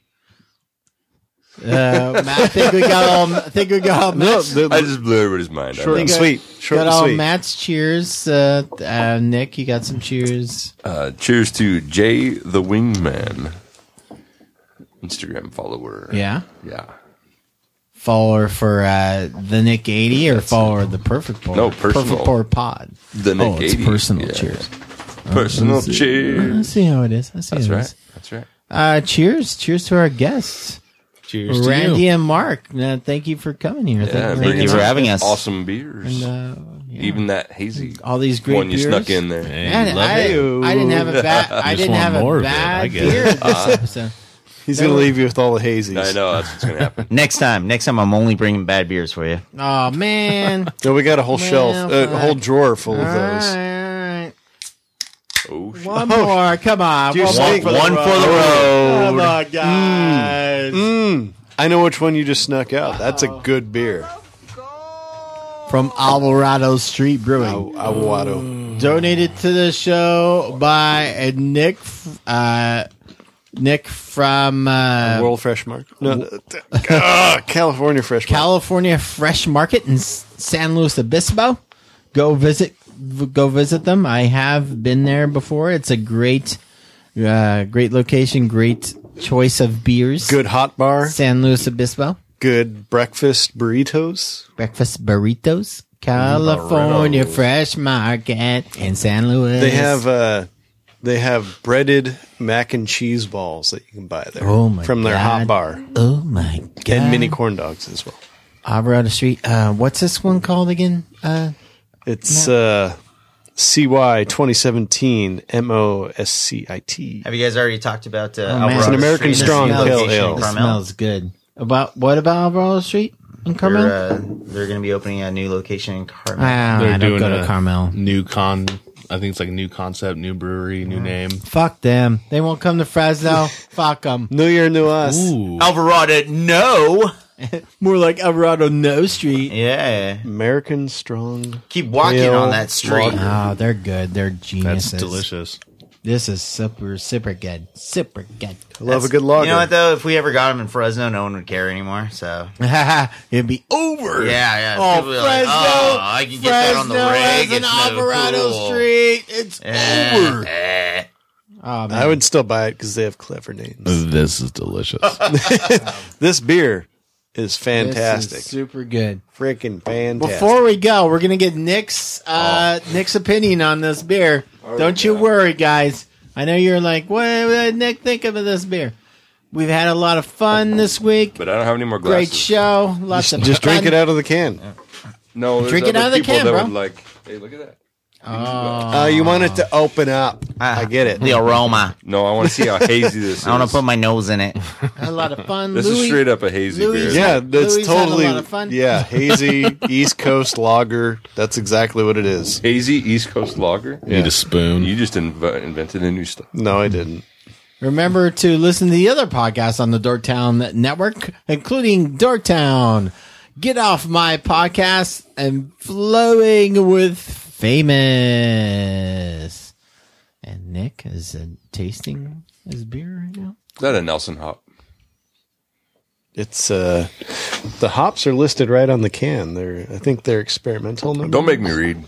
Matt, I think we got all Matt's. I just blew everybody's mind. Short and sweet. Short Got and all sweet. Matt's cheers. Nick, you got some cheers. Cheers to Jay the Wingman. Instagram follower. Yeah? Yeah. Follower for the Nick 80 or follower the Perfect Pour? No, personal. Perfect Pour Pod. The Nick it's 80. personal Yeah. cheers. Personal I cheers. see how it is. That's right. That's right. Cheers. Cheers to our guests. Cheers to Randy you. and Mark. Thank you for coming here. Yeah, Thank you for having us. Awesome beers. And, Even that hazy all these great one you beers. snuck in there. Man, I didn't have a bad. I Just didn't want have more a of it, I bad guess. beer this episode. He's going to leave you with all the hazies. I know, that's what's going to happen. Next time, I'm only bringing bad beers for you. Oh man! No, we got a whole shelf, Well, a whole drawer full of All those. right. Oh, shit. One more. Come on. Dude, One snake. more. One for the Come road. on, guys. I know which one you just snuck out. That's a good beer. From Alvarado Street Brewing. Aguado. Donated to the show by Nick. Nick from World Fresh Market. No, California Fresh Market. California Fresh Market in San Luis Obispo. Go visit them. I have been there before. It's a great location, great choice of beers. Good hot bar. San Luis Obispo. Good breakfast burritos. Breakfast burritos. California Fresh Market in San Luis. They have breaded mac and cheese balls that you can buy there. Oh my from their God. hot bar. Oh my god! And mini corn dogs as well. Alvarado Street. What's this one called again? It's CY 2017 MOSCIT. Have you guys already talked about man. Alvarado It's an American Street? strong This pale location ale. in It Carmel? smells good. What about Alvarado Street in Carmel? They're going to be opening a new location in Carmel. I They're don't doing go to a Carmel. I think it's like a new concept, new brewery, new name. Fuck them. They won't come to Fresno. Fuck them. New year, new us. Ooh. Alvarado, no. More like Alvarado No Street. Yeah. American strong. Keep walking Ale on that street. Oh, they're good. They're That's geniuses. delicious. This is super good. Super good. I love a good lager. You know what, though? If we ever got them in Fresno, no one would care anymore. So, It'd be over. yeah. Oh, People Fresno. are like, oh, I can get that on the Fresno rig. has an It's no Alvarado cool. Street. It's over. Oh, man. I would still buy it because they have clever names. This is delicious. This beer is This fantastic. is super good. Freaking fantastic. Before we go, we're gonna get Nick's opinion on this beer. Don't you worry, guys. I know you're like, what did Nick think of this beer? We've had a lot of fun this week. But I don't have any more glasses. Great show. Lots of just drink fun. it out of the can. No, there's Drink it other out of the people can, that bro. would like, hey, look at that. You want it to open up. I get it. The aroma. No, I want to see how hazy this is. I want to put my nose in it. Had a lot of fun. This is straight up a hazy Louis- beer. Yeah, that's Louis had a totally lot of fun. yeah, hazy East Coast lager. That's exactly what it is. Hazy East Coast lager. Need a spoon. You just invented a new stuff. No, I didn't. Remember to listen to the other podcasts on the Dorktown Network, including Dorktown, Get Off My Podcast, and Flowing with Famous. And Nick is tasting his beer right now. Is that a Nelson hop? It's the hops are listed right on the can. I think they're experimental. Numbers. Don't make me read.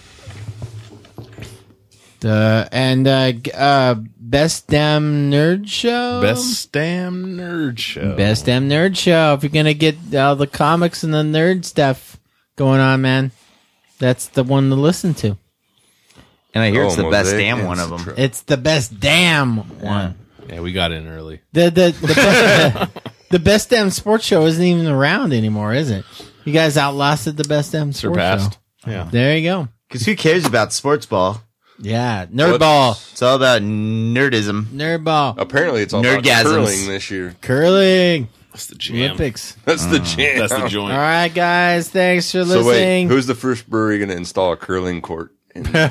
Best Damn Nerd Show. Best damn nerd show. Best Damn Nerd Show. If you're gonna get all the comics and the nerd stuff going on, man, that's the one to listen to. And I hear it's the best Mosaic damn and one of them. Citro. It's the best damn one. Yeah, we got in early. The Best Damn Sports Show isn't even around anymore, is it? You guys outlasted the Best Damn Sports Surpassed. Show. Yeah. There you go. Because who cares about sports ball? Yeah, Nerdball. It's all about nerdism. Nerdball. Apparently, it's all about Nerdgasms. curling this year. Curling. That's the jam. Olympics. That's the jam. That's the joint. All right, guys. Thanks for So wait, listening. who's the first brewery going to install a curling court in there?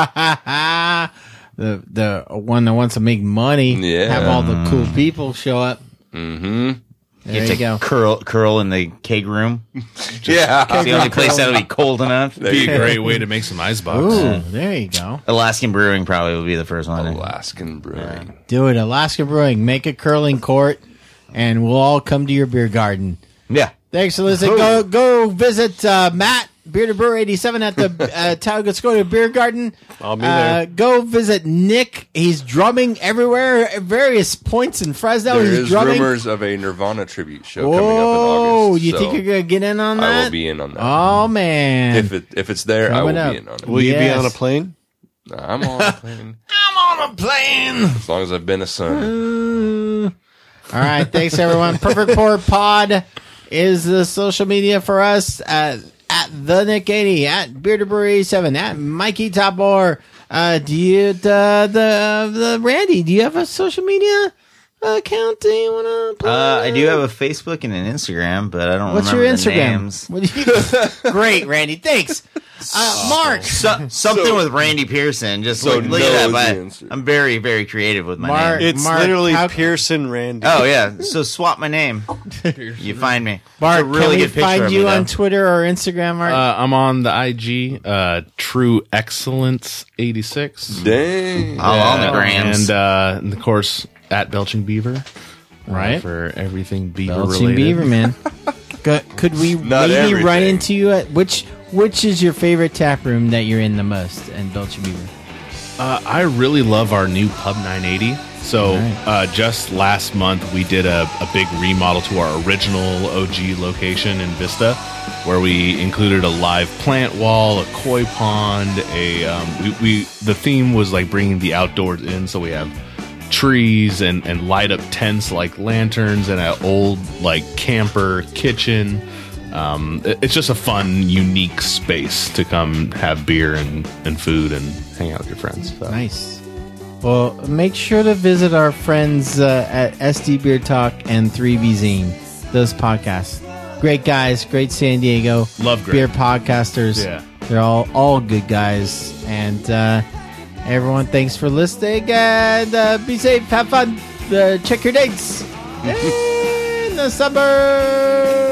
the one that wants to make money. Yeah. Have all the cool people show up. Mm-hmm. There you go. Curl in the keg room. Yeah. It's the only place that'll be cold enough. That'd be a great way to make some ice box. Ooh, there you go. Alaskan Brewing probably will be the first one. Alaskan Brewing. Do it. Alaska Brewing. Make a curling court, and we'll all come to your beer garden. Yeah. Thanks for listening. Go visit Matt, Bearded Brewer 87 at the Talladega Beer Garden. I'll be there. Go visit Nick. He's drumming everywhere, at various points in Fresno. There He's is drumming. rumors of a Nirvana tribute show coming up in Oh, August. you so think you're going to get in on that? I will be in on that. Oh, man. If it's there, I will Coming up. be in on it. Will you be Yes. on a plane? I'm on a plane. I'm on a plane. As long as I've been a son. All right. Thanks, everyone. Perfect Pour Pod is the social media for us at the Nick 80, at Bearded Brewer 87, at Mikey Topor. Do you, the Randy, do you have a social media account that you want to plug? I do have a Facebook and an Instagram, but I don't What's your remember the Instagram? names. What do you, great, Randy. Thanks. Mark. Something with Randy Pearson. Just So look at no that. is the But I'm very, very creative with my Mark. name. It's Mark, literally how- Pearson Randy. Oh yeah, so swap my name. You find me. Mark, It's a really can we good picture find of you me, on though. Twitter or Instagram, Mark? I'm on the IG, True Excellence 86. Dang. On the grams. And of course, at Belching Beaver. Right. For everything beaver Belching related. Beaver, man. Could we Not maybe run everything. into you at which is your favorite tap room that you're in the most in Belching Beaver? I really love our new Pub 980. So just last month, we did a big remodel to our original OG location in Vista, where we included a live plant wall, a koi pond. The theme was like bringing the outdoors in, so we have trees and light up tents like lanterns and an old like camper kitchen. It's just a fun, unique space to come have beer and food and hang out with your friends. So. Nice. Well, make sure to visit our friends at SD Beer Talk and 3B Zine. Those podcasts. Great guys, great San Diego. Love Greg. beer podcasters. Yeah. They're all good guys. And everyone, thanks for listening. And be safe, have fun. Check your dates. In the suburbs.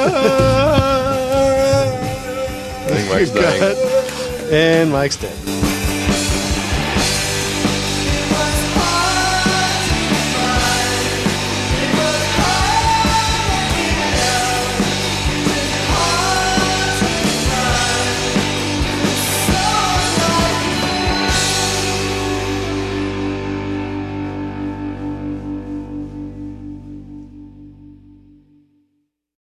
I think Mike's dying. And Mike's dead.